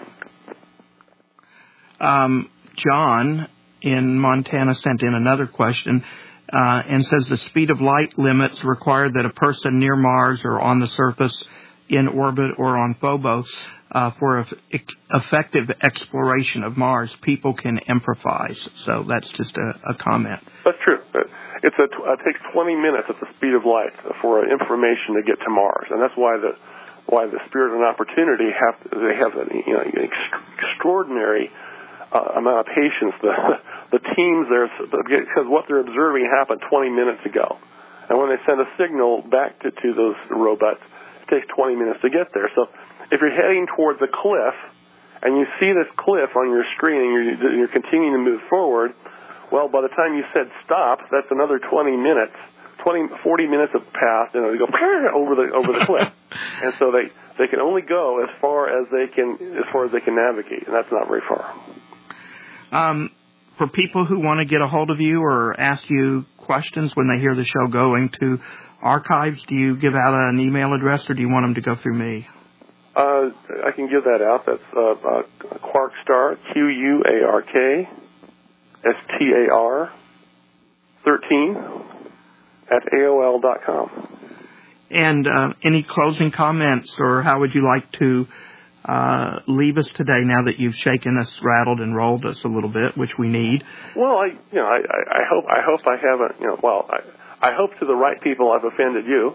Um, John in Montana sent in another question. Uh, and says the speed of light limits require that a person near Mars or on the surface in orbit or on Phobos uh, for a, effective exploration of Mars, people can improvise. So that's just a, a comment. That's true. It's a, it takes twenty minutes at the speed of light for information to get to Mars, and that's why the why the Spirit and Opportunity have they have a, you know, an extraordinary Uh, amount of patience. The the teams there, because what they're observing happened twenty minutes ago, and when they send a signal back to, to those robots, it takes twenty minutes to get there. So if you're heading towards a cliff and you see this cliff on your screen and you're, you're continuing to move forward, well, by the time you said stop, that's another twenty minutes twenty, forty minutes have passed, and they go over the over the cliff, and so they they can only go as far as they can as far as they can navigate, and that's not very far. Um, for people who want to get a hold of you or ask you questions when they hear the show going to archives, do you give out an email address, or do you want them to go through me? Uh, I can give that out. That's uh, uh, Quarkstar, Q U A R K S T A R thirteen at A O L dot com. And uh, any closing comments, or how would you like to uh, leave us today now that you've shaken us, rattled, and rolled us a little bit, which we need? Well, I, you know, I, I, I hope I hope I haven't, you know, well, I, I hope to the right people I've offended you.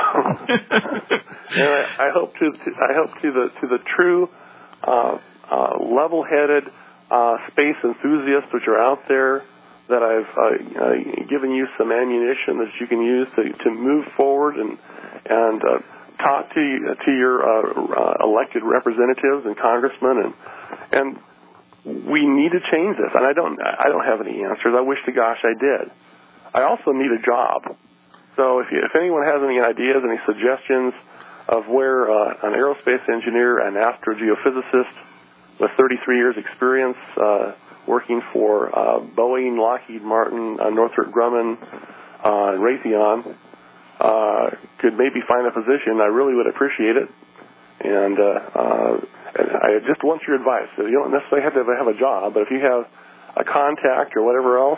And I, I hope to, to I hope to the to the true uh, uh, level-headed uh, space enthusiasts which are out there, that I've uh, uh, given you some ammunition that you can use to, to move forward and and uh, talk to you, to your uh, uh, elected representatives and congressmen, and and we need to change this. And I don't I don't have any answers. I wish to gosh I did. I also need a job. So if you, if anyone has any ideas, any suggestions of where uh, an aerospace engineer, an astrogeophysicist with thirty-three years experience, uh, working for uh, Boeing, Lockheed Martin, uh, Northrop Grumman, uh, and Raytheon, uh, could maybe find a position, I really would appreciate it. And, uh, uh, and I just want your advice. You don't necessarily have to have a job, but if you have a contact or whatever else,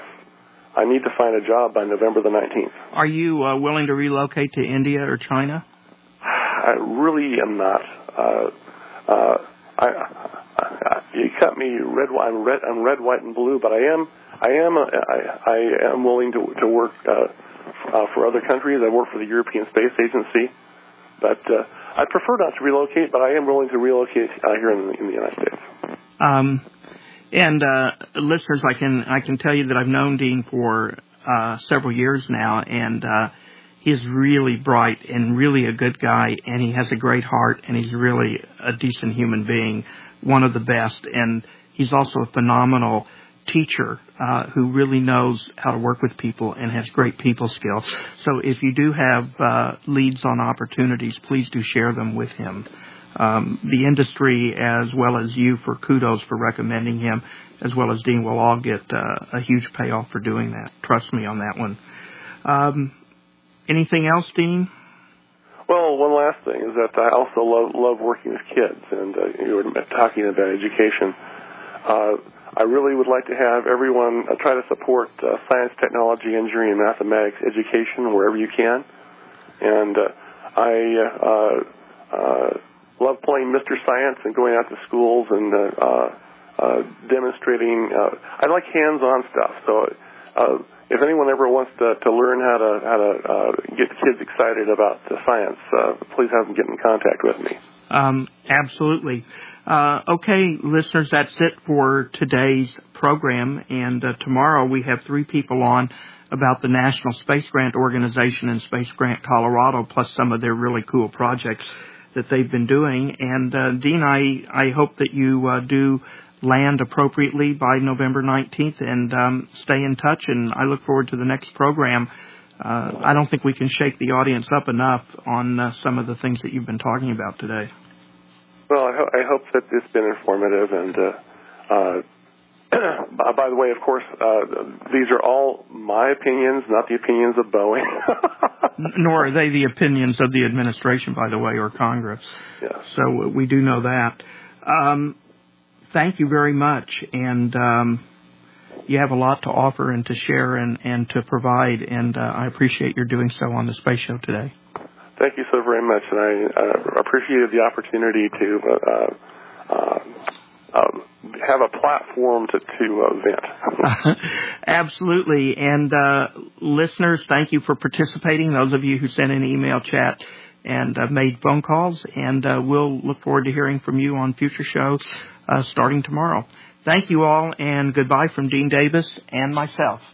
I need to find a job by November the nineteenth. Are you uh, willing to relocate to India or China? I really am not. Uh, uh, I, I, you cut me red. I'm red. I'm red, white, and blue. But I am. I am. I, I am willing to to work uh, uh, for other countries. I work for the European Space Agency. But uh, I prefer not to relocate. But I am willing to relocate uh, here in the, in the United States. Um, and uh, listeners, I can I can tell you that I've known Dean for uh, several years now, and uh, he's really bright and really a good guy, and he has a great heart, and he's really a decent human being, one of the best. And he's also a phenomenal teacher uh, who really knows how to work with people and has great people skills. So if you do have uh, leads on opportunities, please do share them with him. Um, the industry, as well as you, for kudos for recommending him, as well as Dean, will all get uh, a huge payoff for doing that. Trust me on that one. Um, anything else, Dean? Well, one last thing is that I also love, love working with kids, and uh, you were talking about education. Uh, I really would like to have everyone uh, try to support uh, science, technology, engineering, and mathematics education wherever you can. And uh, I uh, uh, love playing Mister Science and going out to schools and uh, uh, uh, demonstrating. Uh, I like hands-on stuff. So uh, if anyone ever wants to, to learn how to how to uh, get kids excited about uh, science, uh, please have them get in contact with me. Um, absolutely. Uh, okay, listeners, that's it for today's program. And uh, tomorrow we have three people on about the National Space Grant Organization and Space Grant Colorado, plus some of their really cool projects that they've been doing. And, uh, Dean, I, I hope that you uh, do land appropriately by November nineteenth, and um, stay in touch, and I look forward to the next program. Uh, I don't think we can shake the audience up enough on uh, some of the things that you've been talking about today. Well, I, ho- I hope that it's been informative, and uh, uh, by the way, of course, uh, these are all my opinions, not the opinions of Boeing. Nor are they the opinions of the administration, by the way, or Congress. Yes. So we do know that. Um, thank you very much, and um, you have a lot to offer and to share and, and to provide, and uh, I appreciate your doing so on the Space Show today. Thank you so very much, and I uh, appreciated the opportunity to uh, uh, uh, have a platform to, to uh, vent. Absolutely. And uh, listeners, thank you for participating, those of you who sent an email, chat, and uh, made phone calls. And uh, we'll look forward to hearing from you on future shows uh, starting tomorrow. Thank you all, and goodbye from Dean Davis and myself.